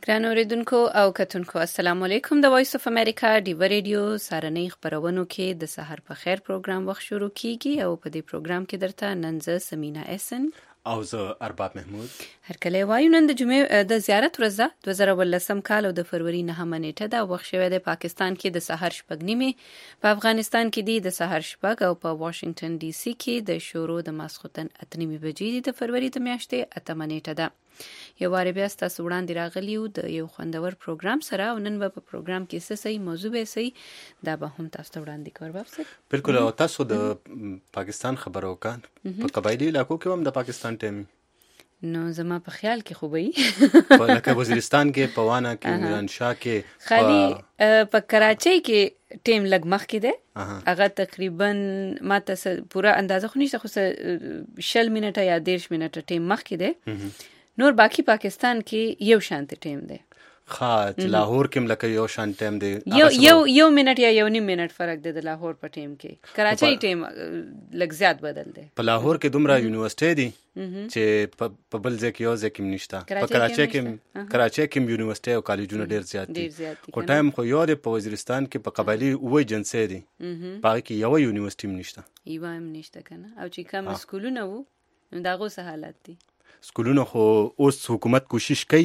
ګران اوریدونکو او کتونکو السلام علیکم. د وایس اف امریکا ډیو ریډیو سارنۍ خبرونو کې د سحر په خیر پروګرام وخت شروع کیږي او په دې پروګرام کې درته نن زه سمینا احسن او زه ارباب محمود هر کله وایو. نن د جمعې د زیارت ورځ 2018 کال او د فروری 9 نیټه دا وخت شوی د پاکستان کې د سحر شپږ نیمه، په افغانستان کې دی د سحر شپږ او په واشنگټن ډي سي کې د شورو د ماسخوتن 8 بجې د فروری د میاشتې 8 نیټه ده. یو واره بیا ستاسو وړاندې راغلیو د یو خوندور پروګرام سره او نن په پروګرام کې څه صحیح موضوع به صحیح دا به هم تاسو ته وړاندې کوو. باب بالکل. او تاسو د پاکستان خبرو کان په قبایلی علاقو کې هم د پاکستان ټیم نو زما په خیال کې خوبې په لکه وزیرستان کې پوانا کې میرانشاه کې خالی په کراچۍ کې ټیم لګ مخ کې ده. هغه تقریبا ماته پورا اندازه خو نشته، خو 60 منټه یا 10 منټه ټیم مخ کې ده. نور باقی پاکستان کې یو شانت ټیم دی. خاط لاهور کې لکه یو شان ټیم دی، یو منټ یا یو نیم منټ فرق دی د لاهور په ټیم کې. کراچۍ ټیم لږ زیات بدل دی. په لاهور کې دومره یونیورسيټي دي چې په بل ځای کې یو ځای کې نشته. په کراچۍ کې یونیورسيټي او کالجونه ډیر زیات دي. خو ټایم خو یو دی په وزیرستان کې په قبایلی وې جنسي دي، باقي کې یو یونیورسيټي نشته. یو هم نشته کنه. او چې کوم سکولونه وو نو داغه څه حالت دي. سکولونه خو اوس حکومت کوشش کوي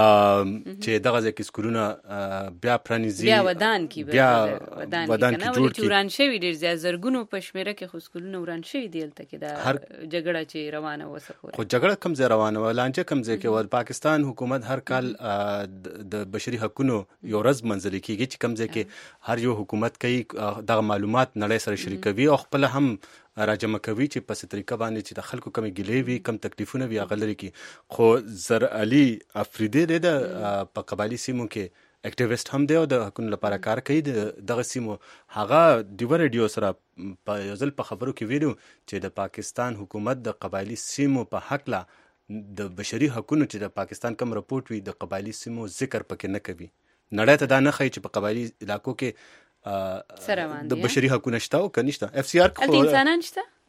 چې دغه ځکه سکولونه بیا پرانیزي، بیا ودان کی ودان کی جوړ کی. وران شوی ډیر زیات زرګونو په شمیره کې خو سکولونه وران شوی دی تل کې دا جګړه چې روانه وسه. خو جګړه کم ځای روانه ولانچه کم ځای کې پاکستان حکومت هر کال د بشري حقوقو یو ورځ منځلي کیږي چې کم ځای کې هر یو حکومت کوي دغه معلومات نړۍ سره شریکوي او خپل هم راجمع کوي چې په څه طریقه باندې چې د خلکو کمی ګلې وي، کم تکلیفونه وي هغه لري کی. خو زر علي افریدی د په قبایلی سیمو کې اکټیویسټ هم دی او د حقوقو لپاره کار کوي. دغه سیمو هغه د ریډیو سره په یوزل په خبرو کې ویلو چې د پاکستان حکومت د قبایلی سیمو په حق لا د بشري حقوقو چې د پاکستان کوم رپورټ وي د قبایلی سیمو ذکر پکې نه کوي. نړۍ ته دا نه ښایي چې په قبایلی علاقو کې د بشري حقوقو نشته او کنيشته. اف سی آر خو انسانان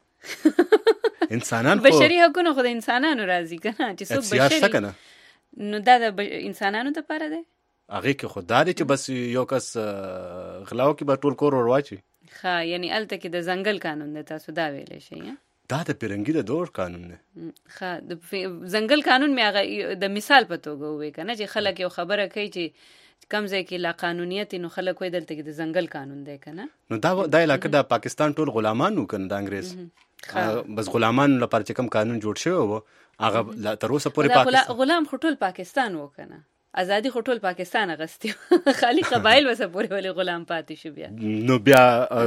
شته، انسانان بشري حقوقو خو د انسانانو راضي کنه چې څوک بشري کنه نو دا د انسانانو لپاره دی. هغه کې خدای دې چې بس یو کس غلاو کې به ټول کور ورواچي. ها یعنی الته کې د ځنګل قانون دی، تاسو دا ویلې شئ. دا د پیرنګي د دور قانون دی. ها د ځنګل قانون مې هغه د مثال په توګه وې کنه چې خلک یو خبره کوي چې کم ځای کې لا قانونیت نو خلک وې دلته کې د ځنګل قانون دی کنه. نو دا علاقه د پاکستان ټول غلامانو کنه د انګريز بس غلامانو لپاره چې کم قانون جوړ شوی وو هغه تر اوسه پورې پاکستان غلام خټول پاکستان و کنه. ازادي خټول پاکستان غستي خالي قبایل وسه پورې ولې غلام پاتې شو. بیا نو بیا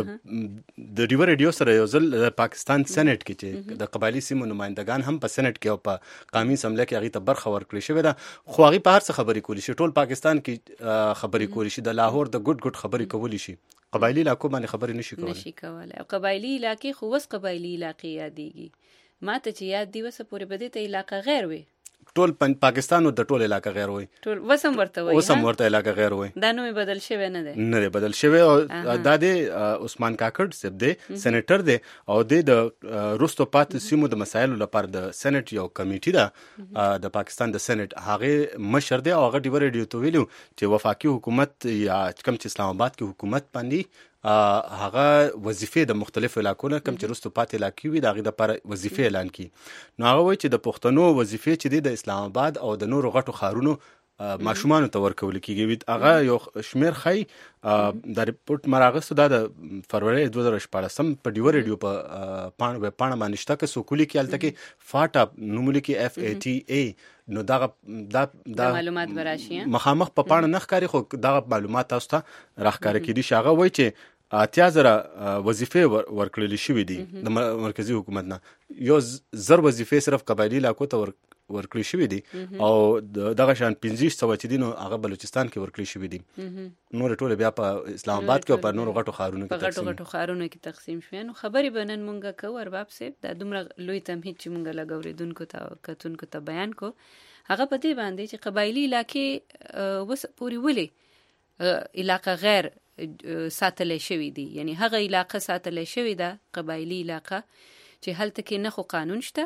د ډیو ریډیو سره یو ځل پاکستان سېنات کې چې د قبایلی سیمو نمائندگان هم په سېنات کې او په قومي اسمبلی کې هغه ته برخه ورکړي شوی ده. خو هغه په هر څه خبرې کولی شي، ټول پاکستان کې خبرې کولی شي، د لاهور د ګډ خبرې کولی شي، قبایلی علاقو باندې خبرې نشي کولای. او قبایلی علاقې خو وس قبایلی علاقې یادېږي ماته چې یاد دی وسه پورې بده ته علاقه غیر وي. ټول پاکستان او د ټول علاقه غیر وي، ټول وسم ورته وي، وسم ورته علاقه غیر وي. دا نو بدل شوی نه دی، نه بدل شوی. او دا د عثمان کاکړ صاحب دی سېنیټر دی او د روستو پات سیمو د مسایلو لپاره د سېنات یو کمیټي ده د پاکستان د سېنات هغه مشر دی. او هغه ډیو ریډیو ته ویلو چې وفاقي حکومت یا کوم چې اسلام آباد کې حکومت باندې هغه وظیفې د مختلفو علاقو نه کوم چې رستو پاتې علاقې وي د هغې دپاره وظیفې اعلان کړي. نو هغه وایي چې د پښتنو وظیفې چې دی د اسلام آباد او د نورو غټو ښارونو ماشومانو ته ورکول کېږي. هغه یو شمېر ښایي د ریپورټ مراغستو دا د فروری 2014 په ډیو ریډیو په پاڼه باندې شته که څوک ولیکي هلته کې فاټا نوم لیکي FATA. نو دا معلومات براشي مخامخ په پاڼه نه ښکاري خو دغه معلومات تاسو ته راښکاره کېدي شي. هغه وایي چې 80,000 وظیفې ورکړل شوې دي د مرکزی حکومت نه. یو زر وظیفې صرف قبایلی علاقو ته ورکړل شوې دي او دغه شان 1500 چې دي نو هغه بلوچستان کې ورکړل شوې دي. نور ټول بیا په اسلام آباد کې او په نورو غټو ښارونو کې تقسیم شوي. نو خبرې به نن مونږه کوو ارباب صاحب دا دومره لوی تمهید چې مونږه لګوریدونکو ته کتونکو ته بیان کو هغه په دې باندې چې قبایلی علاقې وس پوری ولې علاقه غیر ساتل شوی دي، یعنی هغه علاقه ساتل شوی ده قبایلی علاقه چې هلته کې نه خو قانون شته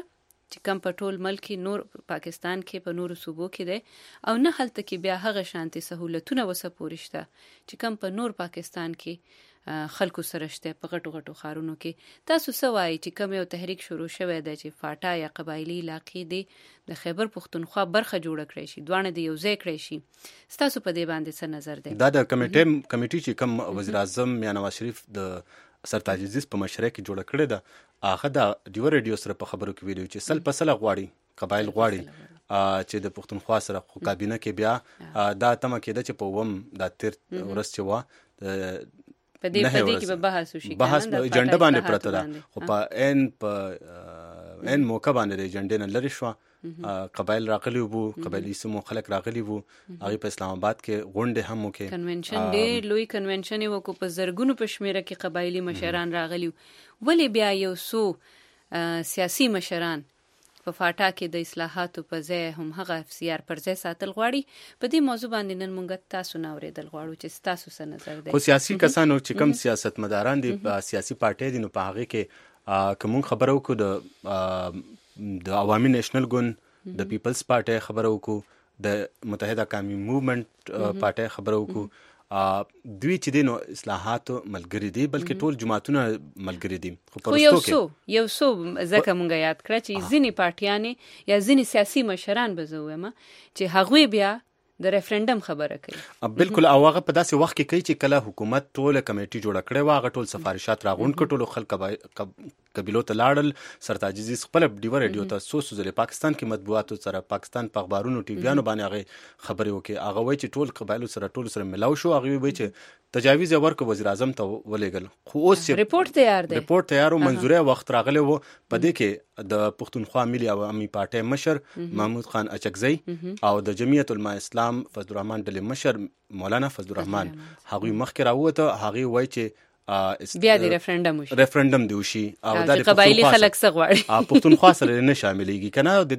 چې کم په ټول ملک نور پاکستان کې په نورو صوبو کې دی او نه هلته کې بیا هغه شانتي سہولتونه وسپورشته چې کم په نور پاکستان کې خلکو سره شته په غټو غټو ښارونو کې. تاسو څه وایي چې کوم یو تحریک شروع شوی دی چې فاټا یا قبایلی علاقې دی د خیبر پښتونخوا برخه جوړه کړی شي، دوانه د یو ځای کړی شي، ستاسو په دې باندې څه نظر دی؟ دا د کمیټي چې کوم وزیر اعظم یا نواز شریف د سرتاج عزیز په مشرۍ کې جوړه کړې ده، هغه د ډیو ریډیو سره په خبرو کې ویلي چې سل په سل غواړي قبایل غواړي چې د پښتونخوا سره خو کابینه کې بیا دا تمه کېده چې په وم دا تیر ورځ چې وه په دې کې به بحث وشي، بحث ایجنډا باندې پرته ده، خو په ان موقع باندې د ایجنډا نه لري شو. قبایل راغلي وو، قبایلی سمو خلک راغلي وو، هغه په اسلام آباد کې غونډه هم وکړه، کنونشن ډېر لوی کنونشن وو کو په زرګونو په شمیره کې قبایلی مشران راغلي. ولی بیا یو سو سیاسي مشران په فاټا کې د اصلاحاتو په ځای هم هغه FCR پر ځای ساتل غواړي؟ په دې موضوع باندې نن موږ تاسو نه اورېدل غواړو چې تاسو څه نظر دی. خو سیاسي کسانو چې کوم سیاستمداران دي سیاسي پارټۍ دي نو په هغه کې کوم خبرو کو د عوامي نېشنل ګوند د پیپلز پارټۍ خبرو کو د متحده قومي موومنت پارټۍ خبرو کو دوی چې دینو اصلاحاتو ملګری دي بلکې ټول جماعتونه ملګری دي. خو یو څو ځکه مونږ یاد کړه چې ځینې پارټیانې یا ځینې سیاسي مشران به زه وایم چې هغوی بیا د ریفرندم خبره کوي. بالکل، او هغه په داسې وخت کې کوي چې کله حکومت ټول کمیټي جوړه کړې و، هغه ټول سفارشات راغونډ کړ، ټول خلک قبیلو ته لاړل. سرتاج عزیز خپل ډیو ریډیو ته څو ځله پاکستان کې مطبوعاتو سره، پاکستان په اخبارونو ټي ویانو باندې هغه خبرې وکړي. هغه وایي چې ټول قبایلو سره ټول سره ملاو شو، هغه وایي چې تجاویز ورکړ وزیر اعظم ته ولېږل، خو اوس ریپورت تیار و، منظوره وخت راغلی و. په دې کې د پښتونخوا ملي عوامي پارټۍ مشر محمود خان اچکزی او د جمعیت علماء اسلام فضل الرحمن ډلې مشر مولانا فضل الرحمن هغوی مخکې راووته. هغوی وایي چې بیا د ریفرندم دی وشي او د قبایلی خلک څه غواړي پښتونخوا سره نه شاملېږي کنه. د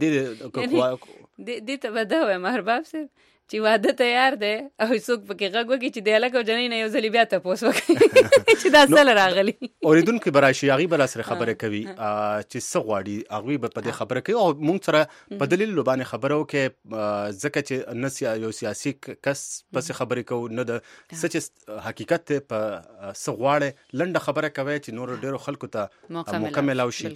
دې ته به دا وایم ارباب صاحب چې واده تیار دی او څوک پکې غږ وکړي چې د هلک او جنۍ نه یو ځلې بیا تپوس وکړي چې دا څه راغلي. اورېدونکي به راشي، هغوی به راسره خبرې کوي چې څه غواړي، هغوی به په دې خبره کوي او موږ سره په دلیل باندې خبره وکړي، ځکه چې نه یو سیاسي کس پسې خبرې کوو نه د څه چې حقیقت په څه غواړي. لنډه خبره کوي چې نور ډېرو خلکو ته موقع میلاو شي.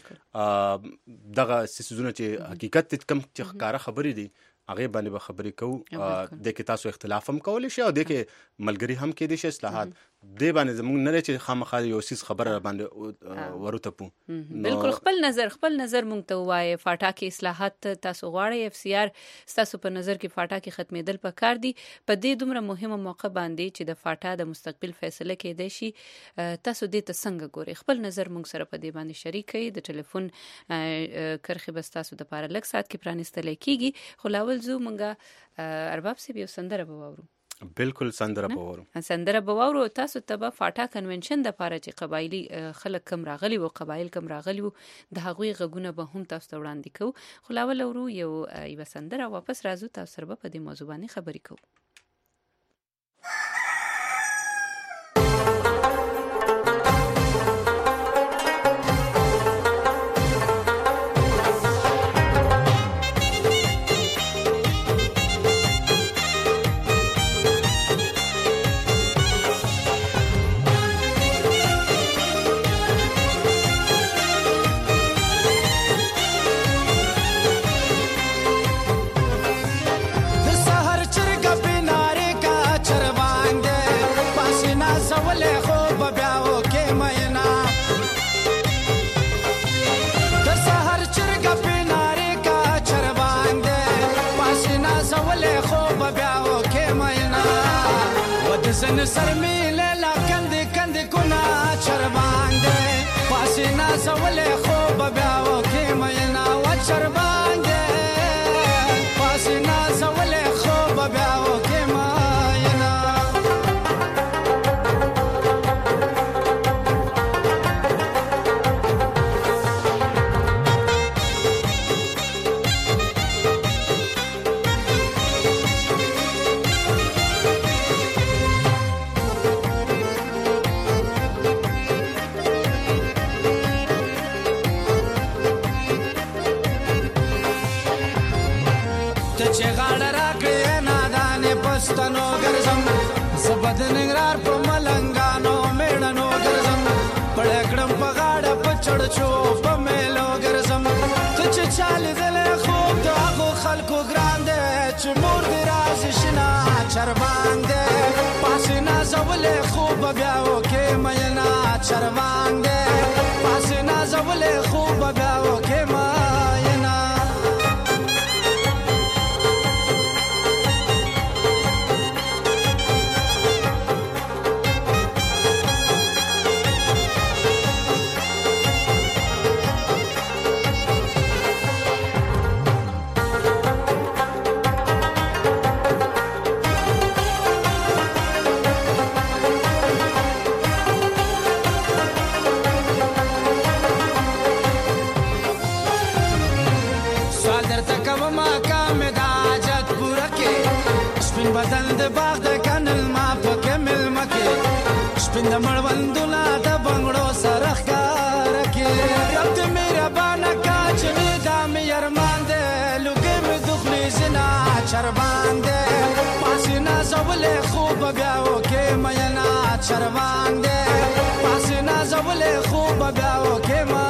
دغه څیزونه چې حقیقت کم چې ښکاره خبرې دي هغه باندې به خبرې کوو. د کې تاسو اختلاف هم کولی شي او د کې ملګری هم کېدی شي. اصلاحات دې باندې زموږ نه چې خامخا یو څیز خبره باندې ورته. بالکل خپل نظر موږ ته وایي. فاټا کې اصلاحات تاسو غواړئ، FCR تاسو په نظر کې فاټا کې ختمېدل پکار دي. په دې دومره مهمه موقع باندې چې د فاټا د مستقبل فیصله کېدی شي، تاسو دې ته څنګه ګورئ؟ خپل نظر موږ سره په دې باندې شریک کړئ. د ټلیفون کرښې بس تاسو د پاره لږ ساعت کې پرانیستلی کېږي. خو لاول زو مونږه ارباب صاحب یو سندره به واورو. بالکل سندره به واورو. تاسو ته به فاټا کنونشن د پاره چې قبایلی خلک کم راغلي وو، قبایل کم راغلي وو، د هغوی غږونه به هم تاسو ته وړاندې کوو. خو لاول اورو یو سندره، واپس راځو تاسو سره به په دې موضوع باندې خبرې کوو. زن سر میله لا کند کنا چربانده پاسینا زول خوب بیاو کی مینا و چربانده پاسینا زول خوب بیاو کی مینا. ته چې غاړه راکړې نادانې پښتنو ګرځم زه به د ننګرهار په ملنګانو میړنو ګرځم پړی کړم په غاړه په چړچو په میلو ګرځم ته چې چا لیدلی خوب د هغو خلکو ګران دی چې مور دې راشي شنه چربان دی پاسې نازولی خوب به بیا وکې مینا چربان دی پاسې نازولی خوب به بیا وکې مینا بدل د باغ د کنل ما پکې ملمکې شپین د مړوندونه د بنګړو سره ښکار کې رب دې مهربانه کا چې مې دا مې ارمان دی لوګې مې دخلي زنا چربان دی پاسې نازولې خوب بیا وکې مینا چربان دی پاسې نازولې خوب بیا وکې مینا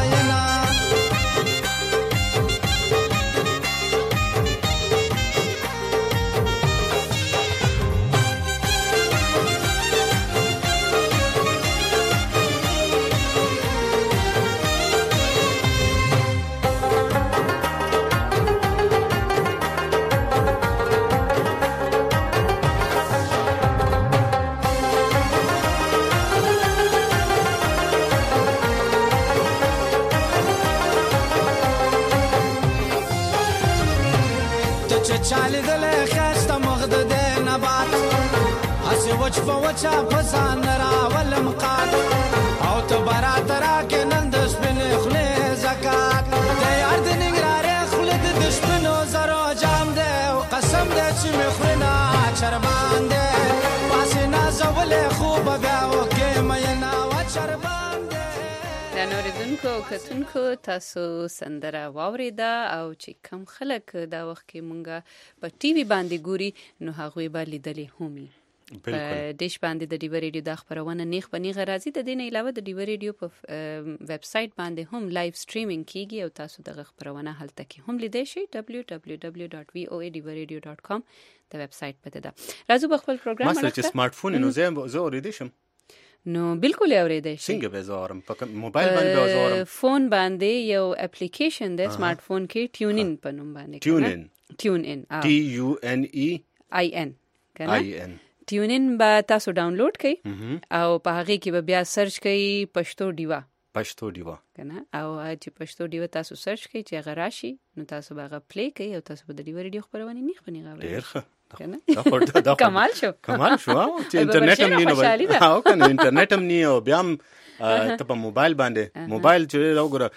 چالی دل خسته مغد ده نبات هسی وچ پا وچا پسان راول مقاد او تو برات را که نندش بین خلی زکات ده یار ده نگراره خلی ده دشبینو زرو جام ده و قسم ده چی مخلینا چربان ده پاسی نازول خوب بیا و که مینا و چربان ده نوریدونکو کتونکو تاسو سندره واوریده او چې کم خلک دا وخت کې مونږه په ټي وي باندې ګوري نو هغوی به لیدلی همي په دیش باندې د ډیو ریډیو د خبرونه نیغ په نیغه راځي د دې نه علاوه د ډیو ریډیو په ویب سټ باندې هم لایو سټریمینګ کیږي او تاسو د خبرونه هلته کې هم لیدئ شئ www.voadivaradio.com د ویب سټ پته ده راځو په خپل پروګرام مثلا چې سمارټ فون نو زه اوریدې شم نو بالکل اوریدئ شئ څنګه به زارم په موبایل باندې به زارم فون باندې یو اپلیکیشن د سمارټ فون کې ټیون ان په نوم باندې ټیون ان TUNEIN کنه ټیون ان به تاسو ډاونلوډ کړئ او په هغه کې به بیا سرچ کړئ پښتو ډیوا کنه او چې پښتو ډیوا تاسو سرچ کړئ چې هغه راشي نو تاسو به هغه پلی کړئ او تاسو به د ډیو ریډیو خبرونه نیغ غواړئ ډیر ښه کنه کمال شو چې انټرنیټ هم نه او کنه انټرنیټ هم نه او بیا ته په موبایل باندې موبایل چې وګوره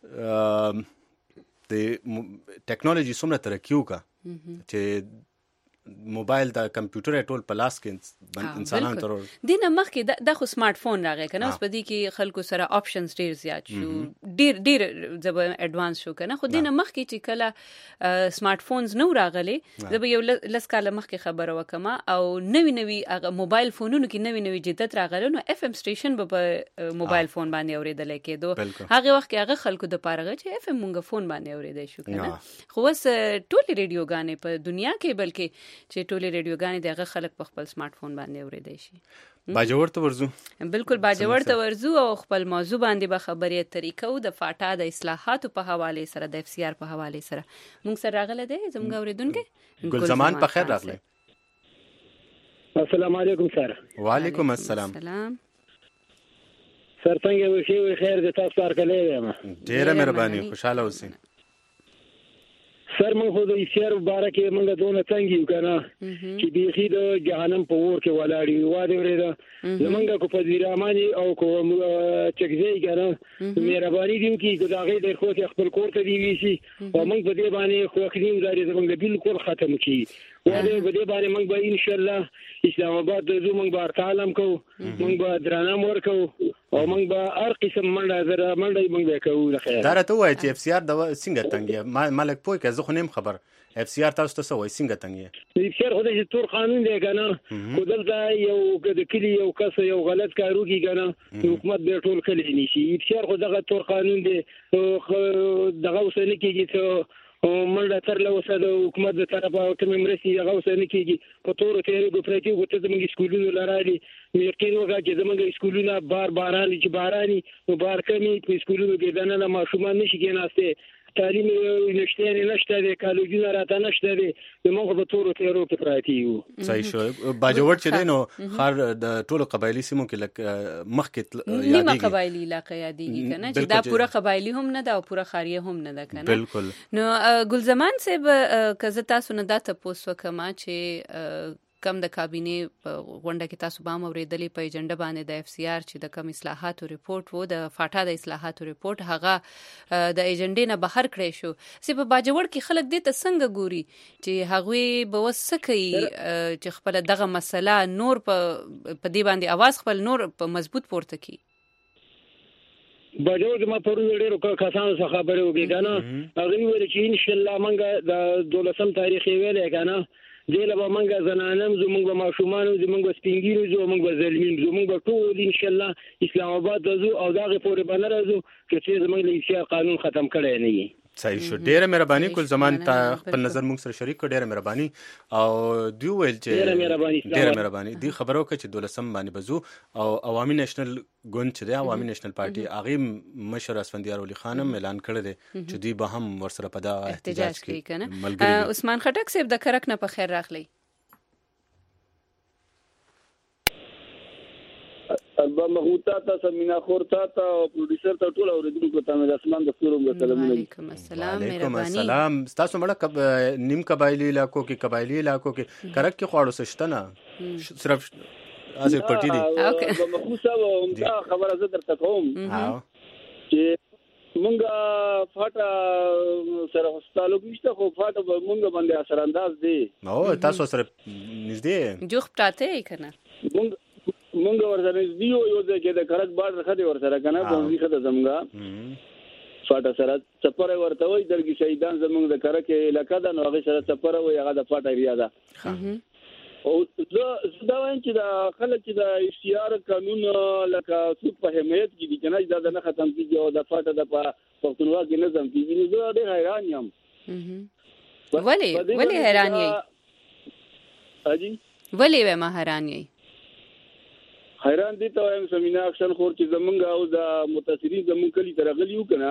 د ټیکنالوژي څومره ترقی وکړه چې موبایل د کمپیوټر ټول په لاس کې انسانان تر دینه مخکې د خو سمارټ فون راغی کنه اوس په دې کې خلکو سره آپشنز ډیر زیات شو ډیر زب اډوانس شو کنه خو دینه مخکې چې کله سمارټ فونز نو راغلي زب یو لس کاله مخکې خبره وکما او نوی هغه موبایل فونونو کې نوی جدت راغله نو اف ام سټیشن په موبایل فون باندې اوریدل کېدو هغه وخت هغه خلکو د پاره چې اف ام مونږ فون باندې اوریدل شو کنه خو وس ټول ریډیو غانې په دنیا کې بلکې چې ټولې ریډیوګانې دغه خلک په خپل سمارټ فون باندې اوریدای شي باجوړ ته ورزو بالکل باجوړ ته ورزو او خپل موضوع باندې به خبرې طریقو د فاټا د اصلاحاتو په حواله سره د اف سی آر په حواله سره موږ سره راغله ده زموږ اوریدونکو ګل زمان په خیر راغله السلام علیکم سر وعلیکم السلام سر څنګه وشي خیر د تاسو سره کله یم ډیره مهرباني خوشاله اوسئ سر من خو د ایسیر مبارکه منګه دونه څنګه یو کنه چې بیخي د جهنم په ور کې ولاړی واده ورېده زمونږه کو په ویرامانی او کو چکځي کنه مهرباني دي چې دا غي د خو خپل کور ته دی ویسي او موږ په دې باندې خو خریم زاري زمونږ بالکل ختم کی ولې په دې باندې موږ به ان شاء الله اسلام آباد ته ځو، موږ به تعلم کوو، موږ به درنه ورکو او موږ به هر قسم منډه موږ به کوو. لخیر دا راته وایي چې اف سی آر د څنګه تنګي مالک پوي که زه خو نیم خبر اف سی آر تاسو ته وایي څنګه تنګي؟ اف سی آر خو د تور قانون دی کنه، خو دلته یو د کلی یو کس یو غلط کار وکړي کنه حکومت به ټول کلی نشي. اف سی آر خو دغه تور قانون دی، دغه وسنه کېږي چې منډه تر لوسه د حکومت د طرفه کوم مرستي هغه وسنه کېږي په تور تیرې ګفرتي وته زموږ سکولونو لرالي یقین وکړه چې زموږ سکولونه باران چې باراني نو بار کمی په سکولونو کې دنه ماشومان نشي کېناسته، تعلیم نشته د کالجونو راته نشته د موږ په تور تیرو کې پراتی یو. صحیح شو. باجوړ چې نو خار د ټولو قبایلی سیمو کې لک مخکې یادېږي نیمه قبایلی علاقه یادېږي کنه چې دا پوره قبایلی هم نه ده او پوره خاریه هم نه ده کنه. بالکل. نو ګلزمان صاحب که تاسو نه دا تاسو وکما چې کم د کابینه په غونډه کې تاسو به اوریدلې په ایجنډا باندې د اف سی آر چې د کم اصلاحاتو ریپورت وو د فاټا د اصلاحاتو ریپورت هغه د ایجنډې نه بهر کړی شو. سی په باجوړ کې خلک دې ته څنګه ګوري چې هغه به وسکي چې خپل دغه مسله نور په دې باندې आवाज خپل نور په مضبوط پورته کی؟ باجوړ ما پرون ډېر کسانو څخه خبرې وکړې کنه، هغه ویل چې ان شاء الله موږ د 12 تاریخ ویلې کنه دله به منګه زنانم زموږ به ماشومان زموږ به سپینګیرو زموږ به زلمین زموږ به ټول ان شاء الله اسلام آباد ته او دغه پورې باندې راځو چې زموږ له اشیا قانون ختم کړي نه وي. صحیح شو. ډیره مهرباني کول زمان ته خپل نظر موږ سره شریک کړ. ډیره مهرباني او دی ویل چې ډیره مهرباني دی خبرو کې چې 12 باندې بزو او عوامي نېشنل ګوند چې دی عوامي نېشنل پارټي هغه مشر اسفندیار علي خانم اعلان کړی دی چې دی به هم ورسره په دا احتجاج کوي کنه. عثمان خټک صاحب د کرک نه په خیر راغلی. البته مغوتا تا سمینا خورتا تا پروډوسر ته ټول اوریدونکو ته د اسمان د ستورو سلامونه. وعلیکم السلام. مهرباني. سلام. تاسو مړه نیم قبایلی علاقو کې کرک کې خواړو سشته نه صرف ازي پټی دي. مخوسه و خبره زه درته کوم چې مونږه فاټا سره هوستالو کېشته خو فاټا مونږه باندې اثر انداز دي. نو تاسو سره نږدې جوخ پټاته کنه مونږ ورسره دیو یو ځکه د کرک بارډر خدي ورسره کنه په خدای زمګه فاټا سره چپره ورته وي درګي شهیدان زمونږ د کرک علاقې دا نو هغه سره چپره وي هغه د فاټا ایریا ده. او دا وایم چې د خلک چې د اشتیار قانون لکه څوک په حمایت کې دي کنه دا نه ختم کیږي او د فاټا د پښتونخوا کې نظم کیږي. نو زه ډېر حیران یم. ولی حیران یې؟ اجي ولی و ما حیران یې؟ حیران دي ته وایم سمینا اکشن خور چې زمونږ او د متاثرین زمونږ کلی ترغلیو کنه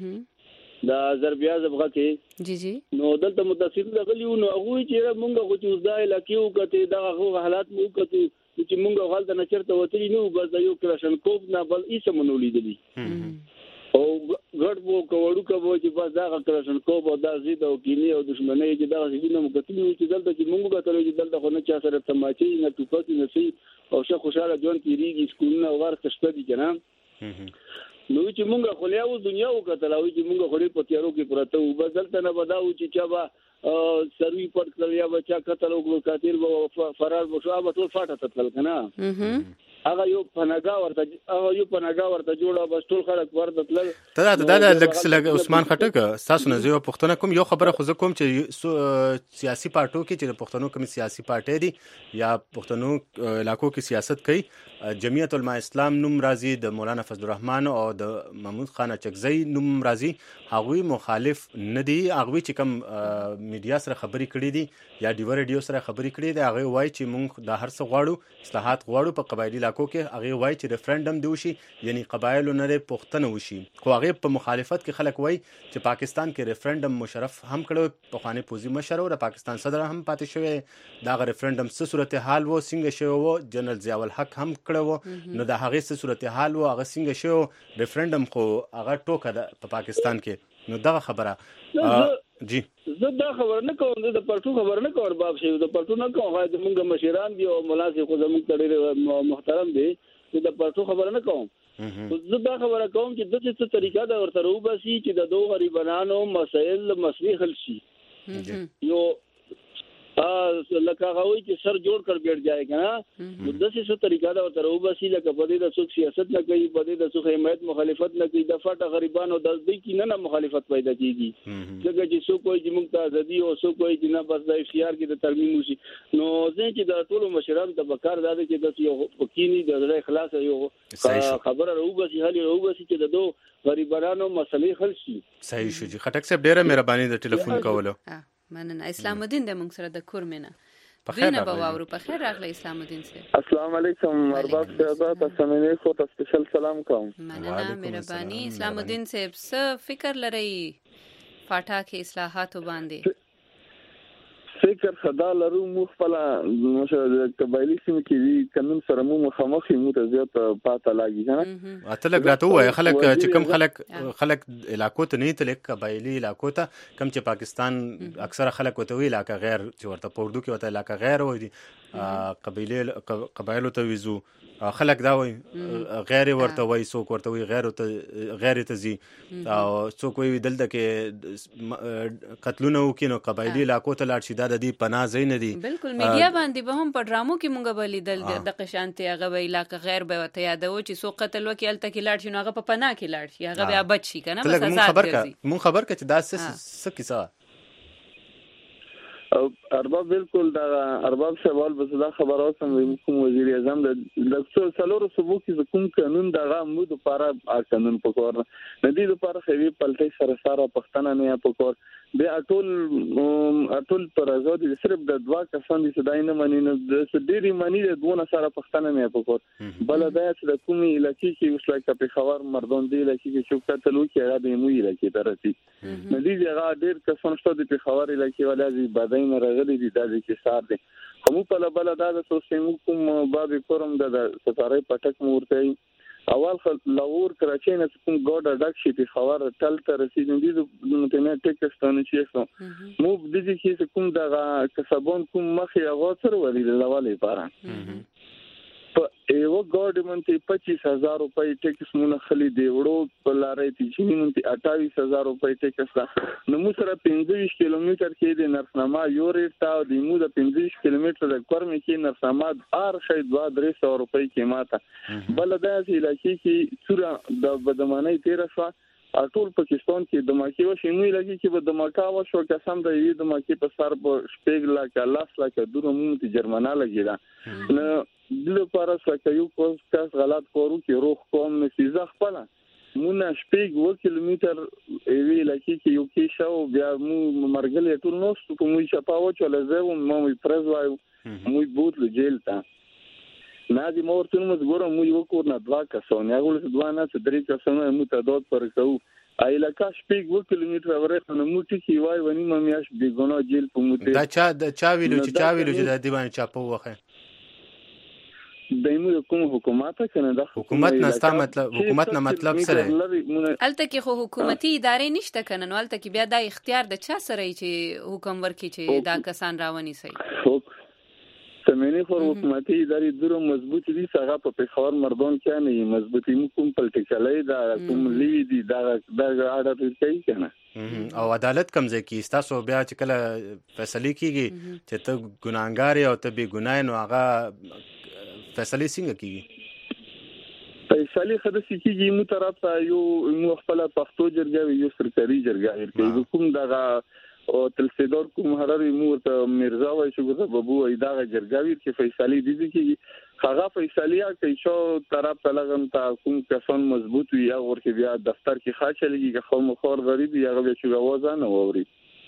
د زربیا زبغه کې جی نو دلته متاثرین ترغلیو نو هغه چې مونږ خو چې وځای لکه یو کته دغه حالات مو کته چې مونږ غلطه نشرته وتلی نو بس یو کرشن کوب نه بل هیڅ منولې دي او ګډ وو کوړو کوو چې بس دا کرشن کوب او د زید او کینی او دښمنۍ چې دا زینو مکتلی چې دلته چې مونږ غتلو چې دلته خو نه چا سره تماچي نه ټوپک نه سي او شه خوشاله جون تیریږي سکولونه او ورته شته دي کنه. نو چې مونږ خو له دنیا وکړل او چې مونږ خو په تیارو کې پراته و بس دلته نه بداو چې چا با سروي پټ کړل یا بچا قتل او قاتل و فرار و شو به ټول فاټه تتل کنه هغه یو پناګا ورته جوړه بس ټول خلک ورته تل. دا لکه عثمان خټک تاسو نه زه پښتنه کوم یو خبره خو زه کوم چې سیاسي پارټو کې چې د پښتنو کوم سیاسي پارټي دي یا پښتنو علاقو کې سیاست کوي جمعیت علماء اسلام نوم راځي د مولانا فضل الرحمن او د محمود خان چکزی نوم راځي هغوی مخالف نه دي. هغوی چې کوم میډیا سره خبرې کړې دي یا ډیو ریډیو سره خبرې کړې دي هغه وایي چې موږ د هر څه غواړو اصلاحات غواړو په قبایلی علاقو کې هغه وایي چې ریفرندم دی وشي یعنی قبایلو نه پښتنه وشي خو هغه په مخالفت کې خلک وایي چې پاکستان کې ریفرندم مشرف هم کړو په خانه پوزي مشر او پاکستان صدر هم پاتې شوی دا ریفرندم څه صورتحال وو څنګه شوی وو جنرال ضیاء الحق هم کړو نو د هغه څه صورتحال وو هغه څنګه شو ریفرندم خو هغه ټوکه ده په پاکستان کې نو دا خبره جی زه دا خبر نه کوم د پټو خبر نه کوم باب شي د پټو نه کوم هغه زموږ مشران دي او ملاسي خو زموږ ډېر محترم دي د پټو خبر نه کوم. زه دا خبره کوم چې د څه طریقه دا ورته وباسي چې د دوه غریبانو مسایل مسلې حل شي. یو لکه هغه وایي چې سر جوړ کر بیٹھ جائے کنه نو داسې څه طریقه دا تر وباسي لکه په دې د څوک سیاست نه کوي په دې د څوک حمایت مخالفت نه کوي د فاټه غریبانو د دې کې نه مخالفت پیدا کیږي څنګه چې څوک وایي چې موږ ته ازادي او څوک وایي چې نه بس د اف سی آر کې د ترمیم وشي نو ځکه چې د ټولو مشرانو ته بکار دا چې د یو پکینی د اخلاص یو خبره وباسي هلي وباسي چې د دوه غریبانو مسلې حل شي. صحیح شو جی خټک صاحب ډیره مهرباني د ټلیفون کولو. مننه. اسلام الدین د موږ سره د کورمنه وینه به واورو. په خیر راغلی اسلام الدین صاحب. السلام علیکم ارباب صاحب تاسو مې خو ته سپیشل سلام کوم. مننه مهرباني. اسلام الدین صاحب څه فکر لري فاټا کې اصلاحات باندې؟ فکر خدا لرو مو خپل د قبایلی سیمه کې قانون سره مو مخامخ مو ته زیات پاته لاګي کنه اته لګ راته وای خلک چې کم خلک علاقو ته نه تل قبایلی علاقو ته کم چې پاکستان اکثره خلک وته وی علاقه غیر چې ورته پوردو کې وته علاقه غیر وای دي قبایلو ته ویزو خلک دا وای غیر ورته وای څوک ورته وای غیر ته زی او څوک وای دلته کې قتلونه وکینو قبایلی علاقو ته لاړ شي د دې پناه ځای نه دي. بالکل میډیا باندې به هم په ډرامو کې مونږ به لیدل د قشانته هغه به علاقه غیر به وته یادو چې سو قتل وکي الته کې لاړ شي نو هغه په پناه کې لاړ شي هغه بیا بچ شي کنه بس آزاد مون خبر کا چې دا څه کیسه ارباب بالکل دا ارباب سوال بس دا خبر اوسم کوم وزیر اعظم د څلورو صوبو کې کوم قانون دغه مود لپاره قانون پکور نه دي لپاره خوي پلټي سره پښتنه نه پکور به اټول پر ازاد صرف د دوا کسان دي چې داینه مانی نه د ډيري مانی د دونه سره پښتنه نه پکور بل دا چې د کومي علاقې کې وسله کې په خبر مردون دی علاقې کې چې قتل وکړي هغه د مو علاقې درتي نه دي هغه ډیر کسان شته د خبر علاقې ولادي بداین راغلي دي د کې سار دي کوم په بل دا د سوسیمو کوم باب فورم د سفارې پټک مورته اول لاور کراچۍ نه کوم ګوډه ډک شي په خبر تل تر رسیدندې د انټرنیټ ټیکستانه چې مو د دې کې کوم د کسبون کوم مخې هغه سره ولې لولې پاره په یو ګورنمنت 25000 روپۍ ټیکس مونږ خلی دی وړو په لارې چې مونږ 28000 روپۍ ټیکس نو مو سره 25 کیلومتر کې د نرسنامه یو ریټ تا د مو د 25 کیلومتر د کورمې کې نرسنامه ار شي 200 روپۍ کې ماته بل د علاقې کې څوره د بدمنۍ 1300 ټول پاکستان کې د ماکي و شنو لګي چې د ماکا و شو قسم د یوه د ماکي په سر په شپږ لا لاس لا کډو مو ته جرمنه لګیدا نو د لپاره څه یو کس غلط کورو کې روح کوم نسیزه خپل مونږ شپږ و کیلومتر وی لکه کې یو کې شاو بیا مو مرګلې ټول نو څه مو شپاو چې لزه مو پرز وایو مو بوت له جیل تا نادي مورتون مو ګورم مو یو کور نه دوا کسونه هغه له دوا نه درې کسونه مو ته دوت پر کو ایلکه شپږ و کیلومتر ورته نو مو ټکی وای ونی ممیاش بیګونو جیل په مو دا چا ویلو چې د دیوان چاپو وخه دایمو کوم حکومت کنه د حکومت نه مطلب حکومت نه مطلب سره الته کې خو حکومتي ادارې نشته کنه نو الته کې بیا د اختیار د چا سره چې حکم ورکړي چې دا کسان راونی سي سمینی فور حکومتي ادارې درو مضبوط دي څنګه په پیښور مردون کې نه مضبوطی کوم پلټیکلای دا کوم لیوی دي دا اړه کوي کنه او عدالت کمزې کې تاسو بیا چې کله فیصله کیږي چې ته ګناګار او ته بی ګناه نو هغه فیصله څنګه کیږي فیصله خدای کیږي مو طرف ته یو مو خپل پښتو جرګه یو سرکاري جرګه کوي کوم دغه او تلسیدور کوم هرری مو ته مرزا وای شو سبب وای دا جرګه کې فیصله دي چې هغه فیصله کوي چې طرف ته لګم تا کوم کسان مضبوط وي یا ورته بیا دفتر کې خاصه لګي که خو مخور غریب یا غو چې غوازه نه ووري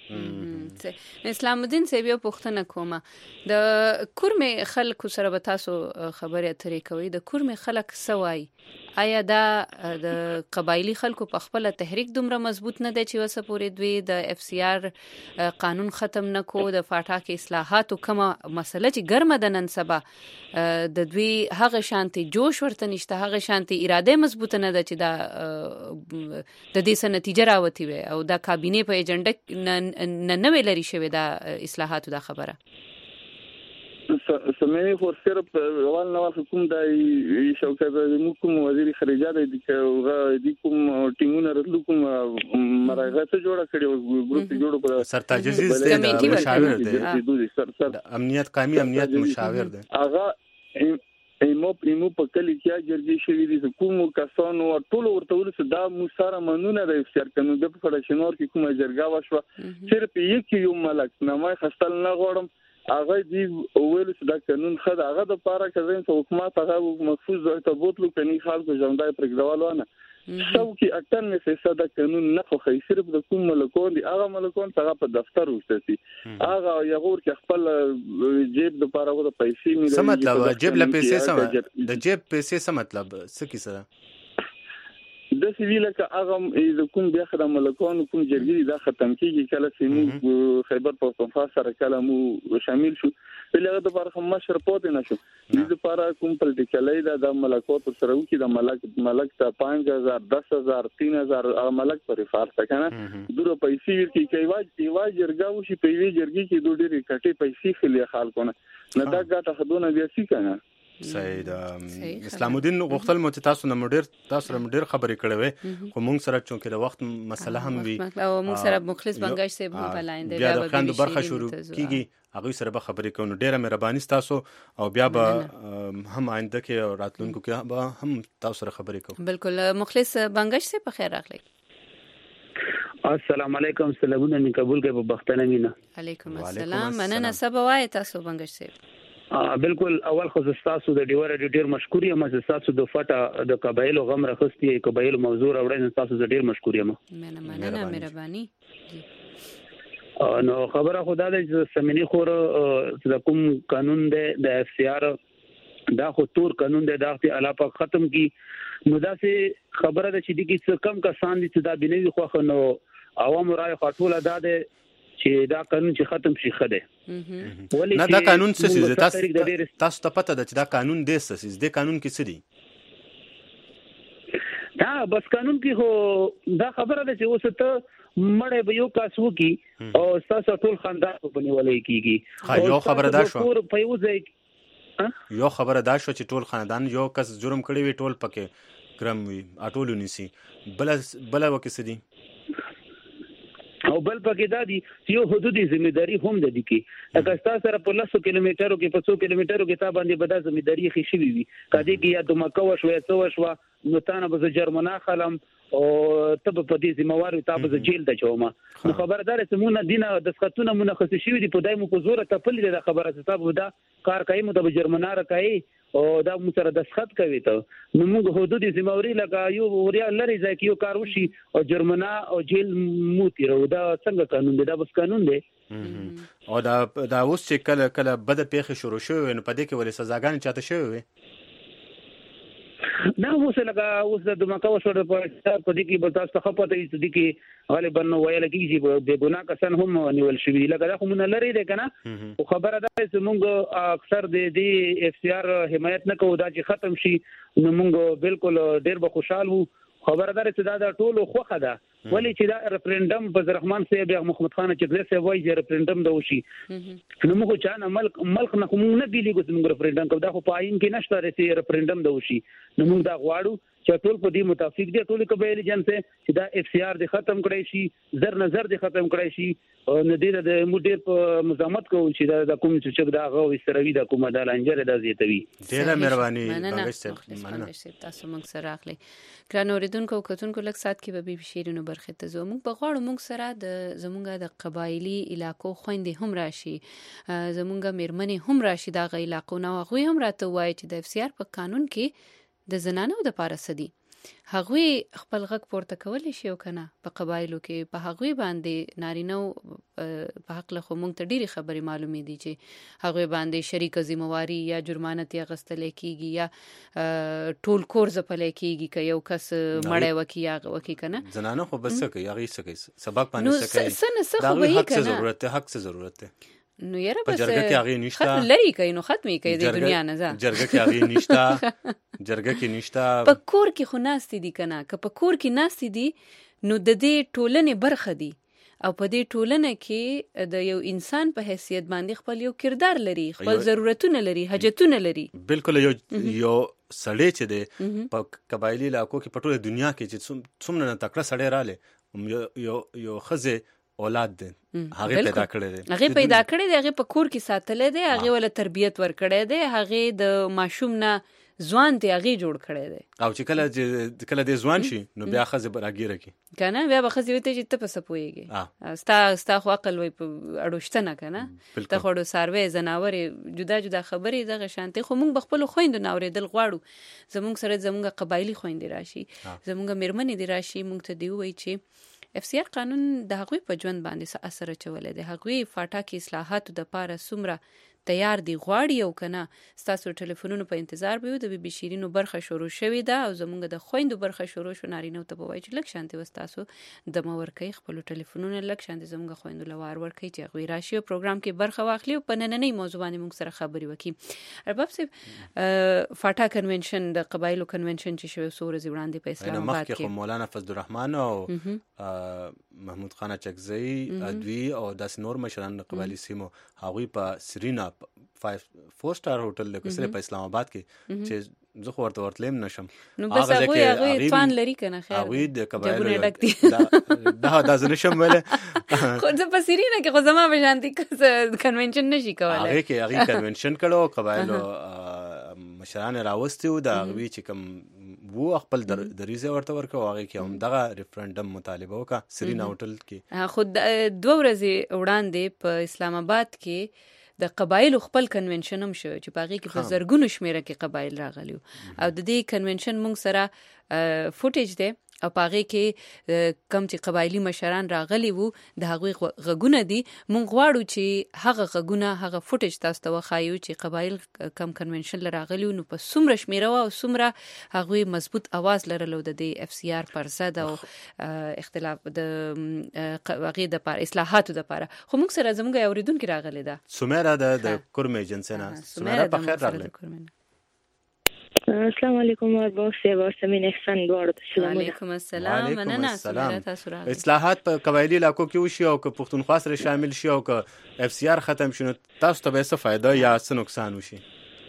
اسلام الدین سیبیو پوښتنه کومه د کورمې خلکو سره به تاسو خبرې اترې کوي د کورمې خلک سوای آیا دا د قبایلی خلکو په خپل تحریک دومره مضبوط نه دی چې وسه پورې دوی د اف سی آر قانون ختم نکو د فاټا کې اصلاحات او کومه مسله چې ګرمه د نن سبا د دوی هغه شانتي جوش ورته نشته هغه شانتي اراده مضبوط نه ده چې دا د دې سره نتیجه راوتی وي او دا کابینه په ایجنډا نه ویلري شوی دا اصلاحات دا خبره سمې خو صرف اول نو حکومت د شوکت کوم وزیر خارجه د کوم ټیمونه راتلو کوم مرغه ته جوړه کړي ګروپ جوړ کړ سرتاج عزیز د مشاور دی امنیت قومي امنیت مشاور دی هغه ایمو په کلی کې جرګې شوې دي کوم کسانو ټول ورته ورسره دا مو سره منونه د افسر کنو د فدراسیونور کې کومه جرګه وشوه صرف یو ملک نامه خستل نه غواړم هغه دی اول څه دا قانون خد هغه د پاره کزین حکومت هغه محفوظ ته بوتلو کني خلکو ژوندۍ پرګدوالونه شو کې 98% قانون نه خو صرف د کوم ملکون دي هغه ملکون څنګه په دفتر وشتي هغه یغور کې خپل جیب د پاره غو د پیسې ملي څه مطلب جیب له پیسې سم د جیب پیسې څه مطلب څه کیسه د سیویل کا هغه د کوم بیا خدای ملکون کوم جرګې دا ختم کیږي کله چې خیبر پختونخوا سره کله مو شامل شو بل هغه د لپاره هم مشر پوت نه شو د لپاره کوم پولیټیکلای دا ملکوت سره وکي د ملک ته 5000 10000 3000 ملک پر فارس کنه دوه پیسې ورکی کوي واجب جرګه وشي په وی جرګې کې دوه ډېرې کټې پیسې خلیا خلکونه نه دا ګټه خدونه بیا سې کنه سید اسلام الدین غوښتل مو تاسو نه مډیر خبرې کړې وې خو موږ سره چونکې د وخت مسله هم وی او موږ سره مخلص بنگش صاحب هم بلاین دی بیا د خاندو برخه شروع کیږي هغه سره به خبرې کوو ډیره مهرباني تاسو او بیا به هم آینده کې راتلونکو کې به هم تاسو سره خبرې کوو بالکل مخلص بنگش صاحب په خیر راغلی السلام علیکم سلامونه من قبول کې په بختنه مینا علیکم السلام مننه سبوای تاسو بنگش صاحب بالکل اول خو تاسو د ډیوره ډیر مشکور یم تاسو د فټه د قبایلو غم راخستي قبایلو موضوع راوړل تاسو ډیر مشکور یم مننه مهرباني نو خبره خدا د سمینی خور د کوم قانون د اف سی آر دا خو تور قانون د داخلي علاوه ختم کی نو دا سه خبره د چې د کی کم کسان دي چې دا بنوي خو نو عوام رائے خاطوله دا د چې دا قانون چې ختم شي خده نه دا قانون څه سي تاسو ته پته ده چې دا قانون د څه سي د قانون کې څه دي دا بس قانون کې هو دا خبره ده چې اوس ته مړې به یو کاس وکي او تاسو ټول خاندان په بنولې کیږي یو خبره دا شو چې ټول خاندان یو کس جرم کړی وي ټول پکې ګرم وي اټول نيسي بل وکړي دي او بل پکې دا دي چې یو حدودي ځمېداري هم د دي کې اګه تاسو سره په 100 کیلومترو کې په 100 کیلومترو کې تا باندې بدا ځمېداري خې شي وي کدي کې یا د مکه وشو یا څو وشو نو تانه به جرمنا خلم او تب په دې ذمہوار ته به جیل ته چوما نو خبردار چې مونږ دینه د سختونه مونږ خص شي دي په دایمو په زور ته پلي د خبره ته دا کار کوي مو د جرمنا را کوي او دا مو سره د سخت کوي ته نو موږ حدودي ذمہوري لګا یو وریا لري ځکه یو کار وشي او جرمنا او جیل مو تیرو دا څنګه قانون دی دا بس قانون دی او دا اوس چې کله بد پیښه شروع شوه نو په دې کې ولې سزاګان چاته شوه دا اوس لکه اوس د مکه وشو په دې کې به تاسو ته پته ای چې کې غالبا نو ویل کېږي به ګناه کسان هم نیول شوی لکه دا کوم نه لري ده کنه او خبره ده چې موږ اکثر د دې اف سی آر حمایت نه کوو دا چې ختم شي نو موږ بالکل ډیر به خوشاله وو خبردار چې دا ټولو خوخه ده ولی چې دا ریفرندم په رحمان صاحب یا محمد خان چې دغه وایي چې ریفرندم دا وشي نو موږ چانه ملک نه کوم نه دی لګو موږ ریفرندم کوو دا خو پاین کې نشته چې ریفرندم دا وشي نو موږ دا غواړو چې ټول په دې متفق دي ټول قبایلی جن سه چې دا اف سی آر د ختم کړی شي زر نظر د ختم کړی شي او ندیر د مدیر په مزامت کوو چې دا کوم چې دا غو استروي د کومه د لنجر د زیاتوي ډیره مهرباني مننه تاسو موږ سره راغلي ګران اوریدونکو کتونکو لک سات کې به شیرینو برخه ته زموږ په غواړو موږ سره د زموږ د قبایلی علاقو خويندې هم راشي زموږ میرمنې هم راشي دا غي علاقو نو هغه هم راته وایي چې د اف سی آر په قانون کې د زنانو د پاره سدي هغوی خپل غږ پورته کولی شي او کنه په قبایلو کې په هغوی باندې نارینو په حق له موږ ته ډېری خبرې معلومې دي چې هغوی باندې شریک ذمہواری یا جرمانه تی غستل کیږي یا ټول کور زپل کیږي که یو کس مړی وکي یا وکي کنه زنانو خو بس کوي هغه څه کوي سبق باندې څه کوي دا حق څه ضرورت ده نو یاره بس جرګه کې هغه نشته ختم لري کوي نو ختمي کوي د دنیا نه ځه جرګه کې هغه نشته جرګه کې نشته په کور کې خو ناستې دي کنه که په کور کې ناستې دي نو د دې ټولنې برخه دي او په دې ټولنه کې د یو انسان په حیثیت باندې خپل یو کردار لري، خپل ضرورتونه لري، حاجتونه لري. بالکل یو سړی چې دی په قبایلی علاقو کې په ټوله دنیا کې چې څومره تکړه سړی رالی یو ښځې اولاد دی هغه پیدا کړی دی، هغه په کور کې ساتلی دی، هغه ول تربیت ورکړی دی، هغه د ماشوم نه ځوان دی هغه جوړ کړی دی، او چې کله د ځوان شي نو بیا ښځه راګیره کی کنه، بیا به ښځه وته چې ته په سپويږي ستا خو عقل وي په اړوشتنه کنه، ته خو د ساروي زناور جدا جدا خبرې دغه شانتي، خو موږ بخپل خويند ناوریدل غواړو، زموږ سره زموږ قبایلی خويند راشي، زموږ میرمنې دی راشي، موږ ته دی وای چې FCR قانون د هغوی په ژوند باندې څه اثر اچولی دی، هغوی فاټا کې اصلاحاتو دپاره څومره تیار دی غواړي، او کنه ستاسو ټلیفونونو په انتظار به یو. د بي شیرینو برخه شروع شوې ده او زمونږ د خويندو برخه شروع شو، نارینه ته به وایي چې لږ شانتي وستاسو د مور کوي خپل ټلیفونونه لږ شانتي زمونږ خويندو لوار ور کوي چې هغوی راشي او پروګرام کې برخه واخلي او په نننۍ موضوع باندې موږ سره خبرې وکړي. ارباب صاحب فاټا کنونشن د قبایلو کنونشن چې شوی څو ورځې وړاندې په اسلام آباد کې مولانا فضل الرحمن او محمود خان چکزئی ادوی او داس نور مشران قبایلی سیمو هغوی په سرینا 4 سٹار هوټل د کوسره په اسلام آباد کې چې زه خو ورتلم نشم، نو بس هغه توان لري کنه، خیر هغه د قبایلو دا زنشم ویل خو زه په سرینا کې خو زما به شانتي کنونشن نشي کولای، هغه کنونشن کړو قبایلو مشران راوستي و د هغوی چې کوم وو خپل دریزه ورته ورکو، هغه کې هم دغه ریفرندم مطالبه وکړه سرینا هوټل کې. خو 2 ورځې وړاندې په اسلام آباد کې د قبایلو خپل کنونشن هم شو چې باغې کې په زرګونو شمیره کې قبایل راغلیو، او د دې کنونشن مونږ سره فوټیج دی او پاغې کې کم چې قبایلی مشران راغلی وو د هغوی غږونه دي، مونږ غواړو چې هغه غږونه هغه فوټیج تاسو ته وښایو چې قبایل کم کنونشن لراغلی نو په څومره شمیره او څومره هغوی مضبوط आवाज لرلو د دې FCR پر ضد او اختلاف د هغې دپاره اصلاحاتو دپاره. خو موږ سره زموږ یو اوریدونکي راغلی ده سمیره د کورمې ایجنسۍ نه. سمیره بخیر راغلی. السلام علیکم ارباب صاحب او سمین احسان دوړو ته سلام. علیکم السلام. مننه سمیره تاسو راغلی. اصلاحات په قبایلی علاقو کې وشي او که پښتونخوا سره شامل شي او که FCR ختم شي نو تاسو ته به څه فایده یا څه نقصان وشي؟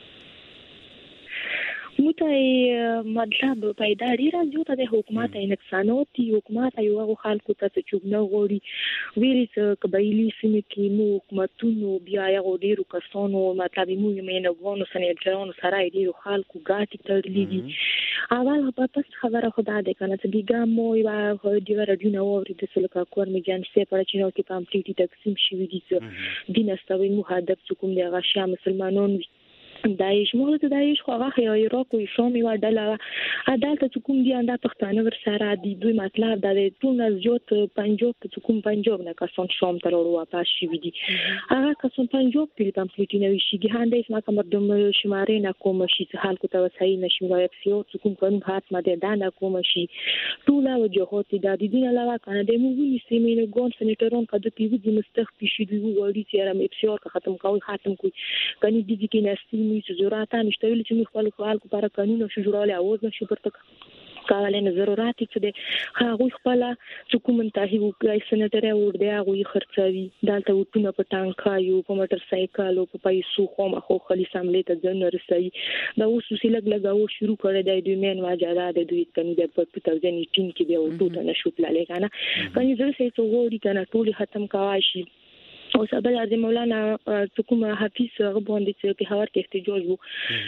متای مطلب پیدا ډیر زیاته د حکومت نقصانات دي، حکومت یو خلکو ته چې نه غوړي ویلي چې قبایلی سیمې کې نو حکومتونو بیا یو ډیرو کسانو مطلب مو یې نه غوونو سنټرونو سره ډیرو خلکو ګاټي تړلې دي. اول په پس خبره خدا دې کنه چې بیګا مو یو ډیر راډیو نو ورته د سلکا کور می جان سه پر چې نو کې پامپلیټي تقسیم شوی دي چې دینستوي مو هدف کوم دی غشیا مسلمانان داعش موږ ته داعش خو هغه یو عراق او شام یو ډله عدالت چې کوم دی انده پښتانه ور سره دي دوی مطلب د ټول زیات پنجاب چې کوم پنجاب نه کسان شام ته ورو واپس شي دي هغه کسان پنجاب په پامپلیټ نه وشي ګهانده اسما کوم د شمارې نه کوم شي چې حالکو ته وسایي نشي راځي چې کوم قانون هات ماده دا نه کوم شي ټول وجهات د دې نه علاوه کنه د موږ سیمینو ګون سنټرون کده پیو دي مستخفي شي دی وړي چې رم FCR ختم کوي ختم کوي کني دي کې نستي چې ضرورت نشته ویل چې خپل خلکو لپاره قانون او شجرالي اواز نشي پرته کاوالنه ضرورت چې د هغه خپل حکومت منتهي وکړي سنټر اور دی هغه خرڅوي دالته وټونه په ټانکا یو په موټر سایکل او په پیسو خو مخو خلی سملې ته ځن رسي دا اوس لګ لګاو شروع کړی دی دوی مین واجره د دوی کني د 2018 کې دی او ټوټه نشو پلاله کنه کني زه سې ته ووري کنه ټول ختم کاوه شي او سبل از مولانا حکومت حفیظ غوندې چې په هوار کې احتجاج وو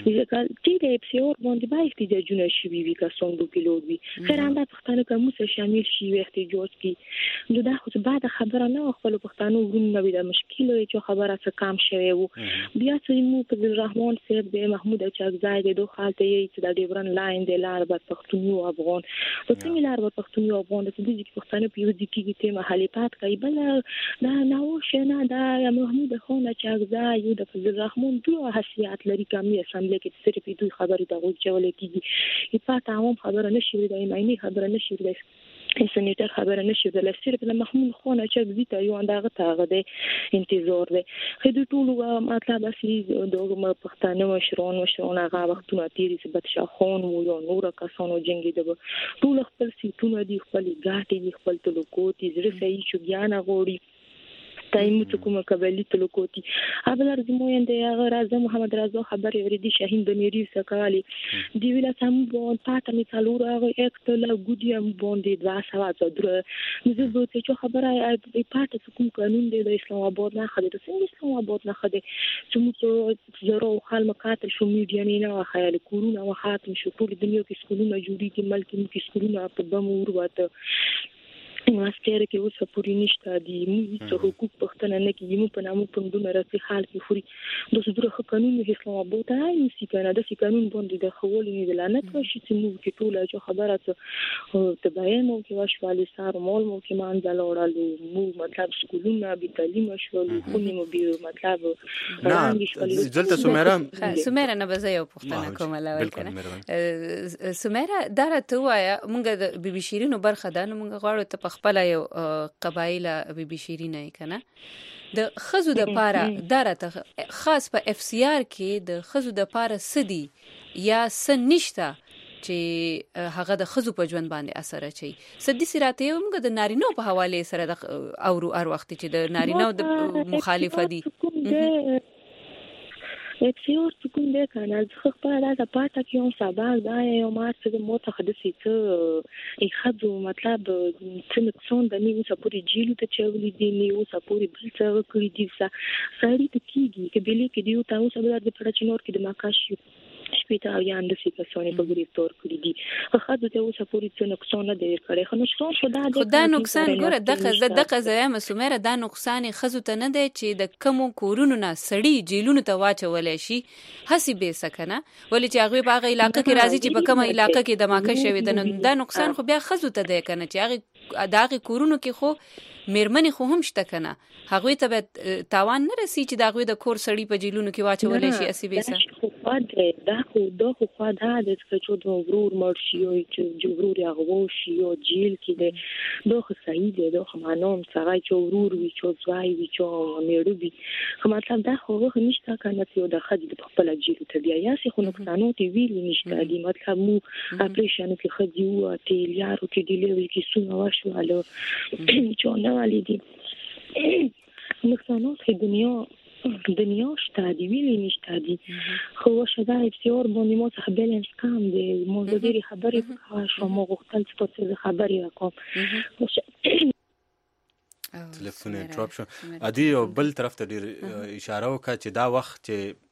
چې د FCR باندې با احتجاجونه شوي وي که څنګه کیلو وي خیر انده پښتانه کوم څه شامل شي احتجاج کې نو دا خو بعد خبره نه خپل پښتانه ورونه وي د مشکل چې خبره څه کم شوی وو بیا چې مو په الرحمن صاحب د محمود چاګزای د دوه حالت یې چې د ډیورن لاین د لار په پښتونیو افغان په څنګه لار په پښتونیو افغان د دې پښتانه په یوه کې ته محلیات کوي بل دا نو دا محمود خان چاګزای یو د فضل الرحمن دوه حیثیت لري کمی اسمبلی کې صرف دوی خبرې ته غوږ چولې کیږي په تمام خبره نشي د ایمانی خبره نشي سنیټر خبره نشي د لفسر په محمود خونه چې زیته یو انداغه تاغه دی انتظار دی خدای ټول مطلب اسی د پښتانه مشرون هغه وختونه تیری سبت شاخون و یو نور کسانو جنگي د ټول خپل سیټونه دی خپل ګاټي دی خپل تلوکوتي زړه صحیح شو ګیان غوړي تایم څه کومه قبلي تلوکوتي ابلر زموږ د هغه راځه محمد رضا خبر ورېدي شاهین د میری سکالي دی ویلا سم بون پاته می څلور هغه اکتل ګودیم بوندې 2 ساعت در زه به چې خبره ای پاته کوم قانون دی د اسلام آباد نه خدای د اسلام آباد نه خدای چې موږ زرو خال مقاتل شو میډیا نه خیال کورونا وخاتم شو ټول دنیا کې سکولونه جوړیږي ملک کې سکولونه په بم ورواته ماستر کې اوس پوری نشته دي موږ څه حقوق پښتنه نه کې موږ په نامو پندونه راځي حال کې خوري د صدره قانون اسلام آباد راي نسی کنه د قانون باندې د خول نه دلانت وشي چې موږ کې ټول چې خبره ته بیان مو کې واشوالي سار مول مو کې مانځل اورالو موږ مطلب سکولونه به تعلیم شول خو مو به مطلب نه دلته سمیرا نه بزای او پښتنه کومه لاول کنه سمیرا درته وایا موږ د بي بي شيرینو برخه ده موږ غواړو ته خپل یو قبایل بي بي شيرینه کنه د خزو د پاره درته خاص په اف سی آر کې د خزو د پاره سدي یا سنشتا چې هغه د خزو په ژوند باندې اثر اچي سدي سراته موږ د نارینو په حواله سره د او هر وخت چې د نارینو د مخالفه دي اکسیور کوم دې کنه زه خپل دا پاته کې یو سبا دا یو ماته د متحدثي ته خدو مطلب چې نقصان د نیو سپوري جیلو ته چولې دي نیو سپوري بل څه کړی دي سړی ته کیږي کې بلې کې دیو تاسو سبا د پړچنور کې د ماکاشي شپېته یا اندسي کسانې په ګریفتار کړی دي خدو ته اوس پوری څه نقصان نه دی کړی خو نقصان شو دا نقصان ګوره د قضایا مسومره دا نقصان خزو ته نه دی چې د کمو کورونو نه سړی جیلونو ته واچولې شي هسي به سکنه ولې چې هغه په هغه علاقې کې راځي چې په کومه علاقې کې د ماکه شوی دا نقصان خو بیا خزو ته دی کنه چې هغه دغه کورونو کې خو میرمنې خو هم شته کنه هغه ته به تاوان نه رسی چې دغه د کور سړی په جیلونو کې واچولې شي اسی به دا خو دا د چې د ورور مرشي او چې ورور هغه شي او جیل کې د دوه صحیح دی دوه مانوم سره چې ورور وي چې ځوای وي چې میړو وي خو مطلب دا خو نشته کنه چې د خدای په خپل جیل ته بیا یا سي خو نقصانات ویل نشته دي مطلب مو اپریشن کې خدي او تل یارو کې دی لوي کې سونه واشواله چې نه علي دي نقصانات د دنیا شته دی ویلي نشته دي خو شدا اپسیور باندې مو څه بیلنس کم دی مو د دې خبرې شو مو غوښتل چې تاسو خبرې وکړم تلیفون انټرپشن ادي او بل طرف ته ډیر اشاره وکړه چې دا وخت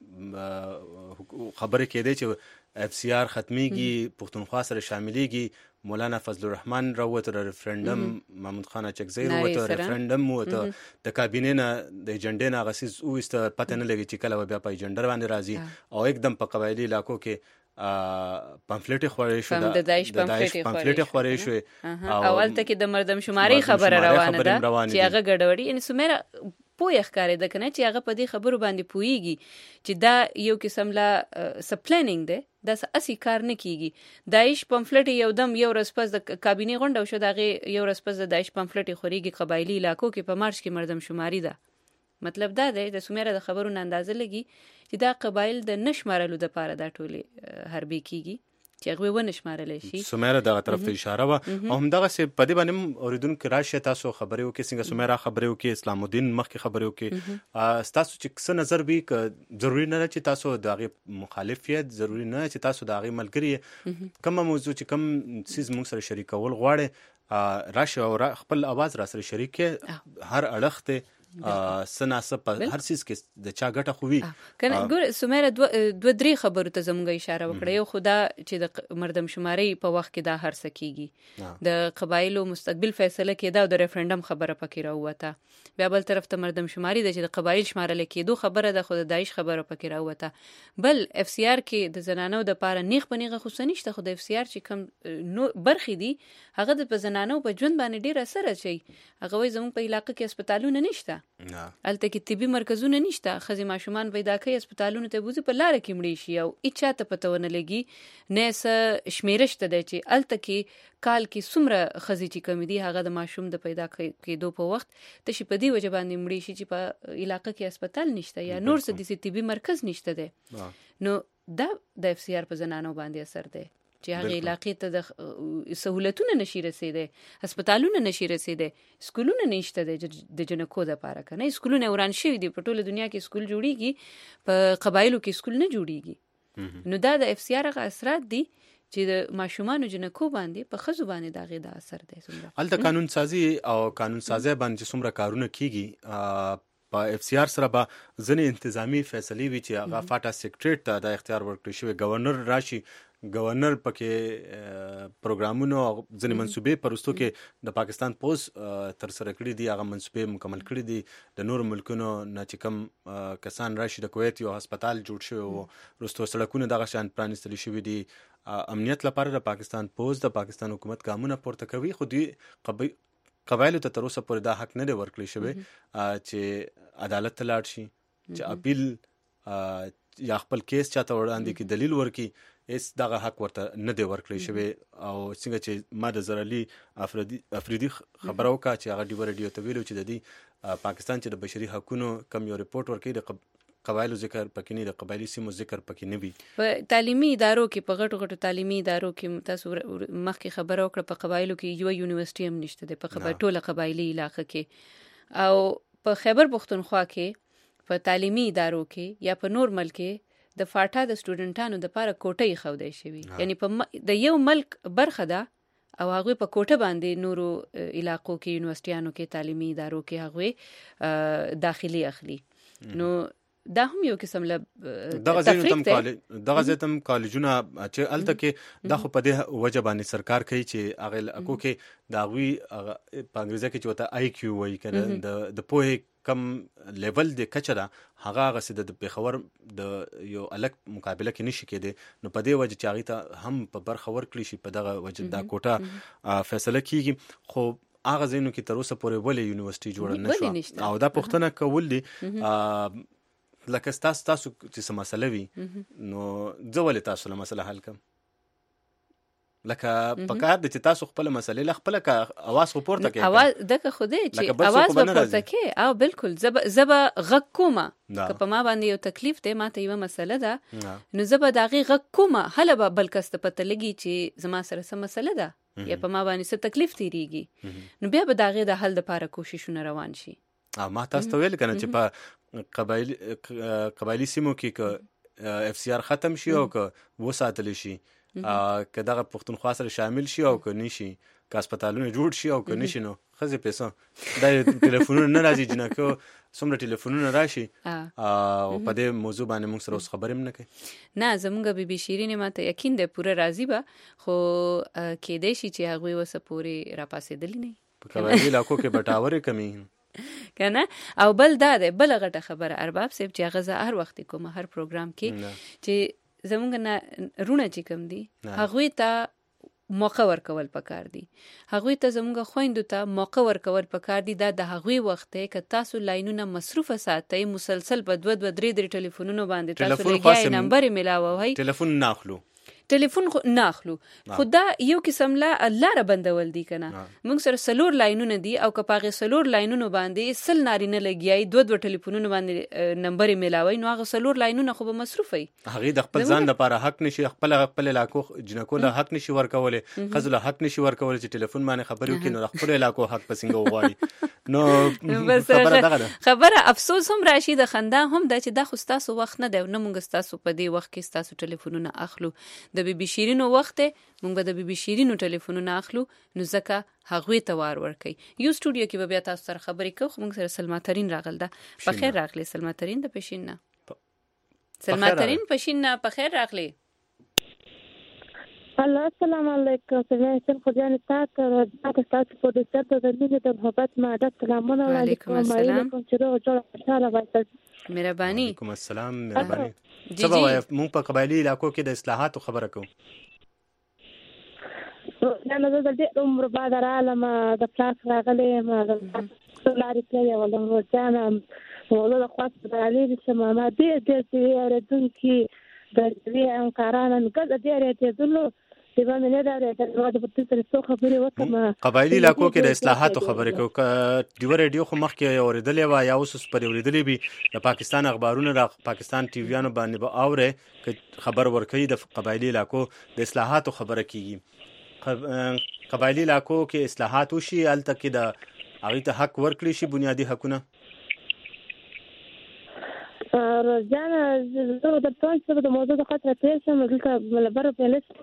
چې خبره کېده چې اف سی آر ختميږي پښتونخوا سره شاملېږي مولانا فضل الرحمن راوته ریفرندم محمود خان چکزی راوته ریفرندم وته د کابینې نه د ایجنډا نه غسیز او است پته نه لګی چې کله بیا په ایجنډا باندې راځي او एकदम په قبایلی علاقو کې پامفلټ خوري شو د داعش پامفلټ خوري شو اول ته کې د مردم شماري خبره روانه ده چې هغه ګډوډي ان سمره پوی ښکارې د کنه چې هغه په دې خبرو باندې پويږي چې دا یو قسم لا سپلانینګ ده دا اسی کار نه کیږي داعش پامفلټ یو دم یو رسپس د کابینې غونډه شو دغه یو رسپس د داعش پامفلټ خوريږي قبایلی علاقو کې په مارچ کې مردم شماري ده مطلب دا دی د سومره د خبرو اندازه لګي چې دا قبایل د نشمارلو د پاره دا ټوله حربي کیږي چې هغه و نشمارل شي سومره دغه طرف ته اشاره و او هم دغه څه په دې باندې اوریدونکو راشه تاسو خبرې وکړئ څنګه سومره خبرې وکړئ اسلام الدین مخکې خبرې وکړئ تاسو چې څه نظر به ضروری نه چې تاسو دغه مخالفیت ضروری نه چې تاسو دغه ملګری کوم موضوع چې کوم سیز موږ سره شریکول غواړي راشه او خپل आवाज را سره شریک هر اړخ ته سناسه په هر سیس کې د چا ګټه خووي کنه ګور سومره دو درې خبرو ته زموږه اشاره وکړه یو خدا چې د مردم شماري په وخت کې دا هر څه کیږي د قبایلو مستقبل فیصله کېده او د ریفرندم خبره پکې راوته بیا بل طرف ته مردم شماري د چې د قبایل شمارل کېدو خبره د خود داعش خبره پکې راوته بل اف سی آر کې د زنانو د پاره نیخ بنیغه خصوصنیشته خو د اف سی آر چې کم برخې دي هغه د زنانو په ژوند باندې ډیر اثر اچي هغه وي زموږ په علاقې کې هسپتالونه نشته الته کې طبي مرکزونه نشته، خزي ماشومان پیدا کوي هسپتالونو ته بوزي په لار کې مړي شي او اچا ته پته ونه لګي نه س شمیرشته دی چې الته کې کال کې څومره خزي چې کم دي هغه د ماشوم د پیدا کېدو په وخت ته شي په دې وجه باندې مړي شي چې په علاقې کې هسپتال نشته یا نور څه د طبي مرکز نشته دی. نو دا د اف سی آر په زنانو باندې اثر دی چې هغه علاقې ته د سہولتونه نشي رسیدي، هسپتالونه نشي رسیدي، سکولونه نشته د جنکو د پاره کنه، سکولونه وران شوی دي، په ټوله دنیا کې سکول جوړیږي، په قبایلو کې سکول نه جوړیږي. نو دا د اف سی آر غ اثرات دي چې د ماشومان جنکو باندې په خزو باندې داغه د اثر دی. الته قانون سازي او قانون سازي باندې څومره کارونه کیږي په اف سی آر سره به ځنې انتظامی فیصلې وي چې هغه فاټا سیکریټریټ ته د اختیار ورکړي شوی، گورنر راشي، گورنر پکې پروګرامونو او ځنې منصوبې پرستو کې د پاکستان پوز تر سره کړی دي، هغه منصوبې مکمل کړی دي. د نور ملکونو نه چې کم کسان راشي، د کویت یو هسپتال جوړ شوی او رستو سړکونه دغه شان پرانستل شوی دي. امنیت لپاره د پاکستان پوز د پاکستان حکومت ګامونه پورته کوي، خو دوی قبایلو ته تر اوسه پورې دا حق نه دی ورکړی شوی چې عدالت ته لاړ شي، چې اپیل یا خپل کیس چاته وړاندې کې دلیل ورکي، اس دغه حق ورته نه دی ورکړی شوی. او څنګه چې ما د زرالي افریدي خبرو کا چې هغه ډیو ریډیو ته ویلو چې د دې پاکستان چې د بشري حقوقو کم یو ریپورت ورکړي، د قبایلو ذکر پکې نه، د قبایلی سیمو ذکر پکې نه وي. په تعلیمي ادارو کې، په غټو غټو تعلیمي ادارو کې تاسو مخکې خبره وکړه، په قبایلو کې یو یونیورسيټي هم نشته ده په ټوله قبایلی علاقه کې. او په خیبر پختونخوا کې په تعلیمي ادارو کې یا په نور ملک کې د فاټا د سټوډنټانو د لپاره کوټې خودای شوی، یعنی په د یو ملک برخه ده او هغه په کوټه باندې نورو علاقو کې یونیورسيټیانو کې تعلیمي ادارو کې هغه داخلي اخلي. نو دا هم یو قسم له دغه زیاتم کالجونه چې الته کې د خو په دې وجه باندې سرکار کوي چې هغه اکو کې دا غوي په انګریزي کې چوته آی کیو وایي کنه، د پوهه کم لیول د کچره هغه غسه د پیښور د یو الک مقابله کې نشي کېده. نو په دې وجه چې هغه ته هم په برخه ورکړي شي په دغه وجه دا کوټه فیصله کیږي. خو هغه زینو کې تر اوسه پورې ولې یونیورسيټي جوړ نه شو او دا پښتنه کول دي لکه تاسو چې څه مسله وي نو ځولې تاسو له مسله حل کوم، لکه پکار د چې تاسو خپل مسلې له خپل کا اواز پورته کوي، اواز دغه خوده چې اواز پورته کوي. او بالکل زب غږ کومه که په ما باندې یو تکلیف دی، ما ته یو مسله ده، نو زب دغه غږ کومه هله به بلکست پته لګي چې زما سره څه مسله ده یا په ما باندې څه تکلیف تیریږي، نو بیا به دغه د حل لپاره کوششونه روان شي. ما تاسو ویل کنه چې په قبایلی سیمو کې که اف سی آر ختم شي او که وساتل شي، که دغه پښتونخوا سره شامل شي او که نشي، که هسپتالونه جوړ شي او که نشي، نو خزه پیسې دا ټلیفونونه نه راځي جنکو څومره ټلیفونونه راشي او په دې موضوع باندې موږ سره اوس خبرې هم نه کوي. نه زمونږ بي بي شیرین ماته یقین ده پوره راضي به، خو کېدې شي چې هغه وسه پوری را پاسېدلی نه په قبایلی علاقو کې بټاورې کمی کنه. او بل دا ده بل غټه خبره ارباب صاحب چې هغه هر وخت کوم هر پروګرام کې چې زمونږ نه رونه چې کم دي هغه ته موقع ورکول پکار دي، هغه ته زمونږ خويندو ته موقع ورکول پکار دي. دا د هغه وخت کې تاسو لاینونه مصروفه ساتي، مسلسل په 2-3 ټلیفونونو باندې تاسو لګیای نمبر ملاوي، ټلیفون ناخلو ټلیفون خو ناخلو، خو دا یو قسم لا لاره بندول دي کنه. موږ سره سلور لاینونه دي او که پاغه سلور لاینونو باندې سل نارینه لګیای 2 ټلیفونونو باندې نمبر ملاوي، نو هغه سلور لاینونه خو به مصروفي، هغه د خپل ځان لپاره حق نشي، خپل علاقو جنکو له حق نشي ورکولې، خزل حق نشي ورکولې چې ټلیفون باندې خبرې وکړي، نو خپل علاقو حق پسنګ وغواړي. نو خبره افسوس هم راشي د خندا هم د چې د خو تاسو وخت نه دی، نو موږ تاسو په دې وخت کې تاسو ټلیفونونه اخلو. د بي بي شیرینو وخت مونږ به د بي بي شیرینو ټلیفونونه اخلو، نو ځکه هغوی ته وار ورکوي. یو سټوډیو کې به بیا تاسو سره خبرې کوو، خو موږ سره سلما ترین راغل ده. په خیر راغلی سلما ترین د پښین نه، سلما ترین پښین نه، په خیر راغلی. الله السلام علیکم. سلام خدای تاسو ته تاسو په دې سره د دې د محبت ماده سلامونه علیکم. السلام چې روغ خوشاله وایي. مهرباني. وعلیکم السلام. مهرباني. سبا مونږ په قبایلی علاقو کې د اصلاحاتو خبره کوو. نه د دې عمر بعد عالم د پلاس راغلي ما لارې کړې ولهم روزانه موضوع خاص برالي سمما دې اردونکي د دې انکارانه نګد دې اړتیا دی باندې نه راځي د پټ سره څو خبرې وکړم. قبایلی علاقو کې د اصلاحاتو خبرې کو دیو ریډیو خو مخکې اوریدلې و یا اوس پر اوریدلې بي د پاکستان اخبارونه د پاکستان ټي ویانو باندې به اوره خبر ورکړي د قبایلی علاقو د اصلاحاتو خبره کیږي. قبایلی علاقو کې اصلاحات وشي الته کې د هغه ته حق ورکړي شي بنیادی حقونه. روزانه زه د پونسو د موضوع د خاطر پیسې مګل ملبر په لست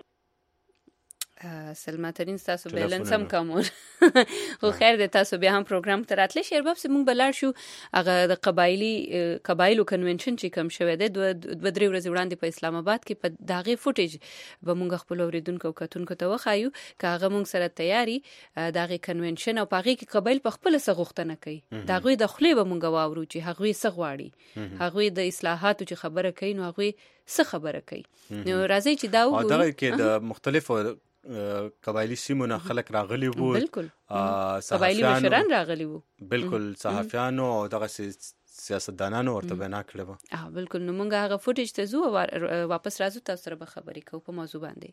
سلمى ترين تاسو بیلنس هم کومون خو خیر د تاسو بیا هم پروګرام ته راتلی شیرباب سه مونږ بلار شو هغه د قبایلو کنونشن چې کوم شوه د 2-3 ورځې وړاندې په اسلام آباد کې په داغه فوټیج به مونږ خپل اوریدونکو کتونکو ته وخایو کاغه مونږ سره تیاری داغه کنونشن او پاغه کې قبایل په خپل سغوختنه کوي داغه د خلی به مونږ واورو چې هغه سغواړي هغه د اصلاحاتو چې خبره کوي نو هغه څه خبره کوي. نو راځي چې دا وګورو دا کې د مختلفو قبایلی سیمونه خلک راغلي وو بالکل قبایلی مشران راغلي وو بالکل صحافیانو او دغه سیاستدانانو ورته بنا کړو. بالکل نو مونږ هغه فوټیج ته زو واپس راځو تاسو سره به خبرې کوو په موضوع باندې.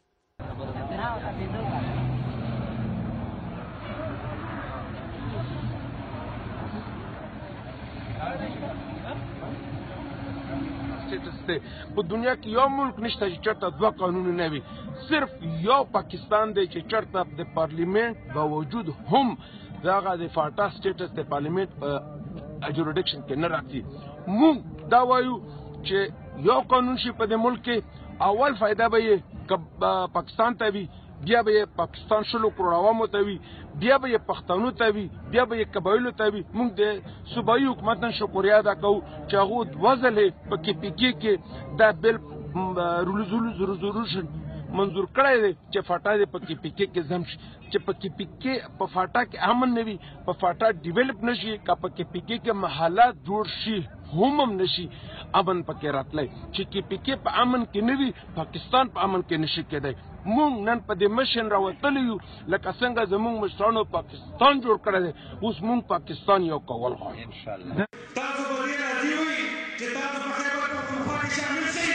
په دنیا کې یو ملک نشته چې چرته دوه قانون نه وي صرف یو پاکستان دی چې چرته د پارلیمنت باوجود هم دغه د فاټا سټیټس د پارلیمنت اجوریډکشن کې نه راځي. موږ دا وایو چې یو قانون شي په د ملک کې اول فائدہ به پاکستان ته وي بیا به پاکستان شلو کروڑ عوامو ته وي بیا به پښتنو ته وي بیا به قبایلو ته وي. موږ د صوبایي حکومت نن شکریا ادا کوو چې هغه وزله په کې پی کې دا بل رولزولوشن منظور کړی دی چې فاټا د په کې پی کې زم چې په کې پی کې په فاټا کې امن نه وي په فاټا ډیولپ نشي کا په کې پی کې محلات جوړ شي هم نشي امن پکې راتلای چې کې پی کې په امن کې نه وي پاکستان په امن کې نشي کېدای. مونږ نن په دې مشن راوتلی یو لکه څنګه زمونږ مشرانو پاکستان جوړ کړی دی اوس مونږ پاکستان یو کول غواړو ان شاء الله. تاسو به ډیر راضي وئ چې تاسو په خیبر پختونخوا کې شامل شئ.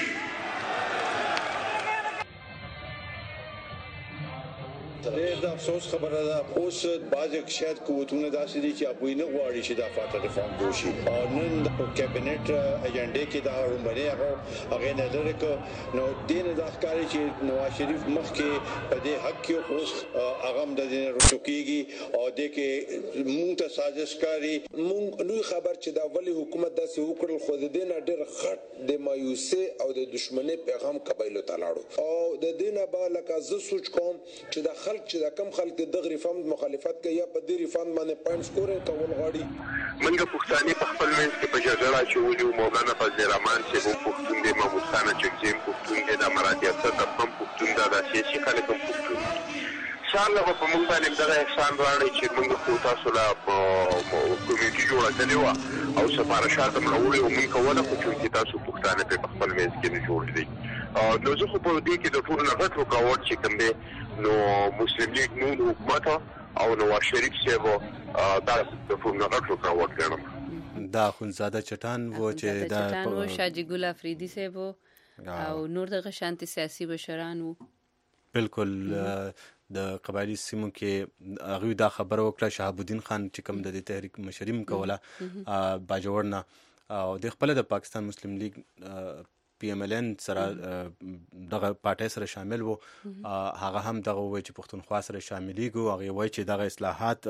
د افسوس خبره ده اوس بعض شاید قوتونه داسې دي چې هغوی نه غواړي چې دا فاټا ریفارم جوړ شي او نن د کابینټ ایجنډا کې دا رومبني هغه نه لري کو نو دین د ښکاری چې نواز شریف مخکې په دې حق کې اوس هغه د دین رسوکیږي او د کې مونږ ته سازش کاری مونږ نو خبر چې دا ولی حکومت داسې وکړل خو د دین ډېر خټ د مایوسي او د دشمنی پیغام قبایلو ته لاړو او د دینه به لکه زه سوچ کوم چې د چې دا کم خلک د دغه ریفارم مخالفت کوي یا په دې ریفارم باندې پوینټ سکور کول غواړي. منګه پښتاني په خپل منځ کې په جګړه چې ولې مولانا فضل الرحمن چې وو پښتون دی محمود خان چکزیم پښتون دی د مراتب څخه هم پښتون دا د سیاسي خلک هم پښتون انشاءالله په موږ باندې دغه احسان راړي چې موږ خو تاسو لا کمیټي جوړه کړې و او سفارشات هم راوړي او موږ کوله خو چې تاسو پښتانه په خپل منځ کې نه جوړ دي نو زه خو په دې کې د ټول نه غټ رکاوټ چې کوم دی نو مسلم لیگ نون حکومت او نواز شریف سیبو دا د ټول نه غټ رکاوټ ګڼم. دا خونزاده چټان و چې دا چټان و شاجی ګل افریدي سیبو او نور دغه شانتي سیاسي بشران وو. بالکل د قبایلی سیمو کې هغه دا خبره وکړه شهاب الدین خان چې کوم د تحریک مشریم کوله باجوړنا او د خپل د پاکستان مسلم لیگ پی ایم ال ان سره دغه پارټي سره شامل وو هغه هم دغه وای چې پښتونخوا سره شاملېږي هغه وای چې دغه اصلاحات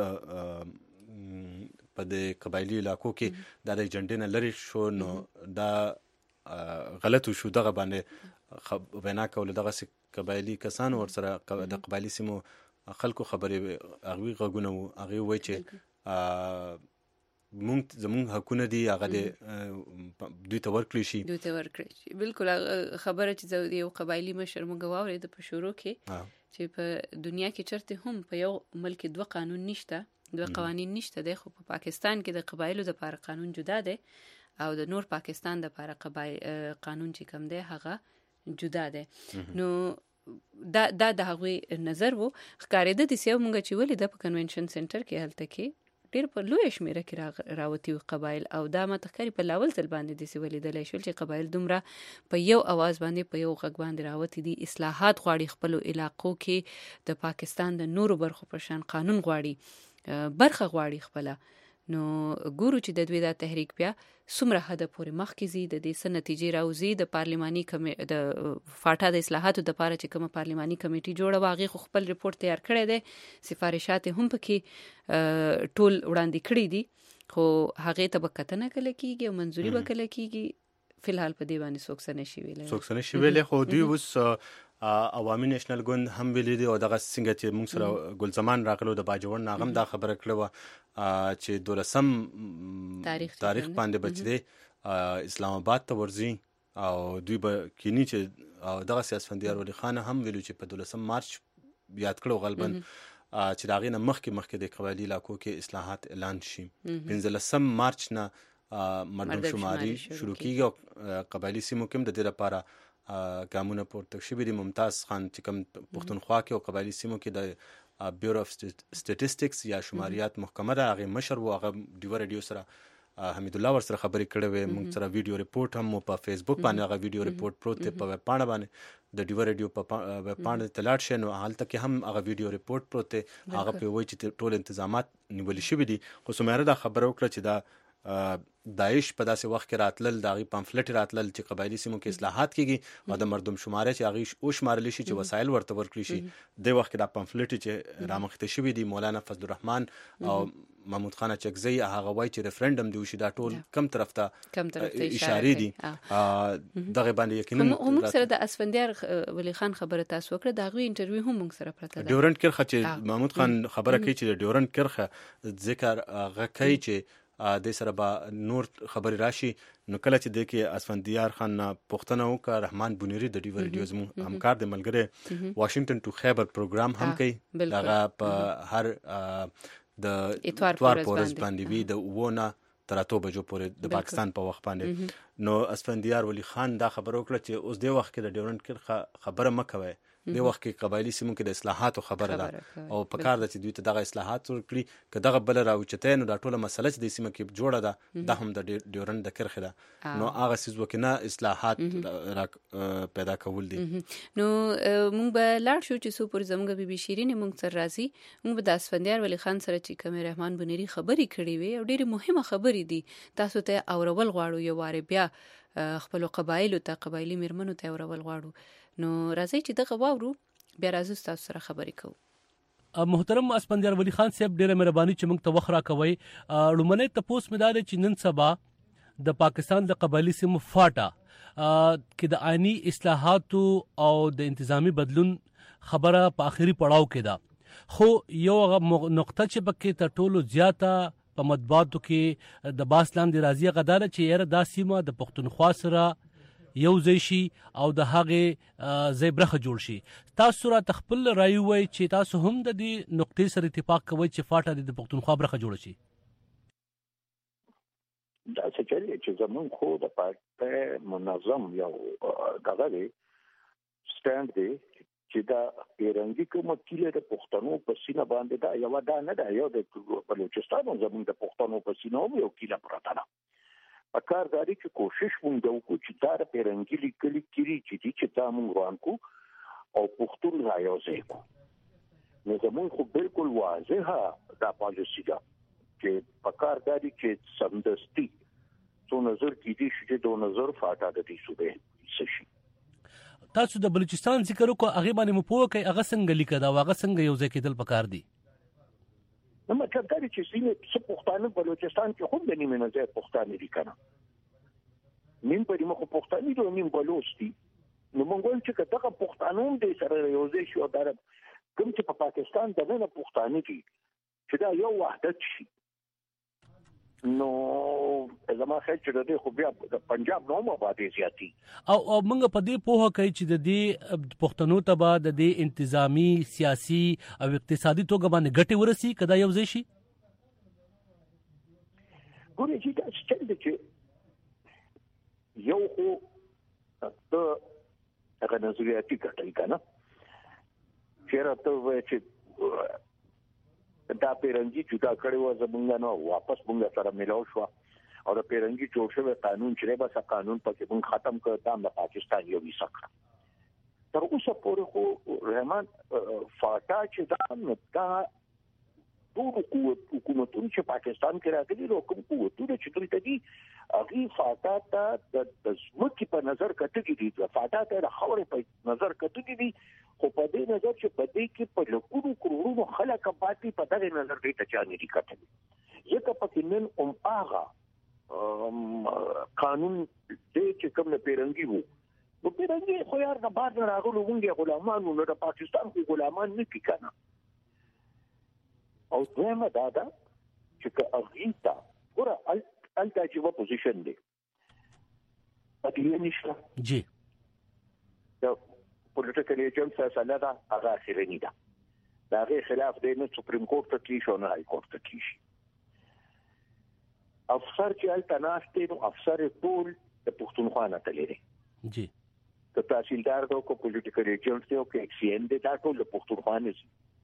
په د قبایلی علاقو کې د ایجنډا نه لري شو نو دا غلط شو دغه باندې وینا کول دغه قبایلی کسان ور سره د قبایلی سیمو خلکو خبرې هغه غوونه هغه وای چې مونږ زمونږ حقونه دي هغه دوی ته ورکړي شي. بالکل خبره چې یو قبایلی مشر مونږ واورید په شروع کې چې په دنیا کې چرته هم په یو ملک دوه قانون نشته دوه قوانین نشته د خو په پاکستان کې د قبایلو لپاره قانون جدا دی او د نور پاکستان لپاره قانون چې کوم دی هغه جدا دی. نو دا د هغوی نظر وو ښکارېده د سیو مونږ چې ولې د کنونشن سنټر کې هلته کې ډېر په لوی شمیره کې راوتی قبایل او دا متخکری په لاول ځل باندې د سیولې د لښول چې قبایل دومره په یو आवाज باندې په یو غږ باندې راوتی دي اصلاحات غواړي خپل علاقو کې د پاکستان د نورو برخو په شان قانون غواړي برخه غواړي خپل نو ګورو چې د دوی دا تحریک بیا څومره حد پورې مخکې زی د دې سن نتیجې راوځي د پارلماني د فاټا د اصلاحاتو د لپاره چې کوم پارلماني کمیټي جوړه واغې خپل ریپورت تیار کړی دی سفارشات هم پکې ټول وړاندې کړی دي خو هغه ته بکتنه کله کیږي او منځوري وکړه کیږي فلحال په دی باندې سوکسنه شي ویلې خو دوی اوس عوامي نېشنل ګوند هم ویلي دي او دغه څنګه چې موږ سره ګل زمان راغلو د باجوړ ناغم دا خبره کړو چې 12 تاریخ باندې بچي اسلام آباد ته ورځي او دوی به کینی چې دغه سیاسفندیار ولی خان هم ویلو چې په 12 مارچ یاد کړو غالبا چې دا غینه مخکې د قبایلی علاقو کې اصلاحات اعلان شي 15 مارچ نه مردم شماري شروع کیږي او قبایلی سیمو کې د دې لپاره ګامونه پورته شوي دي ممتاز خان چې کوم پښتونخوا کې او قبایلی سیمو کې د بیورو اف سټیټسټکس یا شماریات محکمه ده هغه مشر و هغه ډیو رادیو سره حمید الله ور سره خبرې کړې وې موږ سره ویډیو ریپورت هم په فیسبوک باندې هغه ویډیو ریپورت پروت دی په ویب پاڼه باندې د ډیو رادیو په ویب پاڼه تلاړ شي نو حالت کې هم هغه ویډیو ریپورت پروت دی هغه په وایي چې ټول تنظیمات نیول شوي دي خو سماره دا خبره وکړه چې دا داعش په داسې وخت کې راتلل داغي پامفلټ راتلل چې قبایلی سیمو کې اصلاحات کیږي او د مردم شماره چې هغه او شمارل شي چې وسایل ورته ورکړي شي د وخت کې دا پامفلټ چې رامخته شوی دی مولانا فضل الرحمن او محمود خان چکزی هغه وایي چې ریفرندم دی وشي دا ټول کم طرف ته اشاره دي دغه باندې یقینا موږ سره د اسفندیار ولی خان خبره تاسو وکړه دا غوي انټرویو هم موږ سره پرته ده ډیورنت کرخه چې محمود خان خبره کوي چې ډیورنت کرخه ذکر غکای چې د سره با نور خبر راشي نو کله چې د کې اسفندیار خان پښتنه او کا رحمان بونری د ډیو ریډیوز همکار د ملګری واشنگټن ټو خیبر پروګرام هم کوي دغه په هر د اتوار پورز باندې وی د وونه تراتو بجو پورې د پاکستان په وخت باندې نو اسفندیار ولی خان دا خبر وکړه چې اوس د وخت کې د ډیورنت کرخه خبره مکوي د وخت کې قبایلی سیمو کې د اصلاحاتو خبره ده او په کار ده چې دوی ته دغه اصلاحات ورکړي که دغه بل راوچته نو دا ټوله مسله چې د سیمه کې جوړه ده د هم د ډیورنت د کرخه ده نو هغه سیز وکنه اصلاحات پیدا کول دي نو موږ به لاړ شو چې سو پر زموږ بي شيرین موږ سره راځي موږ به د اسفندیار ولی خان سره چې کوم رحمان بنيري خبري کړې وي او ډېری مهمه خبرې دي تاسو ته اورول غواړو یو واره بیا خپل قبایل ته قبایلی مرمنو ته اورول غواړو نو راځي چې دغه واورو بیا راځو تاسو سره خبرې کوو محترم اسفندیار ولی خان صاحب ډیره مهرباني چې موږ ته وخت راکوي لومړی تاسو مدار چې نن سبا د پاکستان د قبایلی سیمو فاټا کې د آئینی اصلاحاتو او د انتظامی بدلون خبره په آخري پړاو کې ده خو یو نقطه چې پکې تر ټولو زیاته په مطبوعاتو کې د باس لاندې راځي غدار چې یره دا سیمه د پښتونخوا سره یو ځای شي او د هغه زیبرخه جوړ شي تاسو را تخپل رائے وای چې تاسو هم د دې نقطې سره اتفاق کوئ چې فاټا د پښتونخوا برخه جوړ شي دا څه چې زمون خو د پاتې منظم یو دغه سټاند دی چې دا پیرنګي کوم کله د پښتنو په سینه باندې دا یو دا نه دا یو د بلوچستان زمون د پښتنو په سینه یو کله پراته ده اکار داري چې کوشش مونږ وکړو چې دا پیرنګي لیکلي کړي چې تا مونږ وانکو او پښتون رايوځي کو نو زمون خو بالکل واضحه دا پالیسي ده چې اکار داري چې سمدستي څو نظر کیږي چې د نظر فاټا د دې صوبې شي تاسو د بلوچستان ذکر وکړو هغه باندې مو پوه کوي هغه څنګه لیکدا هغه څنګه یو ځای کېدل پکار دي نو مطلب دا چې سینې څه پښتانه بلوچستان کې هم د نیمه نه ځای پښتانه دي کنه نیم په دې مخ پښتانه دي نیم بلوچ دي نو مونږ ول چې دغه پښتانه هم د سره یو ځای شو دا کوم چې په پاکستان دغه پښتانه دي چې دا یو وحدت شي نو زما خیال چې د دې خو بیا د پنجاب نوم باندې زیاتی او موږ په دې پوهه کوي چې د دې پښتنو ته به د دې انتظامی سیاسي او اقتصادي توګه باندې ګټه ورسي کدا یو ځای شي ګورې چې دا چې یو خو د هغه نظریاتي ګټه کنه چیرته وای چې دا پیرنګي جدا کړي و زمونږ نو واپس مونږ سره ملاو شو او د پیرنګي جوړ شوی قانون چې به قانون پکې مونږ ختم کړ دا د پاکستان یو وسکه تر اوسه پورې خو رحمان فاټا چې دا ټول حکومتونه چې پاکستان کې راغلي نو کوم قوتونه چې دلته دي هغه فاټا ته د ځمکې په نظر کتلې دي فاټا ته د خاورې په نظر کتلې دي خو په دې نظر چې په دې کې په لکونو کروڑونو خلک پاتې په دغه نظر دې ته چانه دي کتلې یکه پکې نن هغه قانون دې چې کوم نه پیرنګي وو نو پیرنګي خو یار نه بار نه راغلو مونږه غلامانو نه د پاکستان خو غلامان نه کی کنه او دویمه دا ده چې که اغیتا ګوره الته چې و پوزیشن دی پدې نشته جی دا پولیټیکل ایجنټ فیصله ده هغه اخیرنی ده دا غي خلاف دی نو سپریم کورټ ته کیږي او نه های کورټ ته کیږي افسر چې الته ناشته نو افسر ټول د پښتونخوا نه تللی جی د تحصیلدار دو کو پولیټیکل ایجنټ دی او کې ایکس سی ان دی دا ټول د پښتونخوا نه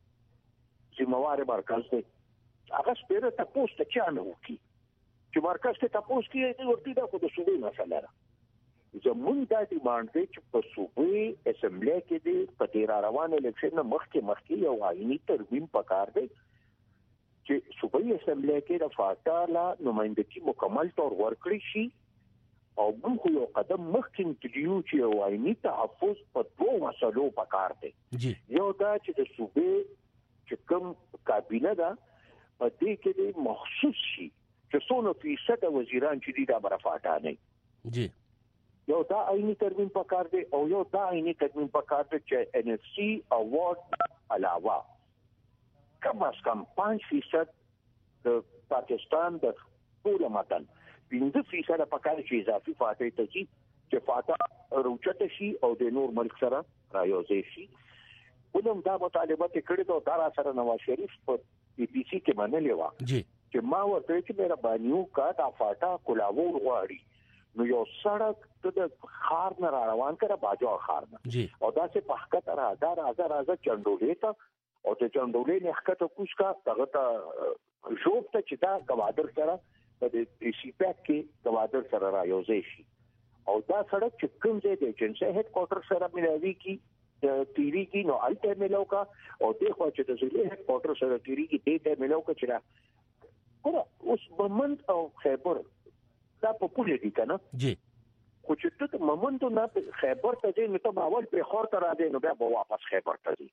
زمواره مرکز دی هغه سپیره تاسو ته چا نه وکی چې مرکز ته تاسو کې دی ورته دا خو د صوبې مسله ده زمونږ د ډیماند دی چې په صوبې اسمبلی کې دی په تیر روان الیکشن مخکې یو آئینی ترمیم پکار دی چې صوبې اسمبلی کې د فاټا لا نمائندګي مکمل تور ورکړي شي او موږ یو قدم مخکې تلو چې یو آئینی تحفظ په دوه مسلو پکار دی یو دا چې د صوبې چې کوم کابینه ده په دې کې د مخصوص شي چې 100% وزیران چې دي دا برفاټه نه جی یو دا آئینی ترمیم پکار دی او یو دا آئینی ترمیم پکار دی چې ان اف سی اوارد علاوه کم از کم 5% د پاکستان د ټول متن 5% پکار شي اضافي فاټه ته چې فاټه روچته شي او د نور ملک سره رايوځي شي ولوم دا مطالبه کړې دا دارا سره نواز شریف په پی پی سی کې منلې و چې ما ورته چې مېرا بانیو کا دا فاټا کولاور غواړي نو یو سړک ته د خار نه روان کړه باجو خار نه او دا چې په حقیقت راځه چندولې ته او ته چندولې نه حقیقت کوشکا دغه ته شوب ته چې دا گوادر سره د سی پیک کې گوادر سره رايوځي شي او دا سړک چې کوم ځای د جنسي هډ کوارټر سره ملوي کی تیری کی نو الته ملو کا او دغه چې د ضلع هډ کوارټر سره تیری کی ته ملو کا چې ګوره اوس مومنت او خیبر دا په پوله دي کنه جی خو چې ته مومنت نه خیبر ته دې نو ته اول په خور ته را دې نو بیا واپس خیبر ته دي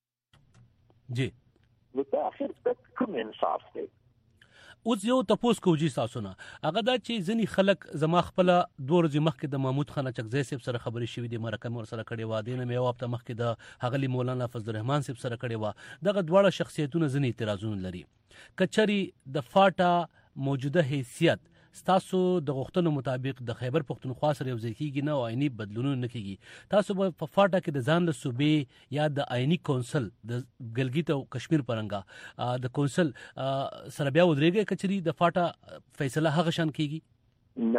جی نو ته اخر تک کوم انصاف دی اوس یو تاسو کوجی تاسو نه هغه دا چې ځنی خلک زما خپل دور ځ مخ کې د محمود خان چکزی صاحب سره خبرې شوې دي مرکه مور سره کړي و دینه مې وخت مخ کې د هغلی مولانا فضل الرحمن صاحب سره کړي و دغه دواړه شخصیتونه ځنی اعتراضونه لري کچري د فاټا موجوده حیثیت تاسو د غوښتنو مطابق د خیبر پختونخوا سره یو ځای کیږي نه او عیني بدلونونه نه کیږي تاسو په فاټا کې د ځان له صوبې یا د عیني کونسل د ګلګیت او کشمیر پرنګا د کونسل سره بیا ودرېږي کچري د فاټا فیصله هغه شان کیږي نه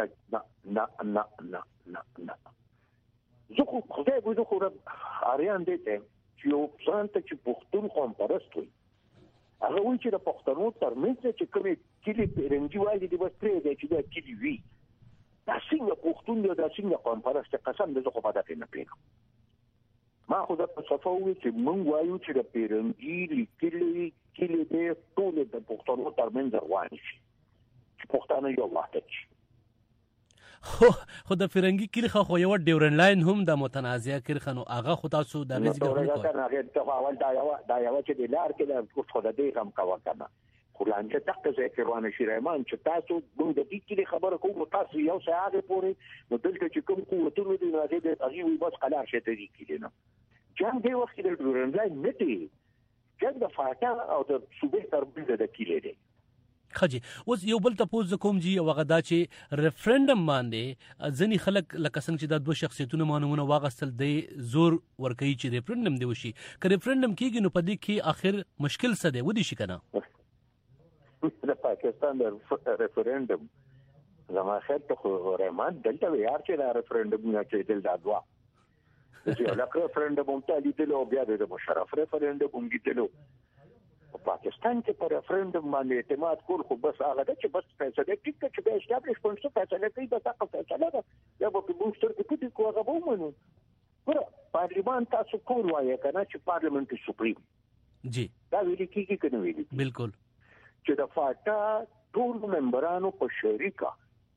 زه خو خدای ګوزو خو اړیان دي چې یو ځان ته چې پختون قوم پرست وي هغه وایي چې د پښتنو ترمنځ چې کومې کلی پیرنګي وایي دی بس پرې دی چې دا کلی وي دا څنګه پښتون دی دا څنګه قوم پرست قسم دې خو پاتې نه پیګم ما خو دا صفوي چې مونږ وایو چې د پیرنګي کلی دې ټول د پښتنو ترمنځ روان شي چې پښتانه یو وخت شي خو د فرنګي کلی خو یو ډیورن لاین هم د متنازعه کړي نو هغه خو تاسو د ریزګ نه کوي دا اول دا یو چې د لار کې د خو د دې هم کاوه کنه خو لانجه تاسو ځکه روان شي رحمان چې تاسو موږ د دې کلی خبره کوو تاسو یو ساعت پورې نو دلته چې کوم قوتونه دي نه دي هغه وي بس قلار شته دي کلی نه جنگ دی وخت د ډیورن لاین نه دی جنگ د فاټا او د صوبې ترمنځ د کلی دی خجی اوس یو بل تاسو کوم جی او غدا چې ریفرندم باندې ځنی خلک لکه څنګه چې د دوه شخصیتونو مانونه واغستل دی زور ورکوي چې ریفرندم دی وشي که ریفرندم کیږي نو پدې کې اخر مشکل څه دی ودی شي کنه د پاکستان د ریفرندم زما خیر ته رحمان دلته یار چې دا ریفرندم نه کېدل دا دوا چې لکه ریفرندم ته لیدلو بیا د مشرف ریفرندم هم لیدلو پاکستان کې پر ریفرندم باندې اعتماد کول خو بس هغه ده چې بس فیصله ټیک چې به اسټابلیشمنت څه فیصله کوي بس هغه فیصله ده یا به په موږ سره کې کوي هغه به ومنو ګوره پارلیمان تاسو کول وایي کنه چې پارلیمنت سپریم جی دا ویل کیږي کنه ویل بالکل چې د فاټا ټول ممبرانو په شریکه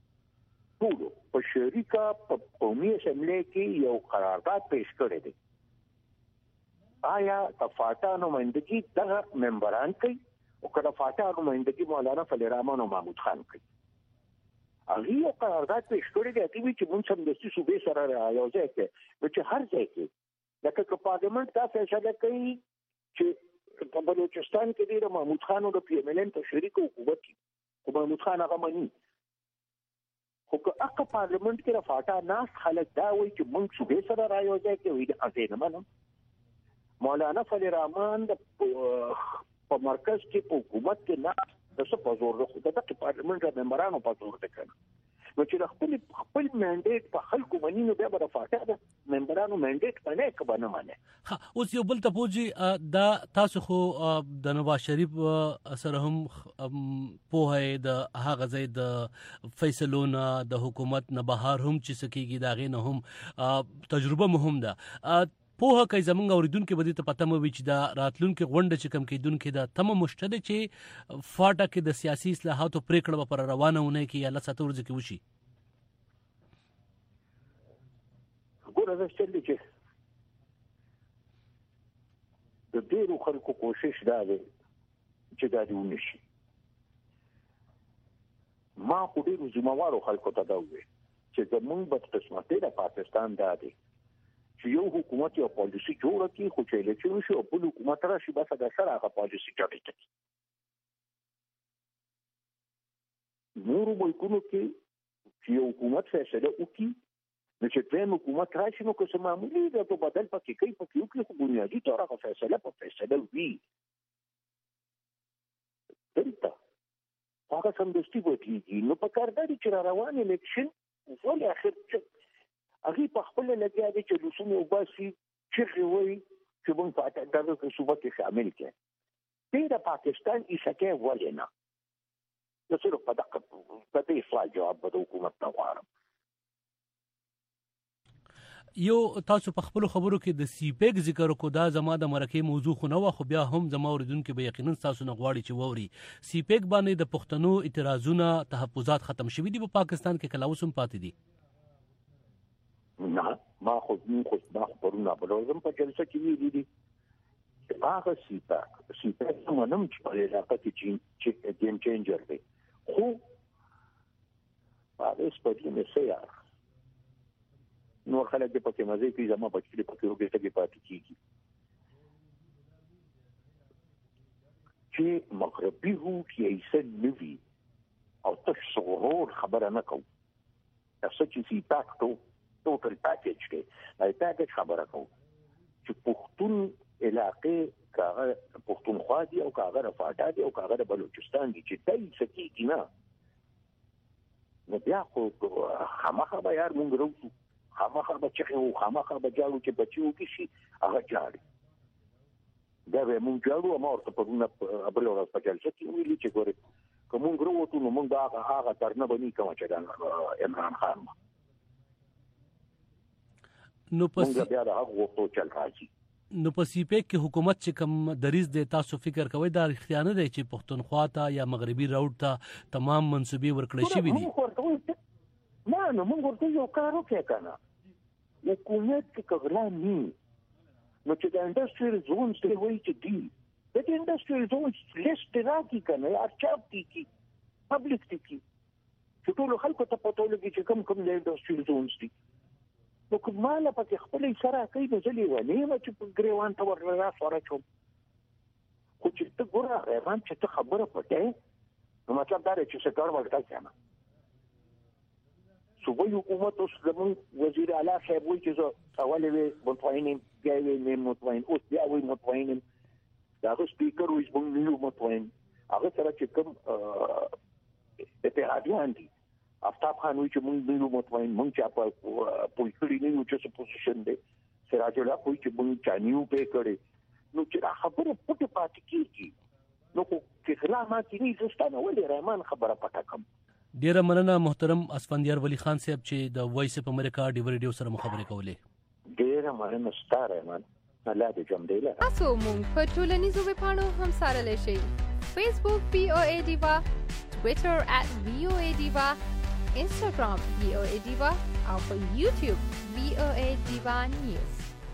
په قومي اسمبلی کې یو قرارداد پیش کړی دی آیا د فاټا نمائندګي دغه ممبران کوي او کله فاټا نمائندګي مولانا فضل الرحمن او محمود خان کوي هغه یو قرارداد پیش کړی دی چې موږ هم د صوبې سره یو ځای کې چې هر ځای کې لکه پارلیمنت دا فیصله کوي چې په بلوچستان کې د محمود خان او د پی ایم ایل ان په شریک حکومت کې خو محمود خان هغه مني خو که هغه پارلیمنت کې رفاټا ناس خلک دا وایي چې موږ صوبې سره را یو ځای کې وي د ازین منم مولانا فضل الرحمن په مرکز کې په حکومت کې ناس د څه په زور خو د پارلیمنت د ممبرانو په زور ده کنه نو چې خپل منډیټ په خلکو باندې نو بیا به رفاټا د ممبرانو منډیټ باندې کبانه مانه اوس یو بل تپوجي دا تاسو خو د نواز شریف سره هم په د هغه ځای د فیصلونه د حکومت نه بهر هم چې سکیږي دا غي نه هم تجربه مهم ده په هکې زمونږ اوریدونکو بده ته پته مو چې دا راتلونکو غونډه چې کم کېدونکو دا تم مشتده چې فاټا کې د سیاسي اصلاحاتو پریکړه پر روانهونه کې یا لساتور ځکه وشي ګوره زه چې د ډیرو خلکو کوشش دا دی چې دا دی ونشي ما خو ډیرو ذمہوارو خلکو ته دا وایي چې زمونږ بدقسمتي د پاکستان دا دی چې یو حکومت یو پالیسی جوړ کړي خو چې الیکشن شي او بل حکومت راشي بس دا سره هغه پالیسی جوړ کړي نورو ملکونو کې چې یو حکومت فیصله وکړي نو چې دویم حکومت راشي نو که څه معمولي ده په بدل پکې کوي په یو کې خو بنیادي طور هغه فیصله په فیصله وي دلته هغه سمدستي وکړي نو په کار دی چې روان الیکشن ولې اخر هغه په خپل لګیا دي چې لسونه وباسي چې وایي چې موږ په دغه صوبه کې شامل کړي د پاکستان ایسکه ولې نه د څه په دغه په دې سوال جواب به حکومت ته غواړم یو تاسو په خپل خبرو کې د سی پیک ذکر کو دا زما د مرکه موضوع خو نه خو بیا هم زما اوریدونکو به یقینا تاسو نه غواړي چې ووري سی پیک باندې د پښتنو اعتراضونه تحفظات ختم شوي دي په پاکستان کې کلاوسم پاتې دي نه ما خو پرونه بلوزم په جلسه کې ویلي دي چې هغه سیپاک منم چې په علاقه کې گیم چینجر دی خو هغه سپورټي مسیا نو خلک په کې مزه کوي زما په کې په کې وګړي کې پاتې کیږي چې مغربي هو کې ایسن نوي او تشغور خبره نه کوي تاسو چې سیپاک ټوټل پیکیج کې دا پیکیج خبره کوم چې پښتون علاقې کاغه پښتونخوا دي او کاغه رفاټا دي او کاغه بلوچستان دي چې دای سکیږي نه نو بیا خو خامخا به یار مونږ وروځو خامخا به چې خامخا به جاړو چې بچو کې شي هغه جاړي دا به مونږ جاړو ما ورته په ابل ورځ په جلسه کې ویلي چې ګوره کوم غروتو نو مونږ دا هغه ترنه بني کوم چې دا عمران خان نو پس بیا دا هغه وختو چل راځي نو په سی پیک کې حکومت چې کم دریز دی تاسو فکر کوئ دا اختیار دی چې پښتونخوا ته یا مغربي راوډ ته تمام منسوبي ورکړل شي وي نه نو موږ ورته یو کار وکړو کنه حکومت کې کغلا ني نو چې د انډستریال زونز ته وایي چې دی د انډستریال زونز لیست راکې کنه یا چاپ کی پبلک کی چې ټول خلکو ته پته لګي چې کوم د انډستریال زونز دي نو کوماله پکې خپل اشاره کوي د ځلې ونی چې په ګریوان ته ورلا سره چوم خو چې ته ګوره غیران چې ته خبره پټه نو مطلب دا چې څه کار ورته کنه صوبې حکومت اوس زمون وزیر اعلی صاحب وایي چې اولې وي متوین بیا وي نه متوین اوس بیا وي متوین دا سپیکر وایي چې موږ متوین هغه سره چې کوم اتحادیان دي افتاب خان وی چې موږ نیو متوین موږ چې په پولیسي نه یو چې پوزیشن دی سراج الله وی چې موږ چانیو په کړي نو چې خبره پټه پاتې کیږي نو چې غلا ما کې نه زستانه ولې رحمان خبره پټه کم. ډیره مننه محترم اسفندیار ولی خان صاحب چې د وایس اف امریکا ډیو ریډیو سره مخابره کولې. ډیره مننه ستاره رحمان. الله دې جام دی له تاسو مونږ په ټولنیزو ویبپاڼو هم سره لشي. فیسبوک VOA Diva, Twitter @VOA Diva, Instagram VOA Diva او په YouTube VOA Diva News.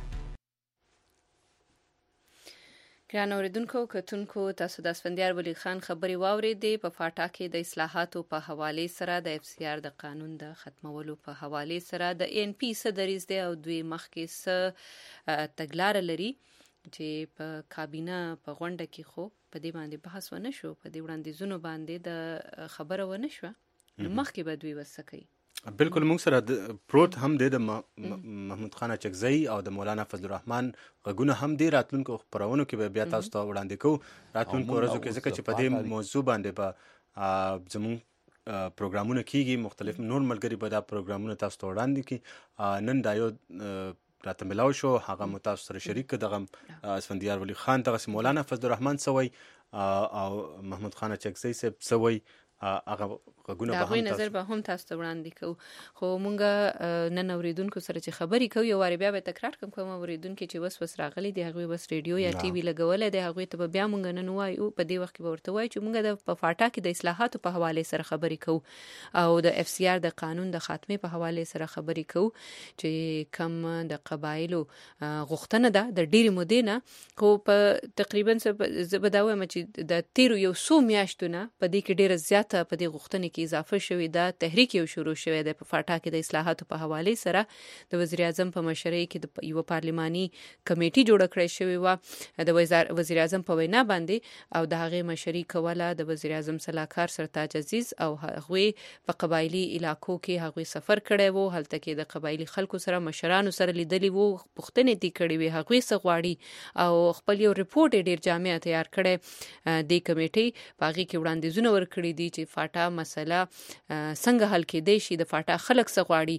ګران اوریدونکو کتونکو تاسو د اسفندیار ولی خان خبري واوریدې. په فاټا کې د اصلاحاتو په حواله سره د FCR د قانون د ختمولو په حواله سره د ANP صدریز دی او دوی مخکې س تګلار لري چې په کابینه په غونډه کې خو په دې باندې بحث ونه شو، په دې وړاندیزونو باندې د خبره ونه شو. مخکې به دوی وسکي. بالکل موږ سره پروت هم د محمود خان چکزی او د مولانا فضل الرحمن غږونه هم د راتلونکو خبرونو کې به بیا تاسو ته وړاندې کوو. راتلونکو ورځو کې ځکه چې په دې موضوع باندې به زموږ پروګرامونه کیږي، مختلف نور ملګري به دا پروګرامونه تاسو ته وړاندې کړي. نن دا یو راته ملاو شو، هغه متاسو سره شریک دغه اسفندیار ولی خان دغه مولانا فضل الرحمن سوی او محمود خان چکزی صاحب سوی هغه غږونه به هم نظر به هم تاسو ته وړاندې کوو. خو مونږ نن اوریدونکو سره چې خبرې کوو یو واری بیا به تکرار کوم اوریدونکو چې وس راغلي دی هغه بس ریډیو یا ټي وي لګولې دی هغه ته بیا مونږ نن وایو په دې وخت کې ورته وایو چې مونږ د فاټا کې د اصلاحاتو په حواله سره خبرې کوو او د FCR د قانون د خاتمه په حواله سره خبرې کوو چې کم د قبایلو غوښتنه ده د ډیری مودې نه. خو په تقریبا زبداوه چې د 13 میاشتونه په دې کې ډیره زیاته په دې غوښتنې کې اضافه شوې ده. تحریک یو شروع شوی دی په فاټا کې د اصلاحاتو په حواله سره. د وزیر اعظم په مشرۍ کې یو پارلماني کمیټي جوړ کړی شوی و د وزیر اعظم په وینا باندې او د هغه مشري کوله د وزیر اعظم صلاحکار سرتاج عزیز او هغه په قبایلی علاقو کې هغه سفر کړی وو. هلته کې د قبایلی خلکو سره مشرانو سره لیدلی وو، پوښتنې دي کړې وي هغه سغواړي او خپل یو ریپورت ډیر جامع تیار کړی د کمیټي باغی کې وړاندیزونه ورکړي دي چې فاټا مسله څنګه حل کېدای شي، د فاټا خلک سغواړي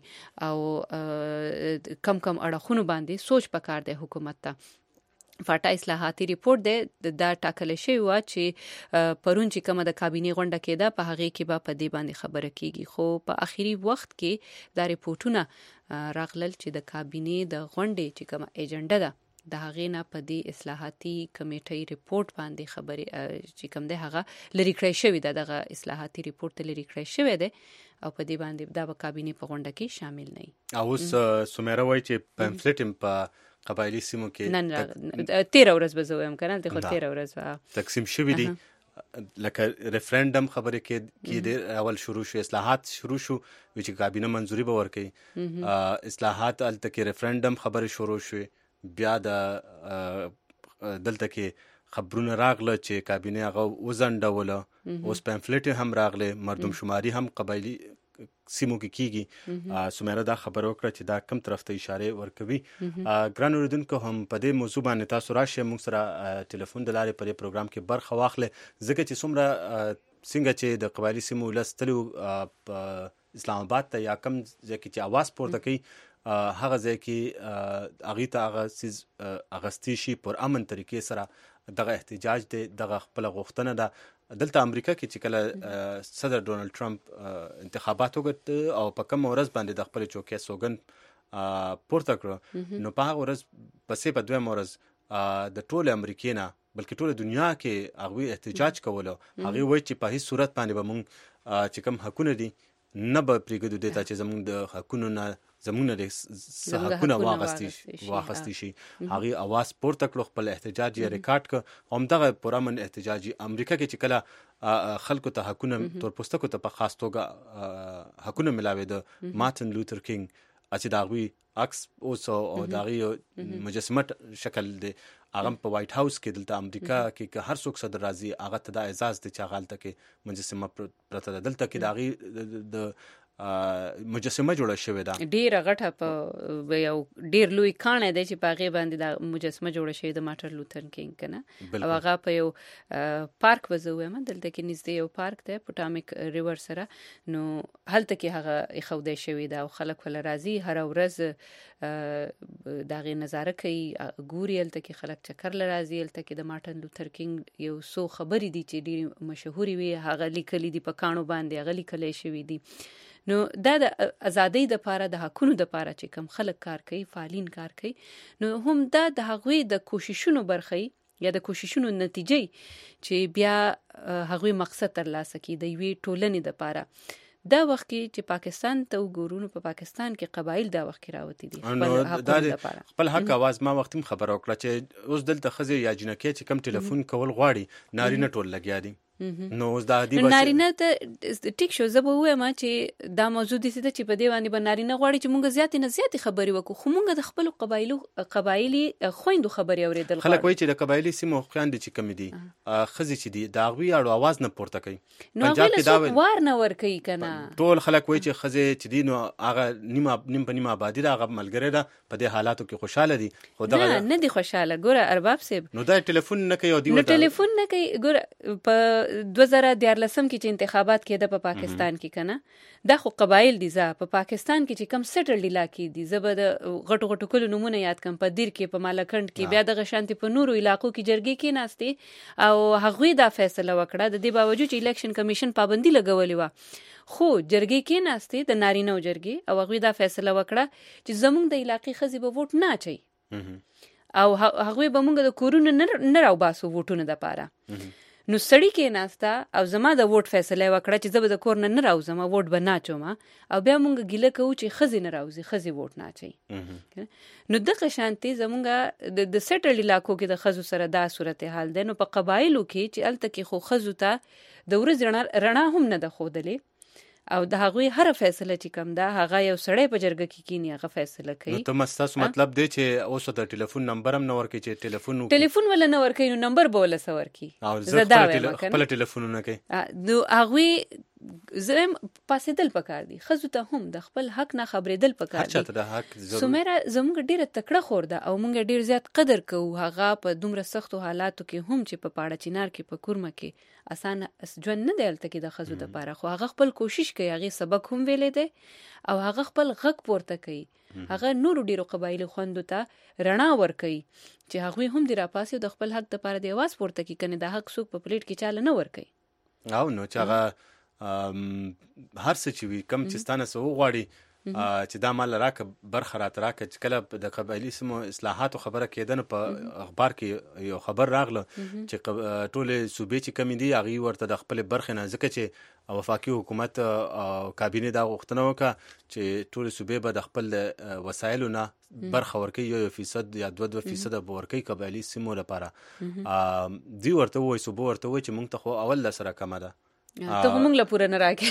او کم کم اړخونو باندې سوچ پکار دی حکومت ته. فاټا اصلاحاتي ریپورت دی دا ټاکل شوی و چې پرون چې کومه د کابینه غونډه کېده په هغه کې به په دې باندې خبره کیږي. خو په اخیری وخت کې دا ریپورتونه راغلل چې د کابینه د غونډې چې کومه ایجنډا ده د هغې نه په دې اصلاحاتي کمیټې ریپورت باندې خبرې چې کوم دی هغه لري کړی شوی ده. دغه اصلاحاتي ریپورت لري کړی شوی دی او په دې باندې دا به کابینه په غونډه کې شامل نه وي. اوس سمیرا وایي چې پمفلټ په قبایلی سیمو کې نن 13 ورځ به زه وایم کنه د خو 13 ورځ تقسیم شوی دي. لکه ریفرندم خبرې کې د اول شروع شو، اصلاحات شروع شو چې کابینه منځوري به ورکړي. اصلاحات الته کې ریفرندم خبرې شروع شوې، بیا د دلته کې خبرونه راغله چې کابینه هغه وزنډوله. اوس پمفلټ هم راغله، مردم شماري هم قبایلی سیمو کې کیږي. سمیرا دا خبر وکړه چې دا کم طرف ته اشاره ورکوي. ګران اوریدونکو هم په دې موضوع باندې تاسو راشئ موږ سره ټلیفون د لارې په پروګرام کې برخه واخلئ، ځکه چې څنګه چې د قبایلی سیمو لستلو اسلام آباد ته یا کم ځکه چې आवाज پورته کوي هغه ځای کې هغه ته هغه سیز اغستی شي پر امن طریقې سره دغه احتجاج دی، دغه خپل غوښتنه ده. دلته امریکا کې چې کله صدر ډونالد ټرمپ انتخابات وکړ او په کوم ورځ باندې د خپل چوکۍ سوګند پورته کړ، نو په هغه ورځ پسې په دویم ورځ د ټول امریکا نه بلکې ټول دنیا کې هغه احتجاج کوله. هغه وایي چې په هیڅ صورت باندې به مونږ چې کوم حقونه دي نه به پرېږدو دیتا چې زمونږ د حقونو نه زمونږ د حقونه واخیستي شي. هغې اواز پورته کړو، خپل احتجاج یې ریکارډ کړ. همدغه پرامن احتجاج امریکا کې چې کله خلکو ته حقونه تورپوستکو ته په خاص توګه حقونه ملاوېده، مارټن لوتر کینګ چې د هغوی عکس اوس او د هغې مجسمه شکل دی هغه په وایټ هاوس کې دلته امریکا کې هر څوک صدر راځي هغه ته دا اعزاز دی چې هغه هلته کې مجسمه پرته ده. دلته کې د هغې د مجسمه جوړه شوې ده. ډیره غټه په یو ډیر لوی کانه دی چې پاغه باندې د مجسمه جوړه شوې د مارټن لوتر کینګ کنه. او هغه په یو پارک وزوي ما دلته کې نږدې یو پارک دی پټامیک ریور سره، نو هلته کې هغه خوده شوې ده او خلک ول راضي هر ورځ دغه نظاره کوي ګوري. هلته کې خلک چکر لراځي. هلته کې د مارټن لوتر کینګ یو څو خبرې دي چې ډېر مشهوري وي هغه لیکلي دي په کانو باندې، هغه لیکلي شوی دي. نو دا د ازادۍ د پاره د حقونو د پاره چې کم خلک کار کوي، فعالین کار کوي، نو هم دا د هغوی د کوششونو برخه یا د کوششونو نتیجه چې بیا هغوی مقصد ترلاسه کړي د یوې ټولنې د پاره. دا وخت کې چې پاکستان ته وګورو، په پاکستان کې قبایل دا وخت کې راوتی دي خپل حق आवाज. ما وخت هم خبر وکړه چې اوس دلته خزي یا جنکې چې کم ټلیفون کول غواړي نارینه ټول لګیا دي. نو اوس دا دی نارینه ته ټیک شو. زه به وایم چې دا موضوع دي چې په دې باندې نارینه غواړي چې مونږ زیاتې نه زیاتې خبرې وکړو، خو مونږ د خپل قبایلی خويندو خبرې اوریدل. خلک وایي چې د قبایلی سیمو خويندې چې کم دي خزي چې دي دا غوي اړو आवाज نه پورته کوي. پنجاب کې دا وار نه ور کوي کنه. ټول خلک وایي چې خزي چې دي نو هغه نیم په نیم آبادی دا هغه ملګری ده په دې حالاتو کې خوشاله دي. خو دا نه دي خوشاله. ګوره ارباب صاحب نو دا ټلیفون نه کوي او دی وته ټلیفون نه کوي. ګوره په 2014 کې چې انتخابات کېده په پاکستان کې کنه، دا خو قبایل دي. په پاکستان کې چې کم سټل علاقې دي، زبر د غټو غټو کلو نمونه یاد کم په دیر کې په مالکند کې بیا د غشانتي په نورو علاقو کې جرګې کې ناشته او هغوی دا فیصله وکړه د دې باوجود چې الیکشن کمیشن پابندي لګولې و، خو جرګې کې ناشته د نارینه او جرګې او هغوی دا فیصله وکړه چې زمونږ د علاقې خزي به ووټ نه اچي او هغوی به مونږ د کورونو نه راو باسو ووټونه د پاره. نو سړی کې ناستا او زما د ووټ فیصله وکړه چې زه به د کور نه راوځم ووټ به نه اچوم او بیا مونږ ګیله کوو چې خزي نه راوځي، خزي ووټ نه اچي. نو دغه شانتي زمونږ د سټل علاقو کې د خزو سره دا صورتحال ده. نو په قبایلو کې چې الته کې خو خزو ته د ورځ رڼا هم نه ده خودلې او د هغوی هر فیصله چې کوم ده هغه یو سړی په جرګه کې کینی هغه فیصله کوي. نو ته مستاسو مطلب دی چې اوس د ټلیفون نمبر هم نه ورکړي چې ټلیفون ولا نه ورکړي نو نمبر به ولا سورکی او زه خپل ټلیفون نه کوي. نو هغوی زم پاسېدل پکار دي، خزو ته هم د خپل حق نه خبرېدل پکار دي. سمیرا زموږ ډیره تکړه خور ده او موږ ډیر زیات قدر کوو هغه په دومره سختو حالاتو کې هم چې په پاړه چینار کې په کورمه کې اسانه ژوند نه دی الته کې د خزو د پاره، خو هغه خپل کوشش کوي، هغه سبق هم ویلې ده او هغه خپل غږ پورته کوي. هغه نور ډیرو قبایلی خوندو ته رڼا ور کوي چې هغه هم د راپاسې د خپل حق د پاره د आवाज پورته کوي، کنه د حق څوک په پلیټ کې چاله نه ور کوي. او نو چې هغه هر څه چې وي کم چې ستانه سو غواړي چې دا مال راکه برخه رات راکه چې کله د قبایلی سمو اصلاحاتو خبره کېدنه په اخبار کې یو خبر راغله چې ټول صوبې چې کمی دي هغه ورته د خپل برخه نه ځکه چې وفاقي حکومت کابینه دا غوښتنه وکړه چې ټول صوبې به د خپل وسایلو نه برخه ورکړي 1% یا 2% به ورکړي قبایلی سمو لپاره. دی ورته وای صوبې ورته وای چې موږ ته خو اول سره کمه ده ته موږ لا پوره نه راکې.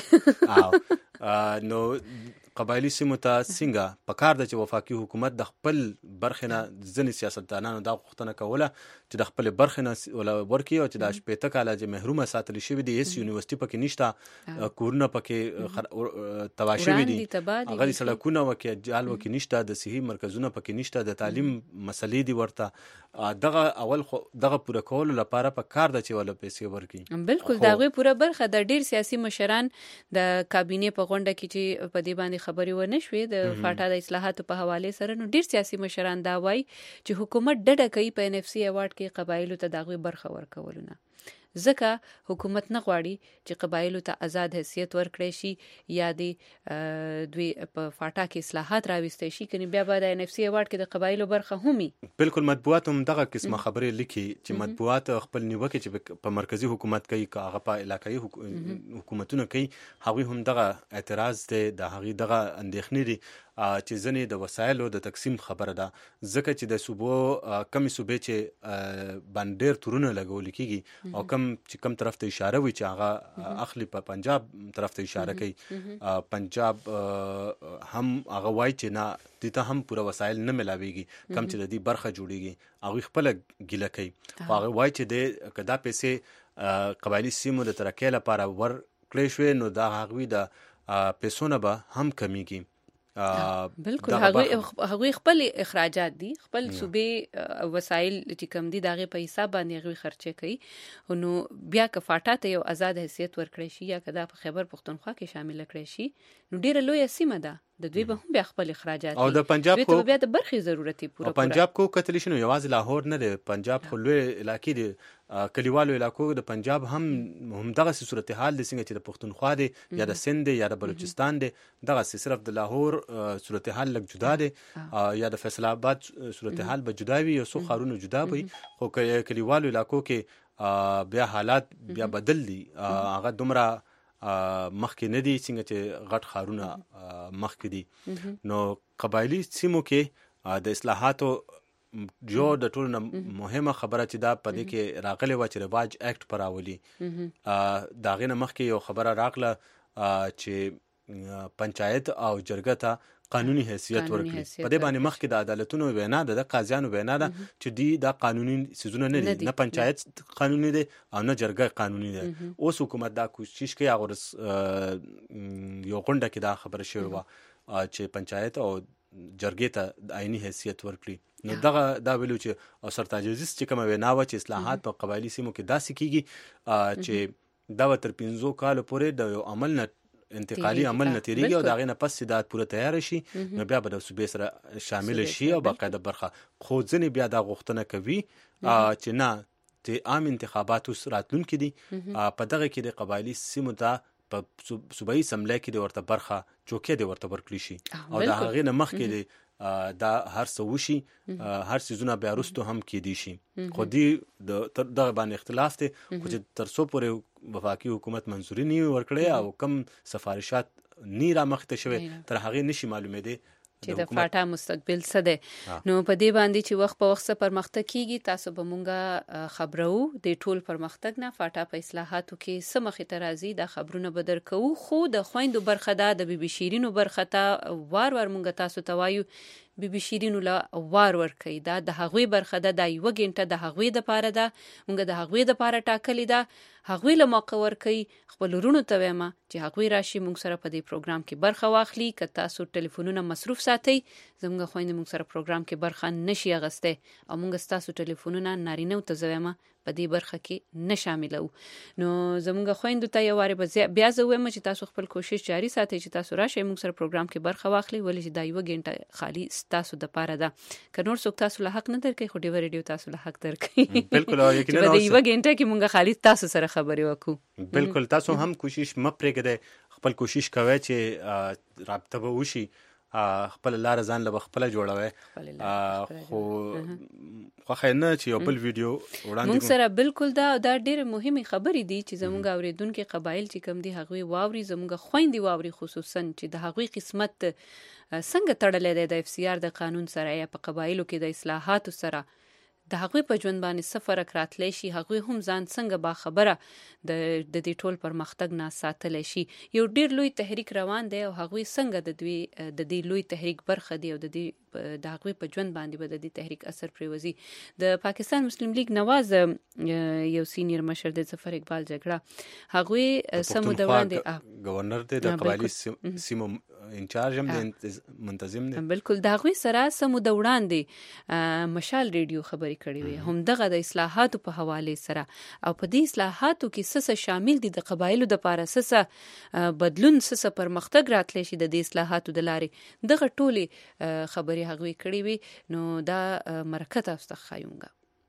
نو قبایلی سیمو ته څنګه پکار ده چې وفاقي حکومت د خپل برخه نه ځنې سیاستدانانو دا غوښتنه کوله چې د خپل برخه نه ورکړي او چې د شپېته کاله چې محرومه ساتل شوی دي هیڅ یونیورسيټي پکې نشته، کورونه پکې تباشوي دي، هغه سړکونه وکي جال وکي نشته، د صحي مرکزونه پکې نشته، د تعلیم مسلې دي ورته دغه اول دغه پوره کول لپاره پکار ده چې ول پیسې ورکړي. بالکل دغه پوره برخه د ډیر سیاسي مشران د کابینه په غونډه کې چې په دې باندې خبرې ونه شوې د فاټا د اصلاحاتو په حواله سره، نو ډیر سیاسي مشران دا وایي چې حکومت ډډه کوي په NFC ایوارډ کې قبایلو ته دغه برخه ورکولونه، ځکه حکومت نه غواړي چې قبایلو ته آزاد حیثیت ورکړي شي یا د دوی په فاټا کې اصلاحات راوستي شي، کني بیا به د NFC ایوارډ کې د قبایلو برخه همي. بالکل مطبوعات هم دغه قسمه خبرې لیکي چې مطبوعات خپل نیوکه چې په مرکزی حکومت کوي که هغه په علاقايي حکومتونه کوي هغه هم دغه اعتراض دی، د هغه دغه اندېښنې دي چې ځنې د وسایلو د تقسیم خبره ده، ځکه چې د صوبو کمی صوبې چې باندې تورونه لګول کیږي او کم طرف ته اشاره وي چې هغه اخلي په پنجاب طرف ته اشاره کوي، پنجاب هم هغه وایي چې نه دته هم پوره وسایل نه ملاويږي، کم چې د دې برخه جوړيږي هغه خپل ګیله کوي، هغه وایي چې د کدا پیسې قبایلی سیمو د ترقۍ لپاره ور کړې شوې نو دا هغوی د پیسونه به هم کمیږي. بالکل هغه خپل اخراجات دي، خپل صوبې وسایل چې کم دي دغه په حساب باندې هغه خرچه کوي. نو بیا که فاټا ته یو آزاد حیثیت ورکړي شي یا کدا په خیبر پختونخوا کې شامل کړي شي نو ډیره لوی سیمه ده، د دوی به هم بیا خپل اخراجات او د پنجاب کو بیا د برخې ضرورت پوره او پنجاب کو کتل شنو یوازې لاهور نه دی، پنجاب خو لوی علاقې دي، کلیوالو علاقو د پنجاب هم دغه صورتحال د څنګه چې د پښتونخوا دی یا د سند یا د بلوچستان دی، دغه صرف د لاهور صورتحال لږ جدا دی یا د فیصل آباد صورتحال به جدا وي، یو څو ښارونه جدا وي، خو کلیوالو علاقو کې بیا حالات بیا بدل دي، هغه دومره مخکې نه دي څنګه چې غټ ښارونه مخکې دي. نو قبایلی سیمو کې د اصلاحاتو جو د ټولو نه مهمه خبره چې دا په دې کې راغلی وه چې رواج اکټ په راولي. د هغې نه مخکې یو خبره راغله چې پنچایت او جرګه ته قانوني حیثیت ورکړي. په دې باندې مخکې د عدالتونو وینا ده، د قاضیانو وینا ده چې دی دا قانوني سیزونه نه دي، نه پنچایت قانوني دی او نه جرګه قانوني دی. اوس حکومت دا کوشش کوي، هغه یو غونډه کې دا خبره شوې وه چې پنچایت او جرګې ته آئینی حیثیت ورکړي. نو دغه دا ویلو چې او سرتاج عزیز چې کومه وینا وه چې اصلاحات په قبایلي سیمو کې داسې کیږي چې دا به تر 15 کالو پورې د یو عمل نه انتقالي عمل نه تیریږي او د هغې نه پس چې دا پوره تیاره شي نو بیا به د صوبې سره شامل شي او باقاعده برخه. خو ځینې بیا دا غوښتنه کوي چې نه چې عام انتخاباتو راتلونکي دي، په دغه کې د قبایلي سیمو ته په صوبایي اسمبلی کې د ورته برخه چوکۍ د ورته ورکړي شي او د هغې نه مخکې دا هر څه وشي، هر څیزونه بیا وروستو هم کیدی شي. خو دغه باندې اختلاف دی، خو چې تر څو پورې وفاقي حکومت منظوري نه ورکړي او کم سفارشات نه را مخته شوي تر هغې نشي معلومېدی چې د فاټا مستقبل څه دی. نو په دې باندې چې وخت په وخت څه پرمختګ کیږي تاسو به مونږه خبرو د ټول پرمختګ نه فاټا په اصلاحاتو کې څه مخې ته راځي دا خبرونه به درکوو. خو د خویندو برخه ده، د بیبي شیرینو برخه ته وار مونږه تاسو ته وایو بیبي شیرینو له وار ورکوي، دا د هغوی برخه ده، دا یوه ګنټه د هغوی دپاره ده، مونږ د هغوی دپاره ټاکلې ده، هغوی له موقع ورکوي. خپل ورونو ته وایم چې هغوی راشي مونږ سره په دې پروګرام کې برخه واخلي. که تاسو ټلیفونونه مصروف ساتئ زموږ خویندې مونږ سره پروګرام کې برخه نشي اغستی او مونږ ستاسو ټلیفونونه نارینه ته زه وایم په دې برخه کې نه شاملو. نو زموږ خویندو ته یو وارې بیا زه وایم چې تاسو خپل کوشش جاري ساتئ چې تاسو راشئ مونږ سره پروګرام کې برخه واخلئ، ولې چې دا یوه ګنټه خالي ستاسو دپاره ده. که نور څوک تاسو له حق نه درکوي خو ډیوه ریډیو تاسو له حق درکوي بالکل. او یقینا چې د یوه ګنټه کې مونږ خالي تاسو سره خبرې وکړو. بالکل تاسو هم کوشش مه پرېږدئ، خپل کوشش کوئ چې رابطه به وشي، خپل لار ځان له خپل جوړوي. خو خوښه نه چې یو بل ویډیو وړاندې مونږ سره بالکل دا ډېر مهمه خبرې دي چې زموږ اوریدونکو قبایل چې کم دي هغوی واوري، زموږ خويندې واوري، خصوصا چې د هغوی قسمت څنګه تړلې ده د اف سی آر د قانون سره یا په قبایلو کې د اصلاحاتو سره، د هغوی په ژوند باندې څه فرق راتلی شي، هغوی هم ځان څنګه باخبره د دې ټول پرمختګ نه ساتلی شي. یو ډیر لوی تحریک روان دی او هغوی څنګه د دې لوی تحریک برخه دی او د هغوی په ژوند باندې به د دې تحریک اثر پرېوځي. د پاکستان مسلم لیگ نواز یو سینیر مشر د ظفر اقبال جګړه هغوی سمو د وړاندې گورنر دی د قبایلي سیمو انچارج هم د منتظم دی. بالکل د هغوی سره سمو د وړاندې مشال ریډیو خبرې کړي وي هم دغه د اصلاحاتو په حواله سره او په دې اصلاحاتو کې څه شامل دي، د قبایلو د پاره څه بدلون څه پرمختګ راتلی شي د دې اصلاحاتو د لارې، دغه ټولې خبرې هغوی کړي وي. نو دا مرکه تاسو ته ښایونګه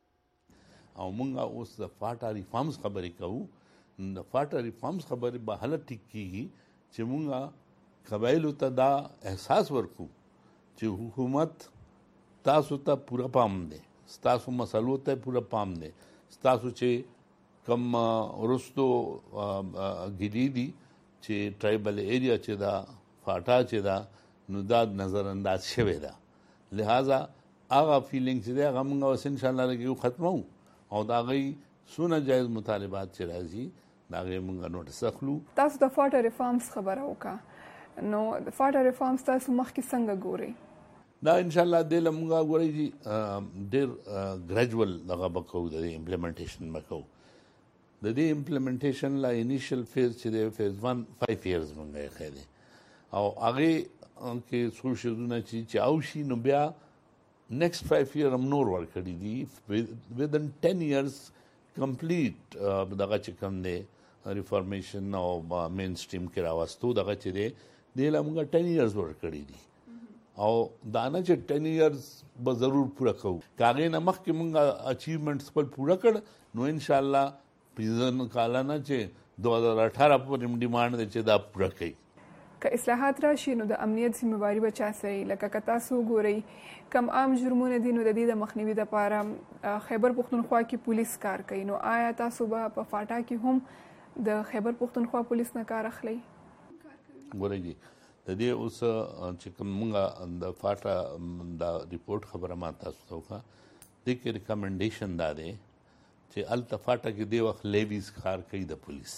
او مونږه اوس د فاټا ریفارمز خبرې کوو. د فاټا ریفارمز خبرې به هله ټیک کیږي چې مونږه قبایلو ته دا احساس ورکو چې حکومت تاسو ته پوره پام دی، ستاسو مسلو ته پوره پام دی، ستاسو چې کم ورستو ګیری دي چې ټرایبل ایریا چې دا فاټا چې دا نو دا نظر انداز شوی دا، لہذا هغه فیلینګ چې دی هغه موږ اوس انشاءالله لګیو ختمو او دا غي سونه جایز مطالبات چې راځي دا غي موږ نوټس اخلو. تاسو د فاټا ریفارمز خبره وکړه، نو د فاټا ریفارمز تاسو مخکې څنګه ګورئ؟ دا انشاءالله د لمغه غوړي چې ډېر ګریجوال دغه بکو د امپلیمنټیشن بکو. د دې امپلیمنټیشن لا انیشل فیز چې دی فیز 1 5 ایئرز مونږ یې خېده او هغه کې څو شیزونه چې او شي نو بیا نیکسٹ 5 ایئر هم نور ورکړي دي within 10 years complete دغه چې کوم دی ریفارمیشن او مین سټریم کې راوستو دغه چې دی د لمغه 10 ایئرز ورکړي دي او دا نه چې 10 ایئرز به ضرور پوره کوو کاغې نه مخکې مونږ اچیومنټس خپل پوره کړ نو ان شاء الله پریزن کالانه چې 2018 پورې ډیمانډ دی چې دا پوره کوي که اصلاحات راشي نو د امنیت ذمہواری به چا سي لکه که تاسو ګورئ کم عام جرمونه دي نو د دې د مخنیوي لپاره خیبر پښتونخوا کې پولیس کار کوي نو آیا تاسو به په فاټا کې هم د خیبر پښتونخوا پولیس نه کار اخلي ګورئ د دې اوس چې کومه د فاټا د ریپورت خبره ما تاسو ته وکړه د کې ریکمنډیشن دا دی چې التفاټه کې دی وخت لیویز کار کوي د پولیس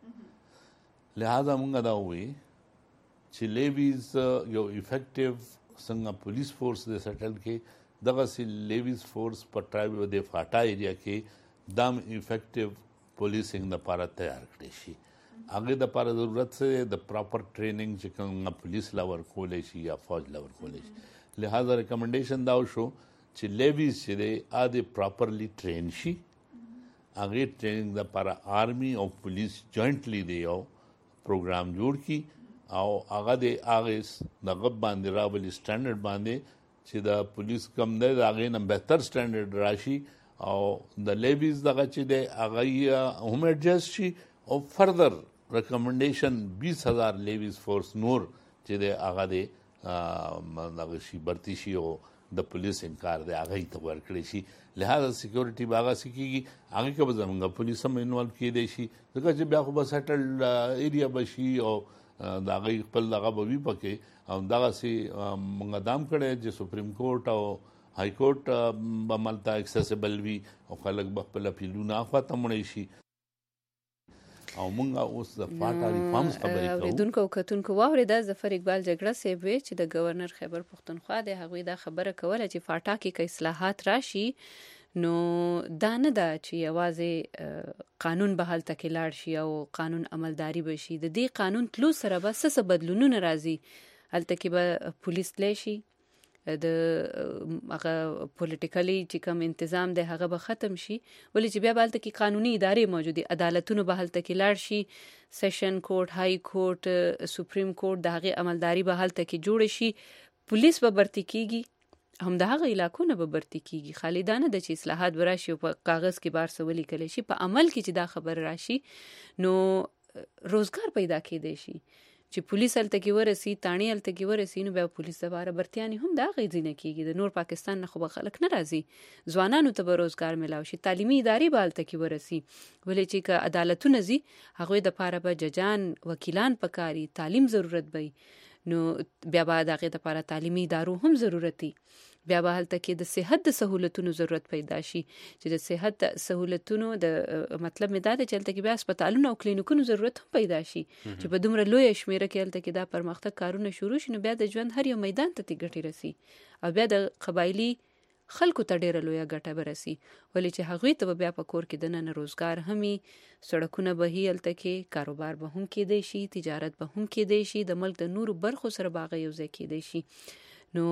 لہذا مونږ دا وایي چې لیویز یو افیکټیو څنګه پولیس فورس د سټل کې دغه سي لیویز فورس په ټرایب د فاټا ایریا کې دام افیکټیو پولیسینګ لپاره تیار کړی شي هغه د لپاره ضرورت څه د پراپر ټریننګ چې کومه پولیس لاور کولای شي یا فوج لاور کولای شي لہذا ریکمنډیشن دا شو چې لیویز چې دی اده پراپرلی ټرین شي هغه ټریننګ د لپاره آرمي او پولیس جوائنټلی دی یو پروګرام جوړ کی او هغه د هغه دغه باندې راولي سټانډرډ باندې چې د پولیس کم دی هغه نه بهتر سټانډرډ راشي او د لیویز دغه چې دی هغه هم ایڈجسټ شي او فردر ریکمنډیشن 20000 لیویز فورس نور چې دی هغه دی دغه شي برتی شي او د پولیس انکار دی هغه ته ورکړي شي لہذا سکیورټي باغه سکیږي هغه کې به زمونږ پولیس هم انوالو کېدی شي ځکه چې بیا خو به سیټلډ ایریا بشي او دا غي خپل دغه بوي پکې او دغه سي مقدم کړي چې سپریم کورټ او های کورټ به ملته اکسیسیبل وي او خلک به خپل اپیلونه ختمونی شي او مونږ اوس د فاټا ریفارمز خبرې کوو اوریدونکو کتونکو واوریدا ظفر اقبال جګړه سی وی چې د گورنر خیبر پښتونخوا د هغوی دا خبره کوله چې فاټا کې اصلاحات راشي نو دا نه ده چې یوازې قانون به هلته کې لاړ شي او قانون عملداري بشي د دې قانون تلو سره به څه بدلونونه راځي هلته کې به پولیس تللی شي د هغه پولیټیکلی چې کوم تنظیم دی هغه به ختم شي ولې چې بیا به هلته کې قانوني ادارې موجودي عدالتونه به هلته کې لاړ شي سیشن کورټ های کورټ سپریم کورټ د هغې عملداري به هلته کې جوړ شي پولیس به برتی کیږي هم د هغه علاقو نه به برتی کیږي خالی دا نه د چې اصلاحات براشي او په کاغذ کې بار سولی کلی شي په عمل کې چې دا خبر راشي نو روزګار پیدا کېدی شي چې پولیس هلته کې ورسي تانی هلته کې ورسي نو بیا پولیس لپاره برتیانی هم دا غي ځینه کیږي د نور پاکستان نه خو به خلک نه راځي ځوانانو ته به روزګار ملاوي شي تعلیمي ادارې به هلته کې ورسي ولې چې که عدالتونه زی هغه د لپاره به ججان وکیلان پکاري تعلیم ضرورت وي نو بیا به دغه لپاره تعلیمي ادارو هم ضرورتي بیا به هلته کې د صحت د سہولتونو ضرورت پیدا شي چې د صحت سہولتونو د مطلب مې دا دی چې هلته کې بیا هسپتالونو او کلینیکونو ضرورت هم پیدا شي چې په دومره لویه شمیره کې هلته کې دا پرمختګ کارونه شروع شي نو بیا د ژوند هر یو میدان ته ګټې رسي او بیا د قبایلی خلکو ته ډیره لویه ګټه برسي ولې چې هغوی ته بیا په کور کې دننه روزګار همي سړکونه به هلته کې کاروبار به هم کېدی شي تجارت به هم کېدی شي د ملک د نورو برخو سره باغ یو ځای کېدی شي نو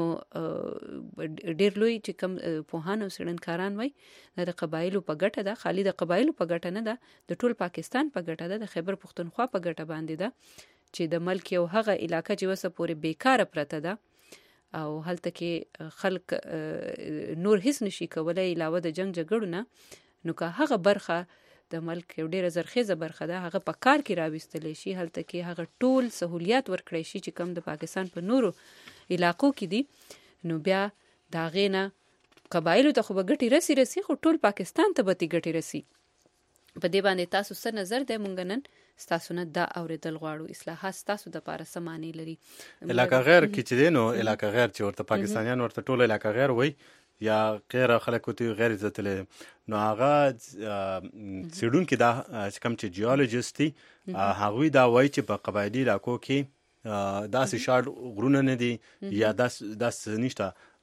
ډیر لوی چې کم پوهان او څېړنکاران وای د قبایلو په ګټه ده خالي د قبایلو په ګټه نه ده د ټول پاکستان په ګټه ده د خیبر پښتونخوا په ګټه باندې ده چې د ملک یو هغه علاقې چې وسه پورې بیکاره پرته ده او هلته کې خلک نور هیڅ نشي کولای علاوه د جنگ جګړو نه نو که هغه برخه د ملک یو ډیره زرخیزه برخه ده هغه په کار کې راوستل شي هلته کې هغه ټول سہولیات ورکړي شي چې کم د پاکستان په نورو علاقو کې دي نو بیا دا غینه قبایلو ته خو به ګټي رسی خو ټول پاکستان ته به ګټي رسی په دې باندې تاسو څه نظر دی مونږ نن تاسو نه دا اوریدل غواړو اصلاحات تاسو د لپاره سمانی لري علاقه غیر کې چې دینو علاقه غیر چې ورته پاکستانیان ورته ټول علاقه غیر وای یا غیر خلکو ته غیر عزت له نو هغه سیډون کې دا کم چې جیولوجیسټي هغوی دا وای چې په قبایلی علاقو کې داسې شاړ غرونه نه دي یا داس نشته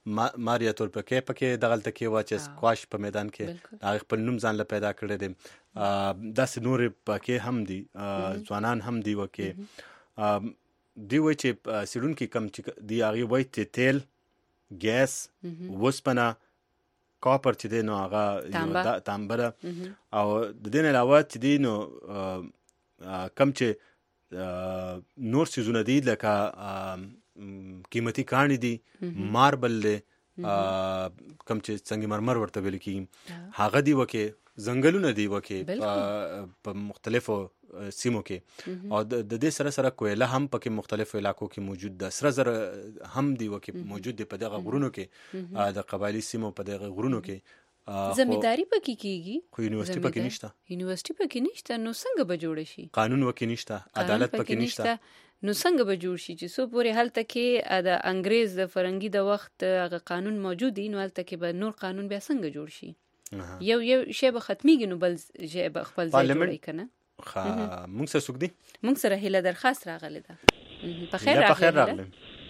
ماریا تورپکې پکې دغلته کې وا چې سکواش په میدان کې هغه خپل نوم ځان له پیدا کړی دی. داسې نور پکې هم دي ځوانان هم دي وکې دی وایي چې څېړونکي کم چې دی هغې وایي چې تیل ګیس وسپنه کاپر چې دی نو هغه تانبه ده او د دې نه علاوه چې دی نو کم چې نور څیزونه دي لکه قیمتي کاڼي دي ماربل دی کم چې سنگ مرمر ورته ویل کېږي هغه دی وکې ځنګلونه دی وکې په مختلفو سیمو کې او د دې سره سره کویله هم پکې مختلفو علاقو کې موجود ده سره زر هم دی وکې موجود دی په دغه غرونو کې د قبایلي سیمو په دغه غرونو کې زمینداری پکې کیږي خو یونیورسيټي پکې نشته نو څنګه به جوړ شي قانون وکې نشته عدالت پکې نشته نو څنګه به جوړ شي چې سو پورې هلته کې د انګريز د فرنګي د وخت هغه قانون موجود دی نو هلته کې به نور قانون بیا څنګه جوړ شي یو شی به ختميږي نو بل شی به خپل ځای جوړي کنه موږ سره سګدي موږ سره هله درخواست راغله ده په خیر راغله.